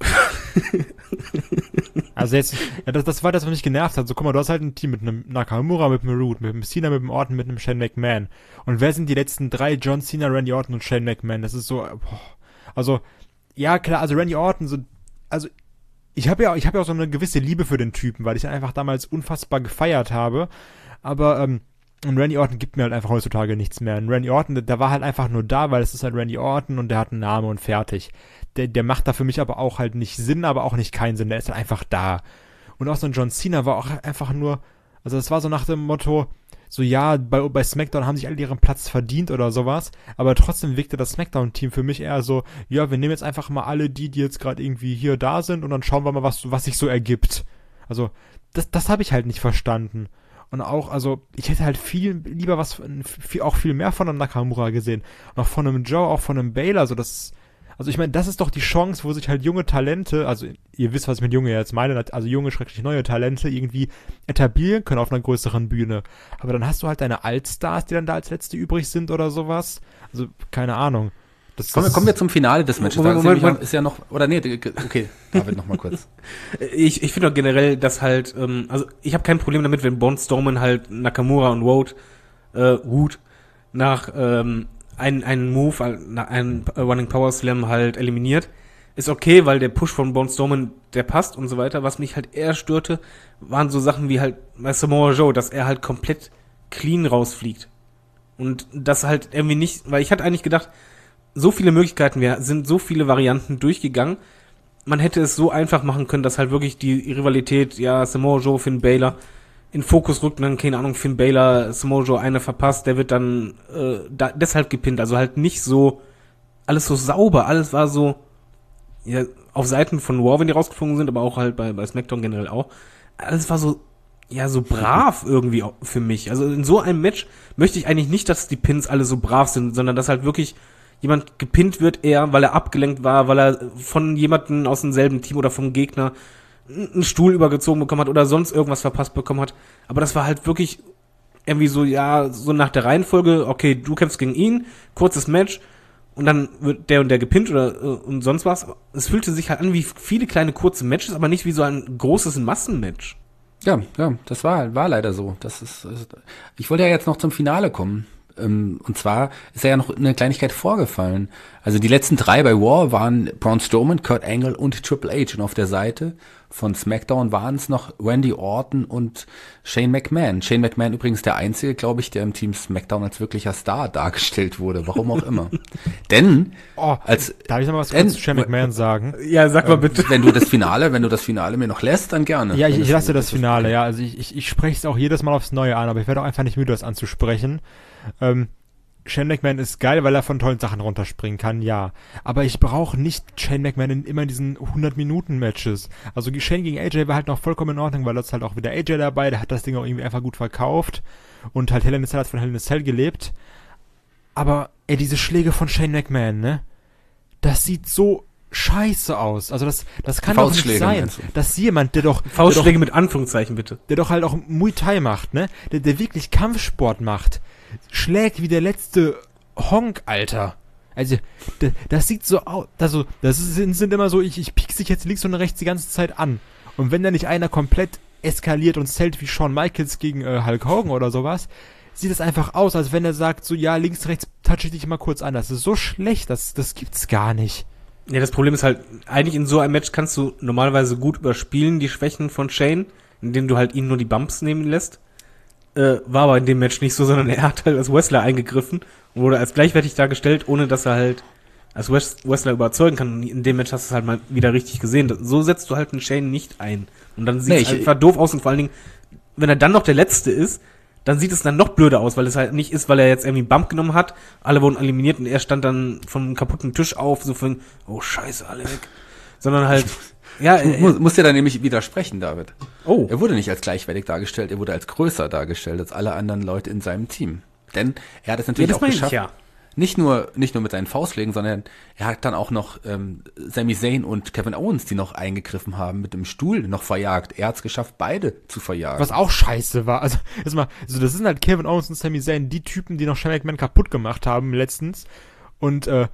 Also jetzt, ja, das, das war das, was mich genervt hat. So, guck mal, du hast halt ein Team mit einem Nakamura, mit einem Roode, mit einem Cena, mit einem Orton, mit einem Shane McMahon. Und wer sind die letzten drei? John Cena, Randy Orton und Shane McMahon. Das ist so, boah. Also, ja, klar, also Randy Orton, so, also, ich habe ja, ich habe ja auch so eine gewisse Liebe für den Typen, weil ich ihn einfach damals unfassbar gefeiert habe. Aber, ähm, und Randy Orton gibt mir halt einfach heutzutage nichts mehr. Und Randy Orton, der, der war halt einfach nur da, weil es ist halt Randy Orton und der hat einen Namen und fertig. Der, der macht da für mich aber auch halt nicht Sinn, aber auch nicht keinen Sinn. Der ist halt einfach da. Und auch so ein John Cena war auch einfach nur, also das war so nach dem Motto, so ja, bei, bei SmackDown haben sich alle ihren Platz verdient oder sowas, aber trotzdem wirkte das SmackDown-Team für mich eher so, ja, wir nehmen jetzt einfach mal alle die, die jetzt gerade irgendwie hier da sind und dann schauen wir mal, was, was sich so ergibt. Also, das, das habe ich halt nicht verstanden. Und auch, also, ich hätte halt viel lieber was, viel, auch viel mehr von einem Nakamura gesehen. Und auch von einem Joe, auch von einem Baylor, so das, also ich meine, das ist doch die Chance, wo sich halt junge Talente, also ihr wisst, was ich mit junge jetzt meine, also junge, schrecklich neue Talente irgendwie etablieren können auf einer größeren Bühne. Aber dann hast du halt deine Altstars, die dann da als letzte übrig sind oder sowas. Also, keine Ahnung. Das, Kommen wir, das kommen wir zum Finale des Matches. Moment, Da ist, Moment, nämlich Moment. noch, ist ja noch, oder nee, okay, David, noch mal kurz. ich, ich finde auch generell, dass halt, ähm, also ich habe kein Problem damit, wenn Braun Strowman halt Nakamura und Roode, äh, Roode nach ähm, einen, einen Move, äh, einen Running Power Slam halt eliminiert. Ist okay, weil der Push von Braun Strowman, der passt und so weiter. Was mich halt eher störte, waren so Sachen wie halt bei Samoa Joe, dass er halt komplett clean rausfliegt. Und das halt irgendwie nicht, weil ich hatte eigentlich gedacht, so viele Möglichkeiten, wir sind so viele Varianten durchgegangen. Man hätte es so einfach machen können, dass halt wirklich die Rivalität, ja, Samoa Joe, Finn Balor in Fokus rückt und dann, keine Ahnung, Finn Balor, Samoa Joe eine verpasst, der wird dann äh, da, deshalb gepinnt. Also halt nicht so, alles so sauber, alles war so, ja, auf Seiten von Raw, wenn die rausgeflogen sind, aber auch halt bei, bei SmackDown generell auch. Alles war so, ja, so brav irgendwie auch für mich. Also in so einem Match möchte ich eigentlich nicht, dass die Pins alle so brav sind, sondern dass halt wirklich jemand gepinnt wird eher, weil er abgelenkt war, weil er von jemandem aus demselben Team oder vom Gegner einen Stuhl übergezogen bekommen hat oder sonst irgendwas verpasst bekommen hat. Aber das war halt wirklich irgendwie so, ja, so nach der Reihenfolge, okay, du kämpfst gegen ihn, kurzes Match und dann wird der und der gepinnt oder äh, und sonst was. Es fühlte sich halt an wie viele kleine kurze Matches, aber nicht wie so ein großes Massenmatch. Ja, ja, das war, war leider so. Das ist, ist, ich wollte ja jetzt noch zum Finale kommen. Ähm, und zwar ist ja noch eine Kleinigkeit vorgefallen. Also die letzten drei bei Raw waren Braun Strowman, Kurt Angle und Triple H. Und auf der Seite von SmackDown waren es noch Randy Orton und Shane McMahon. Shane McMahon übrigens der einzige, glaube ich, der im Team SmackDown als wirklicher Star dargestellt wurde. Warum auch immer. Denn, Oh, als, darf ich noch mal was denn- kurz zu Shane McMahon sagen? Ja, sag mal bitte. wenn du das Finale, wenn du das Finale mir noch lässt, dann gerne. Ja, ich, Wenn ich das- lasse das Finale, ja. Also ich, ich, ich spreche es auch jedes Mal aufs Neue an, aber ich werde auch einfach nicht müde, das anzusprechen. Ähm, Shane McMahon ist geil, weil er von tollen Sachen runterspringen kann, ja. Aber ich brauche nicht Shane McMahon in immer in diesen hundert-Minuten-Matches. Also Shane gegen A J war halt noch vollkommen in Ordnung, weil das halt auch wieder A J dabei, der hat das Ding auch irgendwie einfach gut verkauft. Und halt Hell in a Cell hat von Hell in a Cell gelebt. Aber, ey, diese Schläge von Shane McMahon, ne? Das sieht so scheiße aus. Also das, das kann doch nicht Faustschläge, sein, meinst du? dass jemand, der doch, Faustschläge der doch, mit Anführungszeichen, bitte. der doch halt auch Muay Thai macht, ne, der, der wirklich Kampfsport macht, schlägt wie der letzte Honk, Alter. Also, das, das sieht so aus, also, das sind, sind immer so, ich, ich piekse dich jetzt links und rechts die ganze Zeit an. Und wenn da nicht einer komplett eskaliert und zählt wie Shawn Michaels gegen äh, Hulk Hogan oder sowas, sieht es einfach aus, als wenn er sagt, so, ja, links, rechts touche ich dich mal kurz an. Das ist so schlecht, das, das gibt's gar nicht. Ja, das Problem ist halt, eigentlich in so einem Match kannst du normalerweise gut überspielen, die Schwächen von Shane, indem du halt ihn nur die Bumps nehmen lässt. Äh, war aber in dem Match nicht so, sondern er hat halt als Wrestler eingegriffen und wurde als gleichwertig dargestellt, ohne dass er halt als Wrestler überzeugen kann. Und in dem Match hast du es halt mal wieder richtig gesehen. So setzt du halt einen Shane nicht ein. Und dann sieht Nee, es ich- einfach doof aus und vor allen Dingen, wenn er dann noch der Letzte ist, dann sieht es dann noch blöder aus, weil es halt nicht ist, weil er jetzt irgendwie einen Bump genommen hat, alle wurden eliminiert und er stand dann vom kaputten Tisch auf, so von, oh scheiße, alle weg. Sondern halt, ja, Ich äh, muss, muss dir da nämlich widersprechen, David. oh. Er wurde nicht als gleichwertig dargestellt, er wurde als größer dargestellt als alle anderen Leute in seinem Team. Denn er hat es Ja, natürlich das auch meine ich, geschafft, ja. nicht nur nicht nur mit seinen Faustschlägen, sondern er hat dann auch noch ähm, Sami Zayn und Kevin Owens, die noch eingegriffen haben, mit dem Stuhl noch verjagt. Er hat es geschafft, beide zu verjagen. Was auch scheiße war. Also, erstmal, also das sind halt Kevin Owens und Sami Zayn, die Typen, die noch Shane McMahon kaputt gemacht haben letztens. Und äh,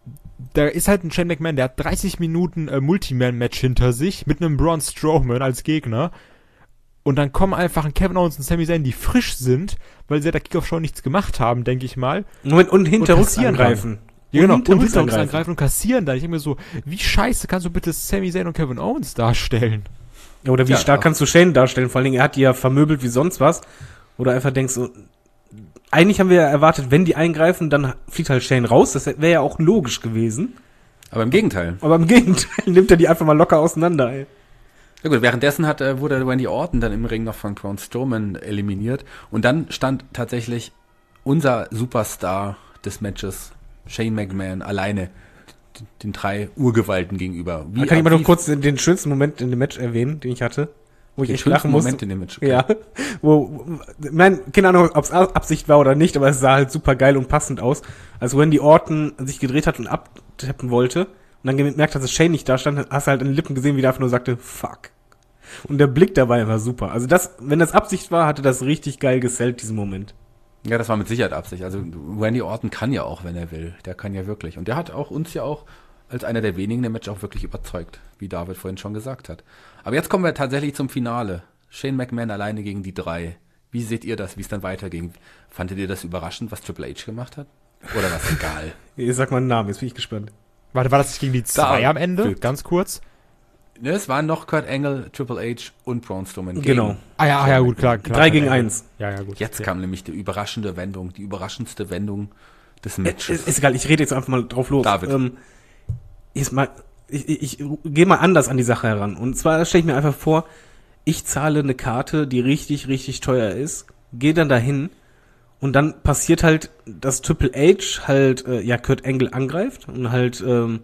da ist halt ein Shane McMahon, der hat dreißig Minuten äh, Multiman-Match hinter sich mit einem Braun Strowman als Gegner. Und dann kommen einfach ein Kevin Owens und Sami Zayn, die frisch sind, weil sie ja der Kickoff-Show nichts gemacht haben, denke ich mal. Moment, und hinterrücks kassieren angreifen. Ja, genau, und hinterrücks hinterrücks angreifen und kassieren dann. Ich denke mir so, wie scheiße kannst du bitte Sami Zayn und Kevin Owens darstellen? Ja, oder wie Ja, stark auch. kannst du Shane darstellen? Vor allen Dingen, er hat die ja vermöbelt wie sonst was. Oder einfach denkst so, eigentlich haben wir ja erwartet, wenn die eingreifen, dann fliegt halt Shane raus. Das wäre ja auch logisch gewesen. Aber im Gegenteil. Aber im Gegenteil nimmt er die einfach mal locker auseinander, ey. Ja gut, währenddessen hat, äh, wurde Randy Orton dann im Ring noch von Braun Strowman eliminiert. Und dann stand tatsächlich unser Superstar des Matches, Shane McMahon, alleine d- den drei Urgewalten gegenüber. Wie Da kann ich mal noch wie- kurz den, den schönsten Moment in dem Match erwähnen, den ich hatte. Wo ich den echt schönsten lachen musste. Moment in dem Match. Okay. Ja, wo, wo- nein, keine Ahnung, ob es Absicht war oder nicht, aber es sah halt super geil und passend aus. Als Randy Orton sich gedreht hat und abtappen wollte und dann gemerkt hat, dass Shane nicht da stand, hast du halt in den Lippen gesehen, wie der einfach nur sagte, fuck. Und der Blick dabei war super. Also das, wenn das Absicht war, hatte das richtig geil gesellt, diesen Moment. Ja, das war mit Sicherheit Absicht. Also Randy Orton kann ja auch, wenn er will. Der kann ja wirklich. Und der hat auch uns ja auch als einer der wenigen im Match auch wirklich überzeugt, wie David vorhin schon gesagt hat. Aber jetzt kommen wir tatsächlich zum Finale. Shane McMahon alleine gegen die drei. Wie seht ihr das, wie es dann weiterging? Fandet ihr das überraschend, was Triple H gemacht hat? Oder was egal? Ich sag mal einen Namen, jetzt bin ich gespannt. Warte, war das nicht gegen die zwei Da- am Ende? Wild. Ganz kurz. Ne, es waren noch Kurt Angle, Triple H und Braun Strowman. gegen- Genau. Ah ja, ah, ja, gut, klar, klar. Drei gegen eins. Ja, ja, gut. Jetzt ja. kam nämlich die überraschende Wendung, die überraschendste Wendung des Ist, Matches. ist egal, ich rede jetzt einfach mal drauf los. David. Ähm, ist mal, ich, ich, ich gehe mal anders an die Sache heran. Und zwar stelle ich mir einfach vor, ich zahle eine Karte, die richtig, richtig teuer ist, gehe dann dahin und dann passiert halt, dass Triple H halt, äh, ja, Kurt Angle angreift und halt, ähm,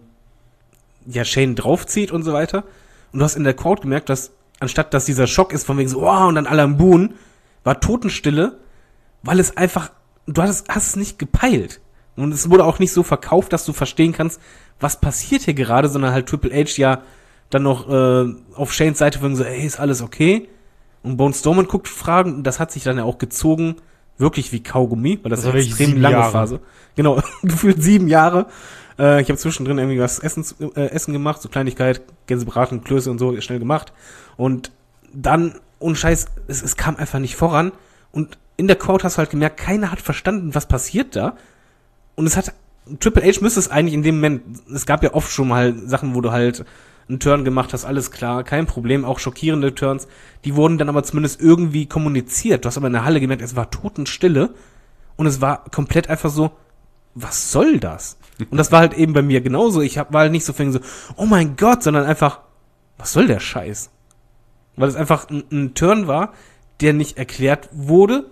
ja, Shane draufzieht und so weiter. Und du hast in der Crowd gemerkt, dass, anstatt dass dieser Schock ist von wegen so, oh, und dann alle am Buhen, war Totenstille, weil es einfach, du hast, hast es nicht gepeilt. Und es wurde auch nicht so verkauft, dass du verstehen kannst, was passiert hier gerade, sondern halt Triple H ja dann noch äh, auf Shanes Seite von so, ey, ist alles okay? Und Braun Strowman guckt Fragen, und das hat sich dann ja auch gezogen, wirklich wie Kaugummi, weil das, Das war eine wirklich extrem sieben lange Jahre. Phase. Genau, gefühlt sieben Jahre. Äh, ich habe zwischendrin irgendwie was Essen, äh, Essen gemacht, so Kleinigkeit, Gänsebraten, Klöße und so, schnell gemacht. Und dann, ohne Scheiß, es, es kam einfach nicht voran. Und in der Crowd hast du halt gemerkt, keiner hat verstanden, was passiert da. Und es hat, Triple H müsste es eigentlich in dem Moment, es gab ja oft schon mal Sachen, wo du halt einen Turn gemacht hast, alles klar, kein Problem, auch schockierende Turns, die wurden dann aber zumindest irgendwie kommuniziert. Du hast aber in der Halle gemerkt, es war Totenstille und es war komplett einfach so, was soll das? Und das war halt eben bei mir genauso. Ich hab, war halt nicht so so, oh mein Gott, sondern einfach, was soll der Scheiß? Weil es einfach ein, ein Turn war, der nicht erklärt wurde.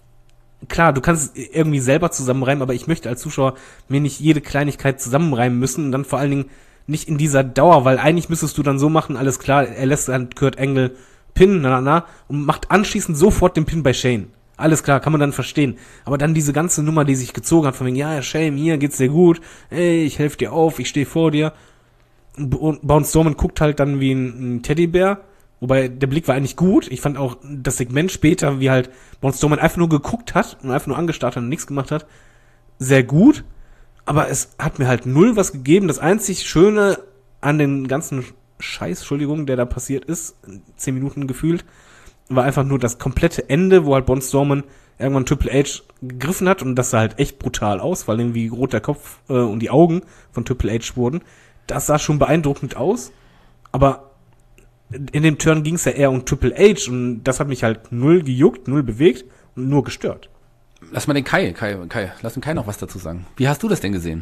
Klar, du kannst es irgendwie selber zusammenreimen, aber ich möchte als Zuschauer mir nicht jede Kleinigkeit zusammenreimen müssen und dann vor allen Dingen nicht in dieser Dauer, weil eigentlich müsstest du dann so machen, alles klar, er lässt dann Kurt Angle pinnen, na, na, na, und macht anschließend sofort den Pin bei Shane. Alles klar, kann man dann verstehen. Aber dann diese ganze Nummer, die sich gezogen hat, von wegen, ja, Shane, hier geht's dir gut, ey, ich helfe dir auf, ich stehe vor dir. Braun Strowman guckt halt dann wie ein, ein Teddybär, wobei der Blick war eigentlich gut. Ich fand auch das Segment später, wie halt Braun Strowman einfach nur geguckt hat und einfach nur angestarrt hat und nichts gemacht hat, sehr gut. Aber es hat mir halt null was gegeben. Das einzig Schöne an den ganzen Scheiß, Entschuldigung, der da passiert ist, zehn Minuten gefühlt, war einfach nur das komplette Ende, wo halt Braun Strowman irgendwann Triple H gegriffen hat und das sah halt echt brutal aus, weil irgendwie rot der Kopf äh, und die Augen von Triple H wurden. Das sah schon beeindruckend aus, aber in dem Turn ging es ja eher um Triple H und das hat mich halt null gejuckt, null bewegt und nur gestört. Lass mal den Kai, Kai, Kai, lass den Kai noch was dazu sagen. Wie hast du das denn gesehen?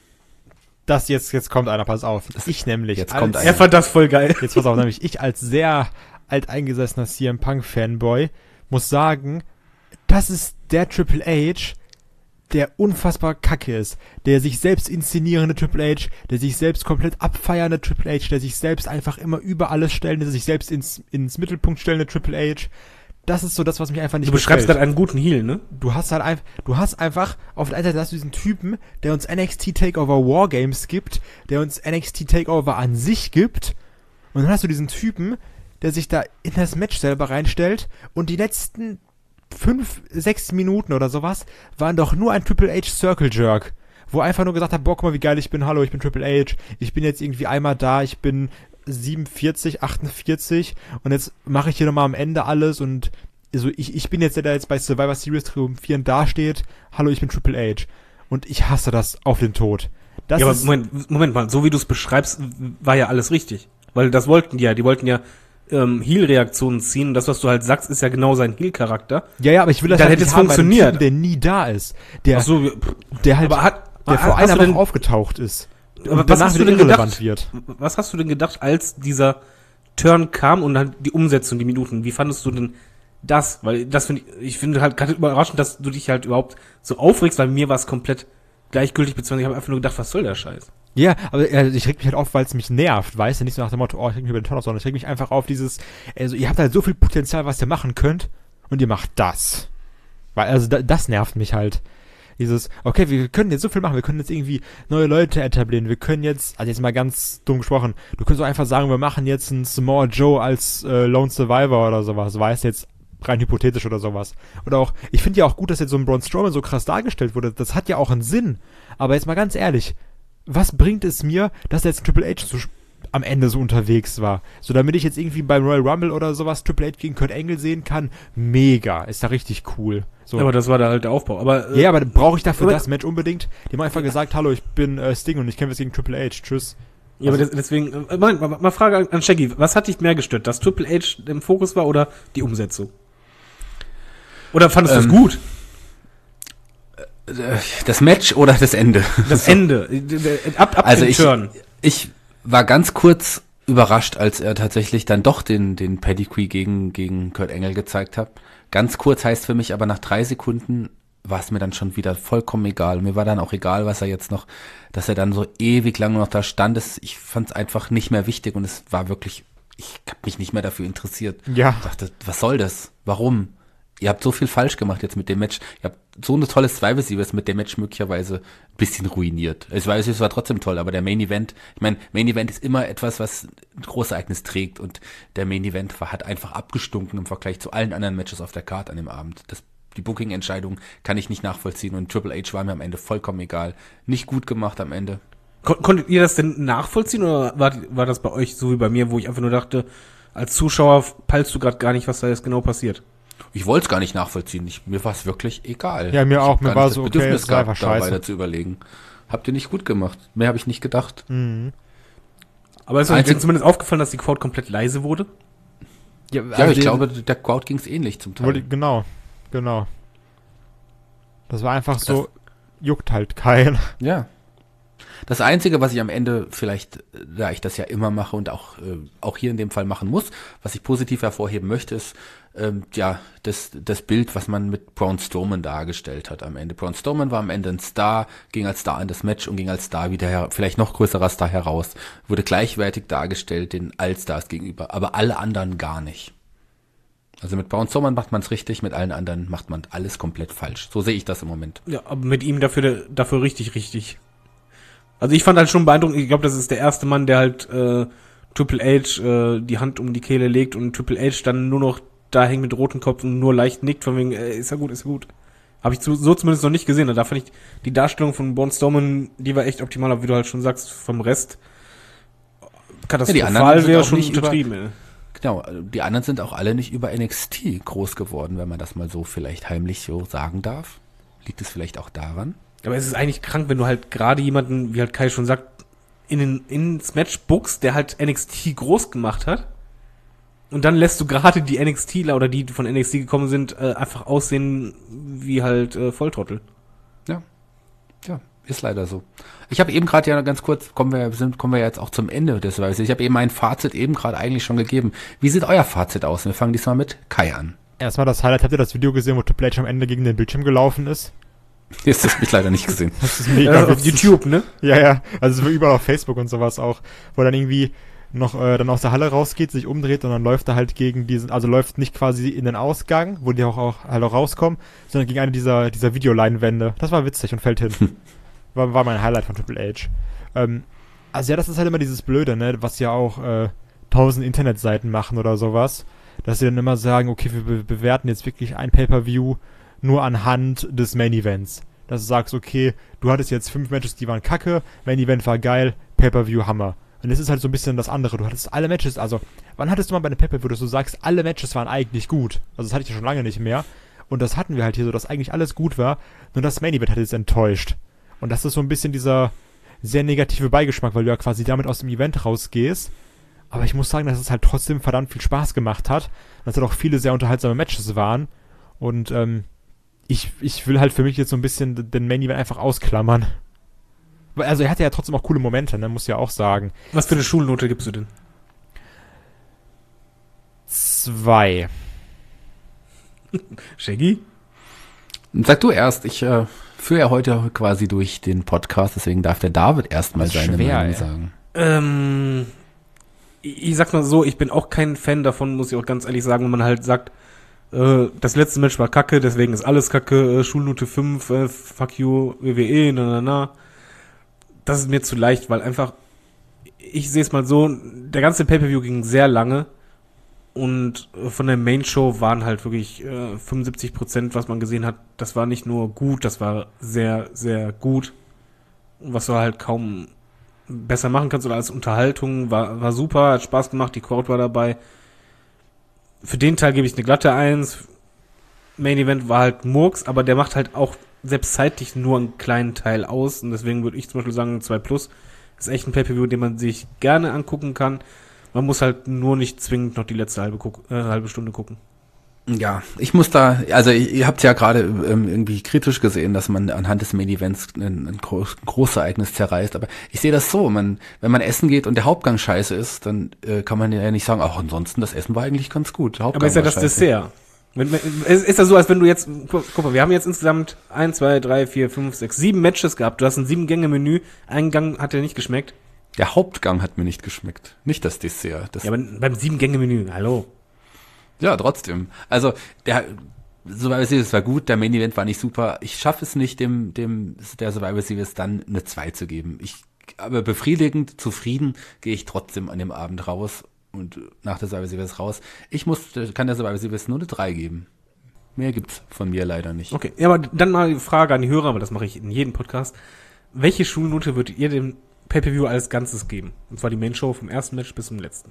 Das jetzt, jetzt kommt einer, pass auf. Ich nämlich. Jetzt als, kommt einer. Er fand das voll geil. Jetzt pass auf, nämlich ich als sehr alteingesessener C M Punk-Fanboy muss sagen, das ist der Triple H, der unfassbar kacke ist, der sich selbst inszenierende Triple H, der sich selbst komplett abfeiernde Triple H, der sich selbst einfach immer über alles stellende, der sich selbst ins, ins Mittelpunkt stellende Triple H. Das ist so das, was mich einfach nicht Du beschreibst gefällt. gerade einen guten Heel, ne? Du hast halt einfach, du hast einfach, auf der einen Seite hast du diesen Typen, der uns N X T Takeover Wargames gibt, der uns N X T Takeover an sich gibt, und dann hast du diesen Typen, der sich da in das Match selber reinstellt, und die letzten fünf, sechs Minuten oder sowas waren doch nur ein Triple H Circle Jerk, wo einfach nur gesagt hat, boah, guck mal, wie geil ich bin, hallo, ich bin Triple H, ich bin jetzt irgendwie einmal da, ich bin siebenundvierzig, achtundvierzig und jetzt mache ich hier nochmal am Ende alles und also ich, ich bin jetzt der, der jetzt bei Survivor Series triumphierend dasteht, hallo, ich bin Triple H und ich hasse das auf den Tod. Das Ja, ist, aber Moment, Moment mal, so wie du es beschreibst, war ja alles richtig. Weil das wollten die ja, die wollten ja ähm, Heel-Reaktionen ziehen und das, was du halt sagst, ist ja genau sein Heel-Charakter. ja, ja, aber ich will das Dann halt hätte nicht es haben bei einem funktioniert. Typen, der nie da ist, der, Ach so, der halt, aber hat, der vor hast einer du Woche denn, aufgetaucht ist. aber Und was danach hast du wieder denn irrelevant gedacht? wird. Was hast du denn gedacht, als dieser Turn kam und dann die Umsetzung, die Minuten? Wie fandest du denn das? Weil das finde ich, ich finde halt gerade überraschend, dass du dich halt überhaupt so aufregst, weil mir war es komplett gleichgültig, beziehungsweise ich habe einfach nur gedacht, was soll der Scheiß? Ja, aber äh, ich reg mich halt auf, weil es mich nervt, weißt du, nicht so nach dem Motto, oh, ich reg mich über den Turn auf, sondern ich reg mich einfach auf dieses, also ihr habt halt so viel Potenzial, was ihr machen könnt, und ihr macht das. Weil, also da, das nervt mich halt. Dieses, okay, wir können jetzt so viel machen, wir können jetzt irgendwie neue Leute etablieren, wir können jetzt, also jetzt mal ganz dumm gesprochen, du könntest auch einfach sagen, wir machen jetzt einen Samoa Joe als äh, Lone Survivor oder sowas, weißt du, jetzt rein hypothetisch oder sowas. Oder auch, ich finde ja auch gut, dass jetzt so ein Braun Strowman so krass dargestellt wurde, das hat ja auch einen Sinn, aber jetzt mal ganz ehrlich, was bringt es mir, dass jetzt Triple H so am Ende so unterwegs war? So, damit ich jetzt irgendwie beim Royal Rumble oder sowas Triple H gegen Kurt Angle sehen kann, mega, ist da richtig cool. So. Ja, aber das war da halt der Aufbau. Aber, äh, Ja, aber brauche ich dafür aber- das Match unbedingt? Die haben einfach gesagt, hallo, ich bin äh, Sting und ich kämpfe jetzt gegen Triple H. Tschüss. ja, aber des- deswegen, äh, mal, mal, mal Frage an- an Shaggy, was hat dich mehr gestört, dass Triple H im Fokus war oder die Umsetzung? Oder fandest du Ähm, es gut? Das Match oder das Ende? Das Ende, ab, ab Also den ich, Turn. ich war ganz kurz überrascht, als er tatsächlich dann doch den, den Pedigree gegen, gegen Kurt Angle gezeigt hat. Ganz kurz heißt für mich, aber nach drei Sekunden war es mir dann schon wieder vollkommen egal. Mir war dann auch egal, was er jetzt noch, dass er dann so ewig lang noch da stand. Das, ich fand es einfach nicht mehr wichtig und es war wirklich, ich habe mich nicht mehr dafür interessiert. Ja. Ich dachte, was soll das? Warum? Ihr habt so viel falsch gemacht jetzt mit dem Match. Ihr habt so eine tolle Survivor Series mit dem Match möglicherweise ein bisschen ruiniert. Es war, es war trotzdem toll, aber der Main Event, ich meine, Main Event ist immer etwas, was ein großes Ereignis trägt und der Main Event war, hat einfach abgestunken im Vergleich zu allen anderen Matches auf der Card an dem Abend. Das, die Booking-Entscheidung kann ich nicht nachvollziehen und Triple H war mir am Ende vollkommen egal. Nicht gut gemacht am Ende. Kon konntet ihr das denn nachvollziehen oder war, war das bei euch so wie bei mir, wo ich einfach nur dachte, als Zuschauer peilst du gerade gar nicht, was da jetzt genau passiert? Ich wollte es gar nicht nachvollziehen. Ich, mir war es wirklich egal. Ja, mir ich auch. hab Mir gar war nicht so, das okay, Bedürfnis es war gehabt, einfach da scheiße. weiter zu überlegen. Habt ihr nicht gut gemacht. Mehr habe ich nicht gedacht. Mhm. Aber ist euch Einzig- denn zumindest aufgefallen, dass die Crowd komplett leise wurde? Ja, Ja, also ich die- glaube, der Crowd ging es ähnlich zum Teil. Wollte- Genau, genau. Das war einfach so, juckt halt keinen. Ja. Das Einzige, was ich am Ende vielleicht, da ich das ja immer mache und auch, äh, auch hier in dem Fall machen muss, was ich positiv hervorheben möchte, ist ähm, ja das, das Bild, was man mit Braun Strowman dargestellt hat am Ende. Braun Strowman war am Ende ein Star, ging als Star in das Match und ging als Star wieder her, vielleicht noch größerer Star heraus, wurde gleichwertig dargestellt den Allstars gegenüber, aber alle anderen gar nicht. Also mit Braun Strowman macht man es richtig, mit allen anderen macht man alles komplett falsch. So sehe ich das im Moment. Ja, aber mit ihm dafür, dafür richtig, richtig. Also ich fand halt schon beeindruckend, ich glaube, das ist der erste Mann, der halt äh, Triple H äh, die Hand um die Kehle legt und Triple H dann nur noch da hängt mit rotem Kopf und nur leicht nickt, von wegen, äh, ist ja gut, ist ja gut. Habe ich zu, so zumindest noch nicht gesehen. Da fand ich die Darstellung von Braun Strowman, die war echt optimal, aber wie du halt schon sagst, vom Rest katastrophal wäre schon untertrieben. Über, genau, die anderen sind auch alle nicht über N X T groß geworden, wenn man das mal so vielleicht heimlich so sagen darf. Liegt es vielleicht auch daran? Aber es ist eigentlich krank, wenn du halt gerade jemanden, wie halt Kai schon sagt, in den, ins Match buchst, der halt N X T groß gemacht hat. Und dann lässt du gerade die NXTler oder die, die von N X T gekommen sind, äh, einfach aussehen wie halt äh, Volltrottel. Ja. Ja, ist leider so. Ich habe eben gerade ja ganz kurz, kommen wir, sind, kommen wir jetzt auch zum Ende des Weißes. Ich habe eben mein Fazit eben gerade eigentlich schon gegeben. Wie sieht euer Fazit aus? Wir fangen diesmal mit Kai an. Erstmal das Highlight. Habt ihr das Video gesehen, wo Triple H am Ende gegen den Bildschirm gelaufen ist? Jetzt habe ich leider nicht gesehen. Das ist mega äh, auf YouTube, ne? Ja, ja. Also es war überall auf Facebook und sowas auch, wo dann irgendwie noch äh, dann aus der Halle rausgeht, sich umdreht und dann läuft er halt gegen diesen, also läuft nicht quasi in den Ausgang, wo die auch, auch halt auch rauskommen, sondern gegen eine dieser dieser Videoleinwände. Das war witzig und fällt hin. War, war mein Highlight von Triple H. Ähm, also ja, das ist halt immer dieses Blöde, ne, was ja auch äh, tausend Internetseiten machen oder sowas, dass sie dann immer sagen, okay, wir be- bewerten jetzt wirklich ein Pay-Per-View nur anhand des Main Events. Dass du sagst, okay, du hattest jetzt fünf Matches, die waren kacke, Main Event war geil, Pay-Per-View Hammer. Und das ist halt so ein bisschen das andere. Du hattest alle Matches, also, wann hattest du mal bei einem Pay-Per-View, dass du sagst, alle Matches waren eigentlich gut? Also das hatte ich ja schon lange nicht mehr. Und das hatten wir halt hier so, dass eigentlich alles gut war, nur das Main Event hat jetzt enttäuscht. Und das ist so ein bisschen dieser sehr negative Beigeschmack, weil du ja quasi damit aus dem Event rausgehst. Aber ich muss sagen, dass es halt trotzdem verdammt viel Spaß gemacht hat. Dass halt auch viele sehr unterhaltsame Matches waren. Und ähm, ich, ich will halt für mich jetzt so ein bisschen den Main Event einfach ausklammern. Also er hatte ja trotzdem auch coole Momente, ne, muss ja auch sagen. Was für eine Schulnote gibst du denn? Zwei. Shaggy? Sag du erst, ich äh, führe ja heute quasi durch den Podcast, deswegen darf der David erstmal seine schwer, Meinung ey. sagen. Ähm, ich, ich sag mal so, ich bin auch kein Fan davon, muss ich auch ganz ehrlich sagen, wenn man halt sagt, äh, das letzte Match war kacke, deswegen ist alles kacke, äh, Schulnote fünf, äh, fuck you, W W E, na na na. Das ist mir zu leicht, weil einfach, ich sehe es mal so, der ganze Pay-Per-View ging sehr lange und von der Main-Show waren halt wirklich äh, fünfundsiebzig Prozent, was man gesehen hat, das war nicht nur gut, das war sehr, sehr gut. Was du halt kaum besser machen kannst oder als Unterhaltung, war, war super, hat Spaß gemacht, die Crowd war dabei. Für den Teil gebe ich eine glatte eins. Main Event war halt Murks, aber der macht halt auch selbst zeitlich nur einen kleinen Teil aus und deswegen würde ich zum Beispiel sagen, zwei plus ist echt ein Pay-Per-View, den man sich gerne angucken kann. Man muss halt nur nicht zwingend noch die letzte halbe, guck, äh, halbe Stunde gucken. Ja, ich muss da, also ihr, ihr habt ja gerade ähm, irgendwie kritisch gesehen, dass man anhand des Main-Events ein, ein, groß, ein großes Ereignis zerreißt, aber ich sehe das so, man, wenn man essen geht und der Hauptgang scheiße ist, dann äh, kann man ja nicht sagen, ach, ansonsten, das Essen war eigentlich ganz gut. Aber ist ja das scheiße. Dessert. Wenn, wenn, ist, ist das so, als wenn du jetzt, guck mal, wir haben jetzt insgesamt eins, zwei, drei, vier, fünf, sechs, sieben Matches gehabt. Du hast ein sieben-Gänge-Menü. Ein Gang hat dir nicht geschmeckt. Der Hauptgang hat mir nicht geschmeckt. Nicht das Dessert. Das ja, aber beim sieben-Gänge-Menü, hallo. Ja, trotzdem. Also, der Survivor Series war gut, der Main Event war nicht super. Ich schaffe es nicht, dem, dem, der Survivor Series dann eine zwei zu geben. Ich, aber befriedigend, zufrieden gehe ich trotzdem an dem Abend raus. Und nach der Survivor Series raus. Ich muss, kann der Survivor Series nur eine drei geben. Mehr gibt's von mir leider nicht. Okay, ja, aber dann mal die Frage an die Hörer, aber das mache ich in jedem Podcast. Welche Schulnote würdet ihr dem Pay-Per-View als Ganzes geben? Und zwar die Main-Show vom ersten Match bis zum letzten.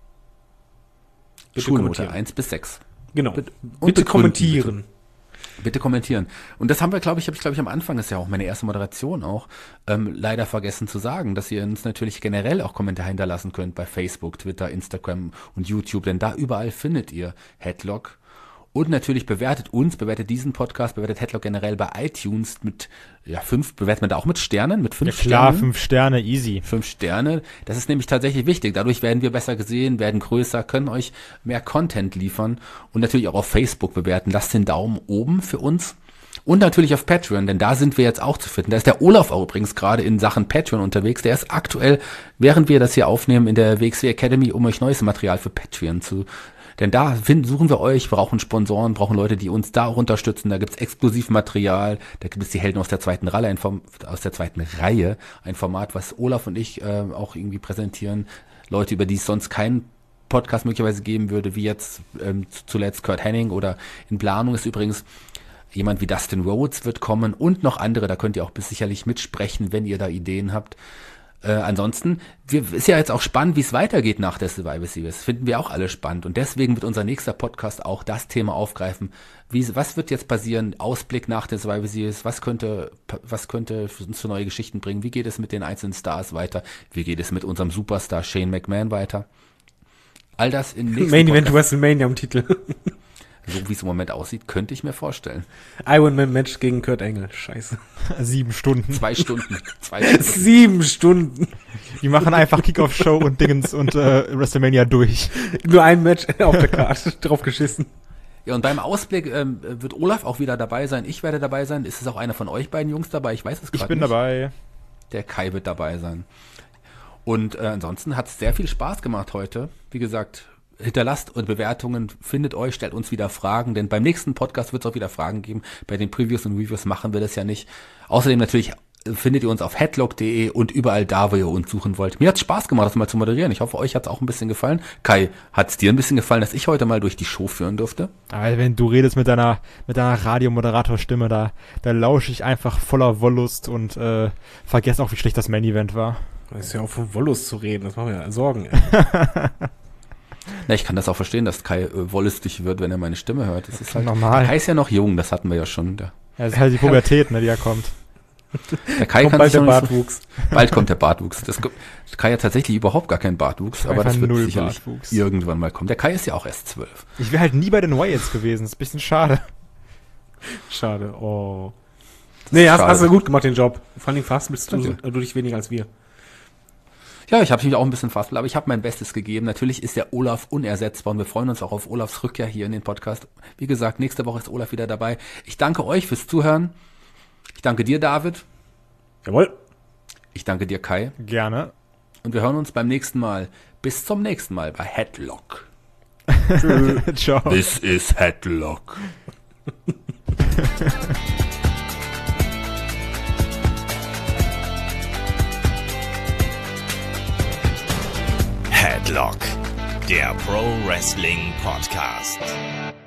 Bitte Schulnote eins bis sechs. Genau. Bitte, bitte kommentieren. Bitte. Bitte kommentieren. Und das haben wir, glaube ich, habe ich, glaube ich, am Anfang, das ist ja auch meine erste Moderation auch, ähm, leider vergessen zu sagen, dass ihr uns natürlich generell auch Kommentare hinterlassen könnt bei Facebook, Twitter, Instagram und YouTube, denn da überall findet ihr Headlock. Und natürlich bewertet uns, bewertet diesen Podcast, bewertet Headlock generell bei iTunes mit, ja, fünf, bewertet man da auch mit Sternen, mit fünf Sternen? Ja klar, Sternen? fünf Sterne, easy. Fünf Sterne, das ist nämlich tatsächlich wichtig. Dadurch werden wir besser gesehen, werden größer, können euch mehr Content liefern und natürlich auch auf Facebook bewerten. Lasst den Daumen oben für uns. Und natürlich auf Patreon, denn da sind wir jetzt auch zu finden. Da ist der Olaf auch übrigens gerade in Sachen Patreon unterwegs. Der ist aktuell, während wir das hier aufnehmen, in der W X W Academy, um euch neues Material für Patreon zu Denn da finden, suchen wir euch, brauchen Sponsoren, brauchen Leute, die uns da auch unterstützen. Da gibt's Exklusivmaterial, da gibt es die Helden aus der zweiten Reihe, ein Form, aus der zweiten Reihe, ein Format, was Olaf und ich äh, auch irgendwie präsentieren. Leute, über die es sonst keinen Podcast möglicherweise geben würde, wie jetzt ähm, zuletzt Kurt Hennig oder in Planung ist übrigens jemand wie Dustin Rhodes wird kommen und noch andere, da könnt ihr auch bis sicherlich mitsprechen, wenn ihr da Ideen habt. Äh, ansonsten wir, ist ja jetzt auch spannend, wie es weitergeht nach der Survivor Series. Finden wir auch alle spannend. Und deswegen wird unser nächster Podcast auch das Thema aufgreifen. Wie, was wird jetzt passieren? Ausblick nach der Survivor Series. Was könnte, was könnte uns für neue Geschichten bringen? Wie geht es mit den einzelnen Stars weiter? Wie geht es mit unserem Superstar Shane McMahon weiter? All das in nächsten Main Event WrestleMania am Titel. So wie es im Moment aussieht, könnte ich mir vorstellen. Iron Man Match gegen Kurt Angle. Scheiße. Sieben Stunden. Zwei Stunden. Zwei Stunden. Sieben Stunden. Die machen einfach Kickoff-Show und Dingens und äh, WrestleMania durch. Nur ein Match auf der Karte. Drauf geschissen. Ja, und beim Ausblick ähm, wird Olaf auch wieder dabei sein. Ich werde dabei sein. Ist es auch einer von euch beiden Jungs dabei? Ich weiß es gerade nicht. Ich bin dabei. Der Kai wird dabei sein. Und äh, ansonsten hat es sehr viel Spaß gemacht heute. Wie gesagt, hinterlasst und Bewertungen, findet euch, stellt uns wieder Fragen, denn beim nächsten Podcast wird es auch wieder Fragen geben. Bei den Previews und Reviews machen wir das ja nicht. Außerdem natürlich findet ihr uns auf headlock punkt de und überall da, wo ihr uns suchen wollt. Mir hat es Spaß gemacht, das mal zu moderieren. Ich hoffe, euch hat es auch ein bisschen gefallen. Kai, hat es dir ein bisschen gefallen, dass ich heute mal durch die Show führen durfte? Aber wenn du redest mit deiner mit deiner Radiomoderatorstimme, da, da lausche ich einfach voller Wollust und äh, vergesse auch, wie schlecht das Main-Event war. Das ist ja auch von Wollust zu reden, das machen wir ja Sorgen. Ey. Na, ich kann das auch verstehen, dass Kai äh, wollüstig wird, wenn er meine Stimme hört. Das ist halt normal. Kai ist ja noch jung, das hatten wir ja schon. Der, ja, das ist halt die Pubertät, ne, die ja kommt. der Kai Kommt kann bald sich der noch nicht Bartwuchs. So, bald kommt der Bartwuchs. Das, Kai hat tatsächlich überhaupt gar keinen Bartwuchs, aber das Einfach wird null sicherlich Bartwuchs. irgendwann mal kommen. Der Kai ist ja auch erst zwölf. Ich wäre halt nie bei den Wyatts gewesen, das ist ein bisschen schade. Schade, oh. Nee, hast, schade. hast du gut gemacht, den Job. Vor allem fast bist du, Danke. du dich weniger als wir. Ja, ich habe mich auch ein bisschen fast, aber ich habe mein Bestes gegeben. Natürlich ist der Olaf unersetzbar und wir freuen uns auch auf Olafs Rückkehr hier in den Podcast. Wie gesagt, nächste Woche ist Olaf wieder dabei. Ich danke euch fürs Zuhören. Ich danke dir, David. Jawohl. Ich danke dir, Kai. Gerne. Und wir hören uns beim nächsten Mal. Bis zum nächsten Mal bei Headlock. Ciao. This is Headlock. Headlock, der Pro Wrestling Podcast.